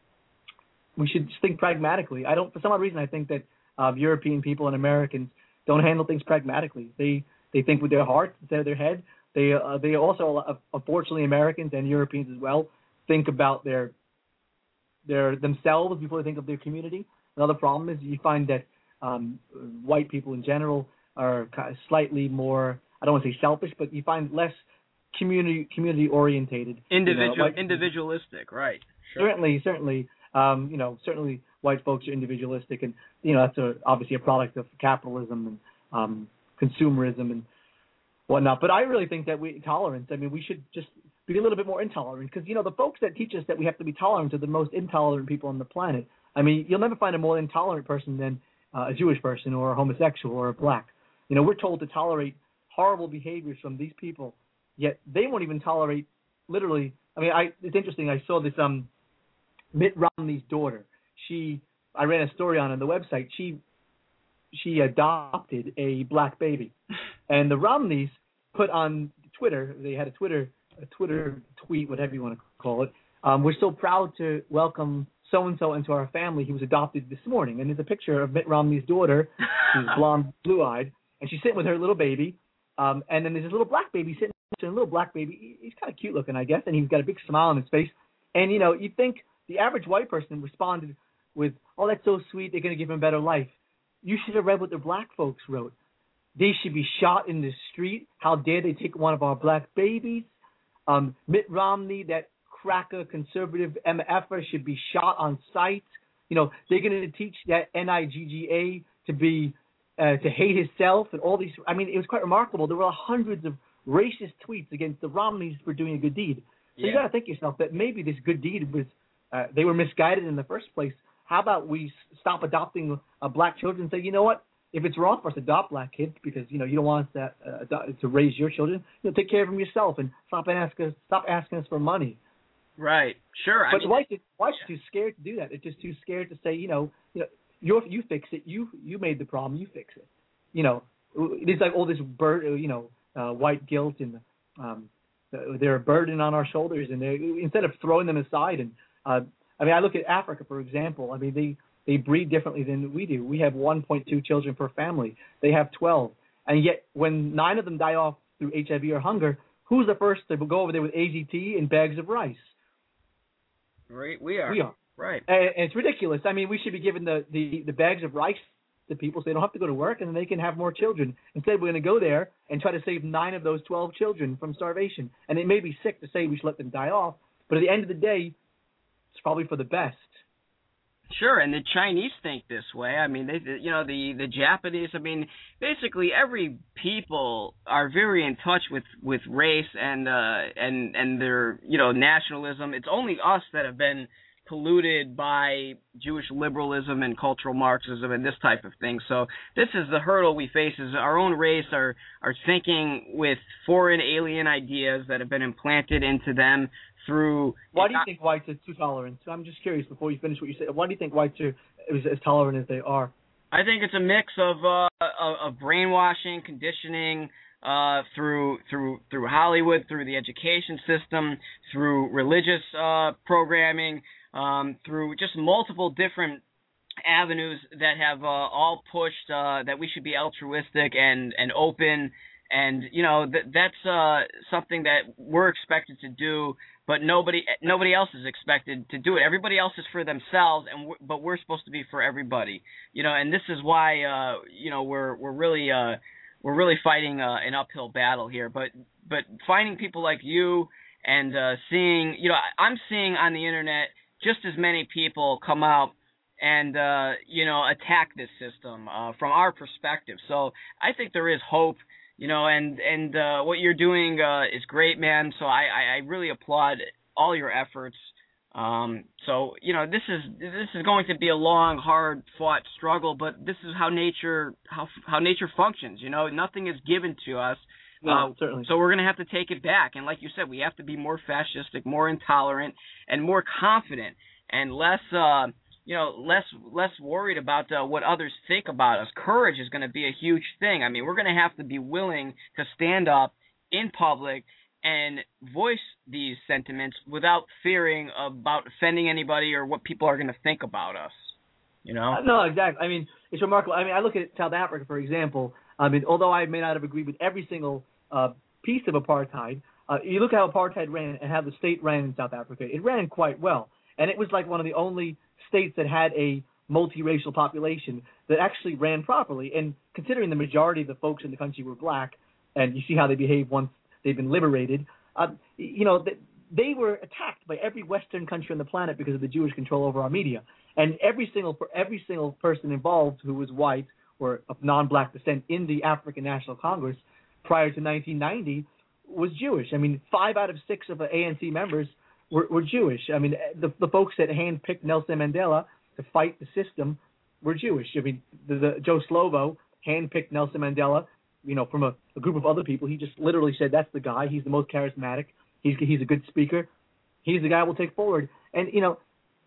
we should just think pragmatically. I don't, for some odd reason, I think that uh, European people and Americans don't handle things pragmatically. They they think with their heart instead of their head. They uh, they also, uh, unfortunately, Americans and Europeans as well, think about their their themselves before they think of their community. Another problem is you find that um, white people in general are kind of slightly more, I don't want to say selfish, but you find less community community orientated. Individual, you know, individualistic, right? Sure. Certainly, certainly, um, you know, certainly white folks are individualistic, and you know that's a, obviously a product of capitalism and um, consumerism and whatnot. But I really think that we tolerance. I mean, we should just be a little bit more intolerant, because you know the folks that teach us that we have to be tolerant are the most intolerant people on the planet. I mean, you'll never find a more intolerant person than uh, a Jewish person or a homosexual or a black. You know, we're told to tolerate horrible behaviors from these people, yet they won't even tolerate literally. I mean, I, it's interesting. I saw this um, Mitt Romney's daughter. She, I ran a story on on the website. She, she adopted a black baby, and the Romneys put on Twitter. They had a Twitter, a Twitter tweet, whatever you want to call it. Um, we're so proud to welcome so and so into our family. He was adopted this morning, and there's a picture of Mitt Romney's daughter, who's blonde, blue-eyed, and she's sitting with her little baby. Um, and then there's this little black baby sitting next to a little black baby. He's kind of cute looking, I guess, and he's got a big smile on his face. And, you know, you'd think the average white person responded with, oh, that's so sweet, they're going to give him a better life. You should have read what the black folks wrote. They should be shot in the street. How dare they take one of our black babies? Um, Mitt Romney, that cracker conservative M F-er, should be shot on sight. You know, they're going to teach that N I G G A to be Uh, to hate himself and all these. I mean, it was quite remarkable. There were hundreds of racist tweets against the Romneys for doing a good deed. So yeah. You got to think yourself that maybe this good deed was, uh, they were misguided in the first place. How about we stop adopting uh, black children and say, you know what, if it's wrong for us to adopt black kids because, you know, you don't want us to, uh, adopt, to raise your children, you know, take care of them yourself and stop, ask us, stop asking us for money. Right, sure. But I mean, whites, whites are too scared to do that. They're just too scared to say, you know, you know, You you fix it. You you made the problem. You fix it. You know, it's like all this bur- you know uh, white guilt and um, they're a burden on our shoulders. And they instead of throwing them aside and uh, I mean I look at Africa for example. I mean they, they breed differently than we do. We have one point two children per family. They have twelve, and yet when nine of them die off through H I V or hunger, who's the first to go over there with A Z T and bags of rice? Right, we are. We are. Right. And it's ridiculous. I mean, we should be giving the, the, the bags of rice to people so they don't have to go to work and then they can have more children. Instead, we're going to go there and try to save nine of those twelve children from starvation. And it may be sick to say we should let them die off, but at the end of the day, it's probably for the best. Sure, and the Chinese think this way. I mean, they, you know, the, the Japanese. I mean, basically every people are very in touch with, with race and uh and and their you know nationalism. It's only us that have been polluted by Jewish liberalism and cultural Marxism and this type of thing. So this is the hurdle we face: is our own race are are thinking with foreign alien ideas that have been implanted into them through. Why do you think whites are too tolerant? I'm just curious before you finish what you said. Why do you think whites are as tolerant as they are? I think it's a mix of uh, of, of brainwashing, conditioning uh, through through through Hollywood, through the education system, through religious uh, programming, um, through just multiple different avenues that have uh, all pushed uh, that we should be altruistic and, and open. And, you know, th- that's uh, something that we're expected to do, but nobody nobody else is expected to do it. Everybody else is for themselves, and w- but we're supposed to be for everybody. You know, and this is why, uh, you know, we're we're really uh, we're really fighting uh, an uphill battle here. But but finding people like you and uh, seeing, you know, I'm seeing on the internet just as many people come out and, uh, you know, attack this system uh, from our perspective. So I think there is hope. You know, and and uh, what you're doing uh, is great, man. So I, I really applaud all your efforts. Um, so you know, this is this is going to be a long, hard-fought struggle, but this is how nature how how nature functions. You know, nothing is given to us. No, uh, certainly. So we're going to have to take it back. And like you said, we have to be more fascistic, more intolerant, and more confident, and less. Uh, You know, less less worried about uh, what others think about us. Courage is going to be a huge thing. I mean, we're going to have to be willing to stand up in public and voice these sentiments without fearing about offending anybody or what people are going to think about us. You know? No, exactly. I mean, it's remarkable. I mean, I look at South Africa, for example. I mean, although I may not have agreed with every single uh, piece of apartheid, uh, you look at how apartheid ran and how the state ran in South Africa. It ran quite well. And it was like one of the only states that had a multiracial population that actually ran properly. And considering the majority of the folks in the country were black, and you see how they behave once they've been liberated. Uh, you know, they, they were attacked by every Western country on the planet because of the Jewish control over our media, and every single every single person involved who was white or of non-black descent in the African National Congress prior to nineteen ninety was Jewish. I mean, five out of six of the A N C members were, were Jewish. I mean, the, the folks that handpicked Nelson Mandela to fight the system were Jewish. I mean, the, the, Joe Slovo handpicked Nelson Mandela, you know, from a, a group of other people. He just literally said, that's the guy. He's the most charismatic. He's he's a good speaker. He's the guy we'll take forward. And, you know,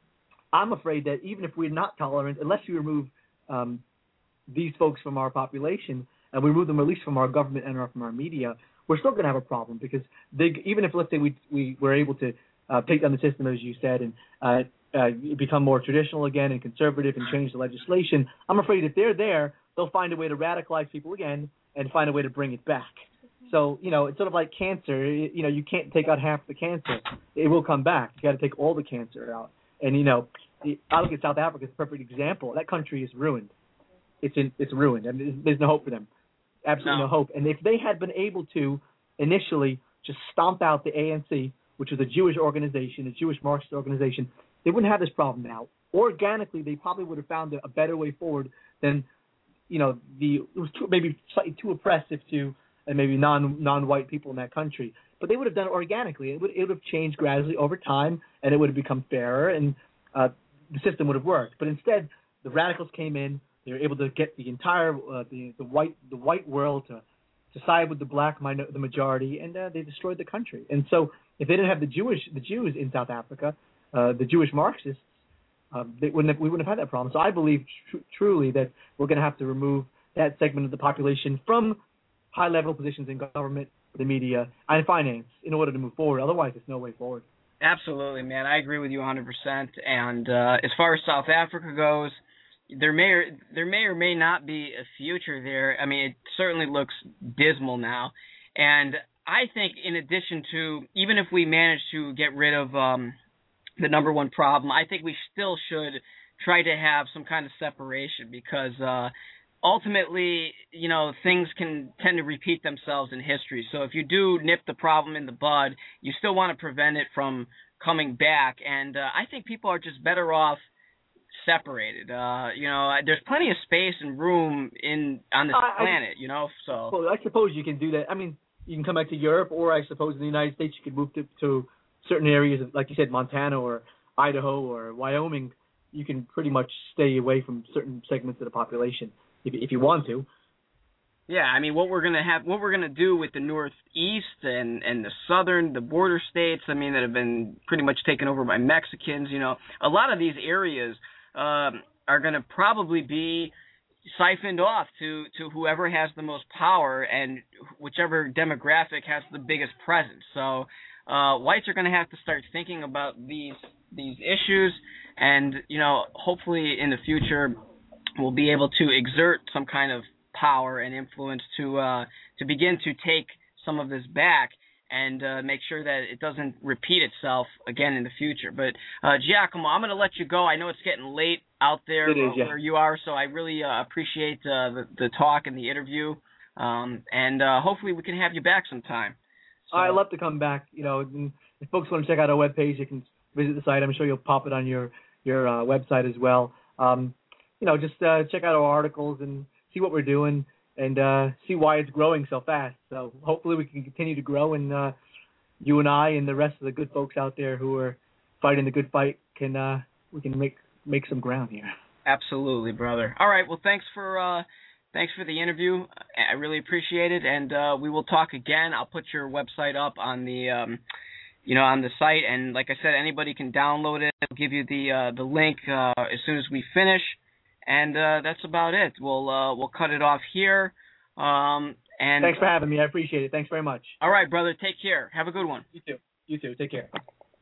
I'm afraid that even if we're not tolerant, unless we remove um, these folks from our population and we remove them at least from our government and from our media, we're still going to have a problem because they, even if, let's say, we we were able to uh, take down the system, as you said, and uh, uh, become more traditional again and conservative and change the legislation, I'm afraid if they're there, they'll find a way to radicalize people again and find a way to bring it back. So, you know, it's sort of like cancer. You know, you can't take out half the cancer. It will come back. You got to take all the cancer out. And, you know, I look at South Africa as a perfect example. That country is ruined. It's in, it's ruined. I mean, there's no hope for them. Absolutely no. no hope. And if they had been able to initially just stomp out the A N C, which was a Jewish organization, a Jewish Marxist organization, they wouldn't have this problem now. Organically, they probably would have found a, a better way forward than, you know, the it was too, maybe slightly too oppressive to and maybe non non-white people in that country. But they would have done it organically. It would it would have changed gradually over time, and it would have become fairer, and uh, the system would have worked. But instead, the radicals came in. They were able to get the entire uh, the the white the white world to to side with the black minor, the majority, and uh, they destroyed the country. And so, if they didn't have the Jewish the Jews in South Africa, uh, the Jewish Marxists, uh, they wouldn't have, we wouldn't have had that problem. So I believe tr- truly that we're going to have to remove that segment of the population from high-level positions in government, the media, and finance in order to move forward. Otherwise, there's no way forward. Absolutely, man. I agree with you one hundred percent. And uh, as far as South Africa goes, there may or, there may or may not be a future there. I mean, it certainly looks dismal now. And I think in addition to, even if we manage to get rid of um, the number one problem, I think we still should try to have some kind of separation because uh, ultimately, you know, things can tend to repeat themselves in history. So if you do nip the problem in the bud, you still want to prevent it from coming back. And uh, I think people are just better off separated. Uh, you know, there's plenty of space and room in on this I, planet, I, you know. So well, I suppose you can do that. I mean, you can come back to Europe, or I suppose in the United States you could move to, to certain areas, of, like you said, Montana or Idaho or Wyoming. You can pretty much stay away from certain segments of the population if, if you want to. Yeah, I mean, what we're gonna have, what we're gonna do with the Northeast and and the Southern, the border states, I mean, that have been pretty much taken over by Mexicans. You know, a lot of these areas um, are gonna probably be siphoned off to to whoever has the most power and whichever demographic has the biggest presence. So uh, whites are gonna have to start thinking about these these issues, and you know, hopefully in the future we'll be able to exert some kind of power and influence to uh, to begin to take some of this back and uh, make sure that it doesn't repeat itself again in the future. But uh, Giacomo, I'm going to let you go. I know it's getting late out there it is, yeah. where you are, so I really uh, appreciate uh, the, the talk and the interview. Um, and uh, hopefully we can have you back sometime. So, I'd love to come back. You know, if folks want to check out our webpage, you can visit the site. I'm sure you'll pop it on your your uh, website as well. Um, you know, just uh, check out our articles and see what we're doing and uh, see why it's growing so fast. So hopefully we can continue to grow, and uh, you and I and the rest of the good folks out there who are fighting the good fight can uh, we can make make some ground here. Absolutely, brother. All right. Well, thanks for uh, thanks for the interview. I really appreciate it, and uh, we will talk again. I'll put your website up on the um, you know on the site, and like I said, anybody can download it. I'll give you the uh, the link uh, as soon as we finish. And uh, that's about it. We'll uh, we'll cut it off here. Um, and thanks for having me. I appreciate it. Thanks very much. All right, brother. Take care. Have a good one. You too. You too. Take care.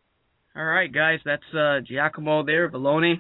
All right, guys. That's uh, Giacomo there, Vallone,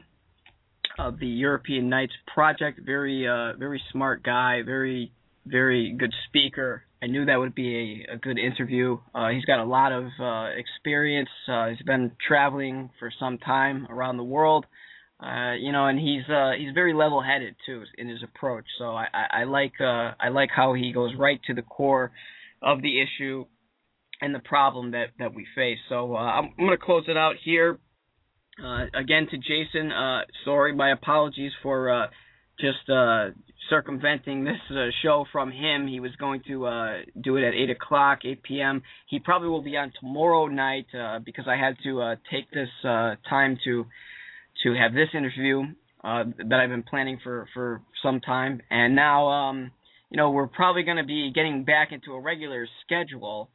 of the European Knights Project. Very uh, very smart guy. Very very good speaker. I knew that would be a, a good interview. Uh, he's got a lot of uh, experience. Uh, he's been traveling for some time around the world. Uh, you know, and he's uh, he's very level-headed too in his approach. So I, I, I like uh, I like how he goes right to the core of the issue and the problem that, that we face. So uh, I'm, I'm going to close it out here. Uh, again, to Jason, uh, sorry, my apologies for uh, just uh, circumventing this uh, show from him. He was going to uh, do it at eight o'clock, eight p.m. He probably will be on tomorrow night uh, because I had to uh, take this uh, time to to have this interview uh, that I've been planning for, for some time. And now, um, you know, we're probably going to be getting back into a regular schedule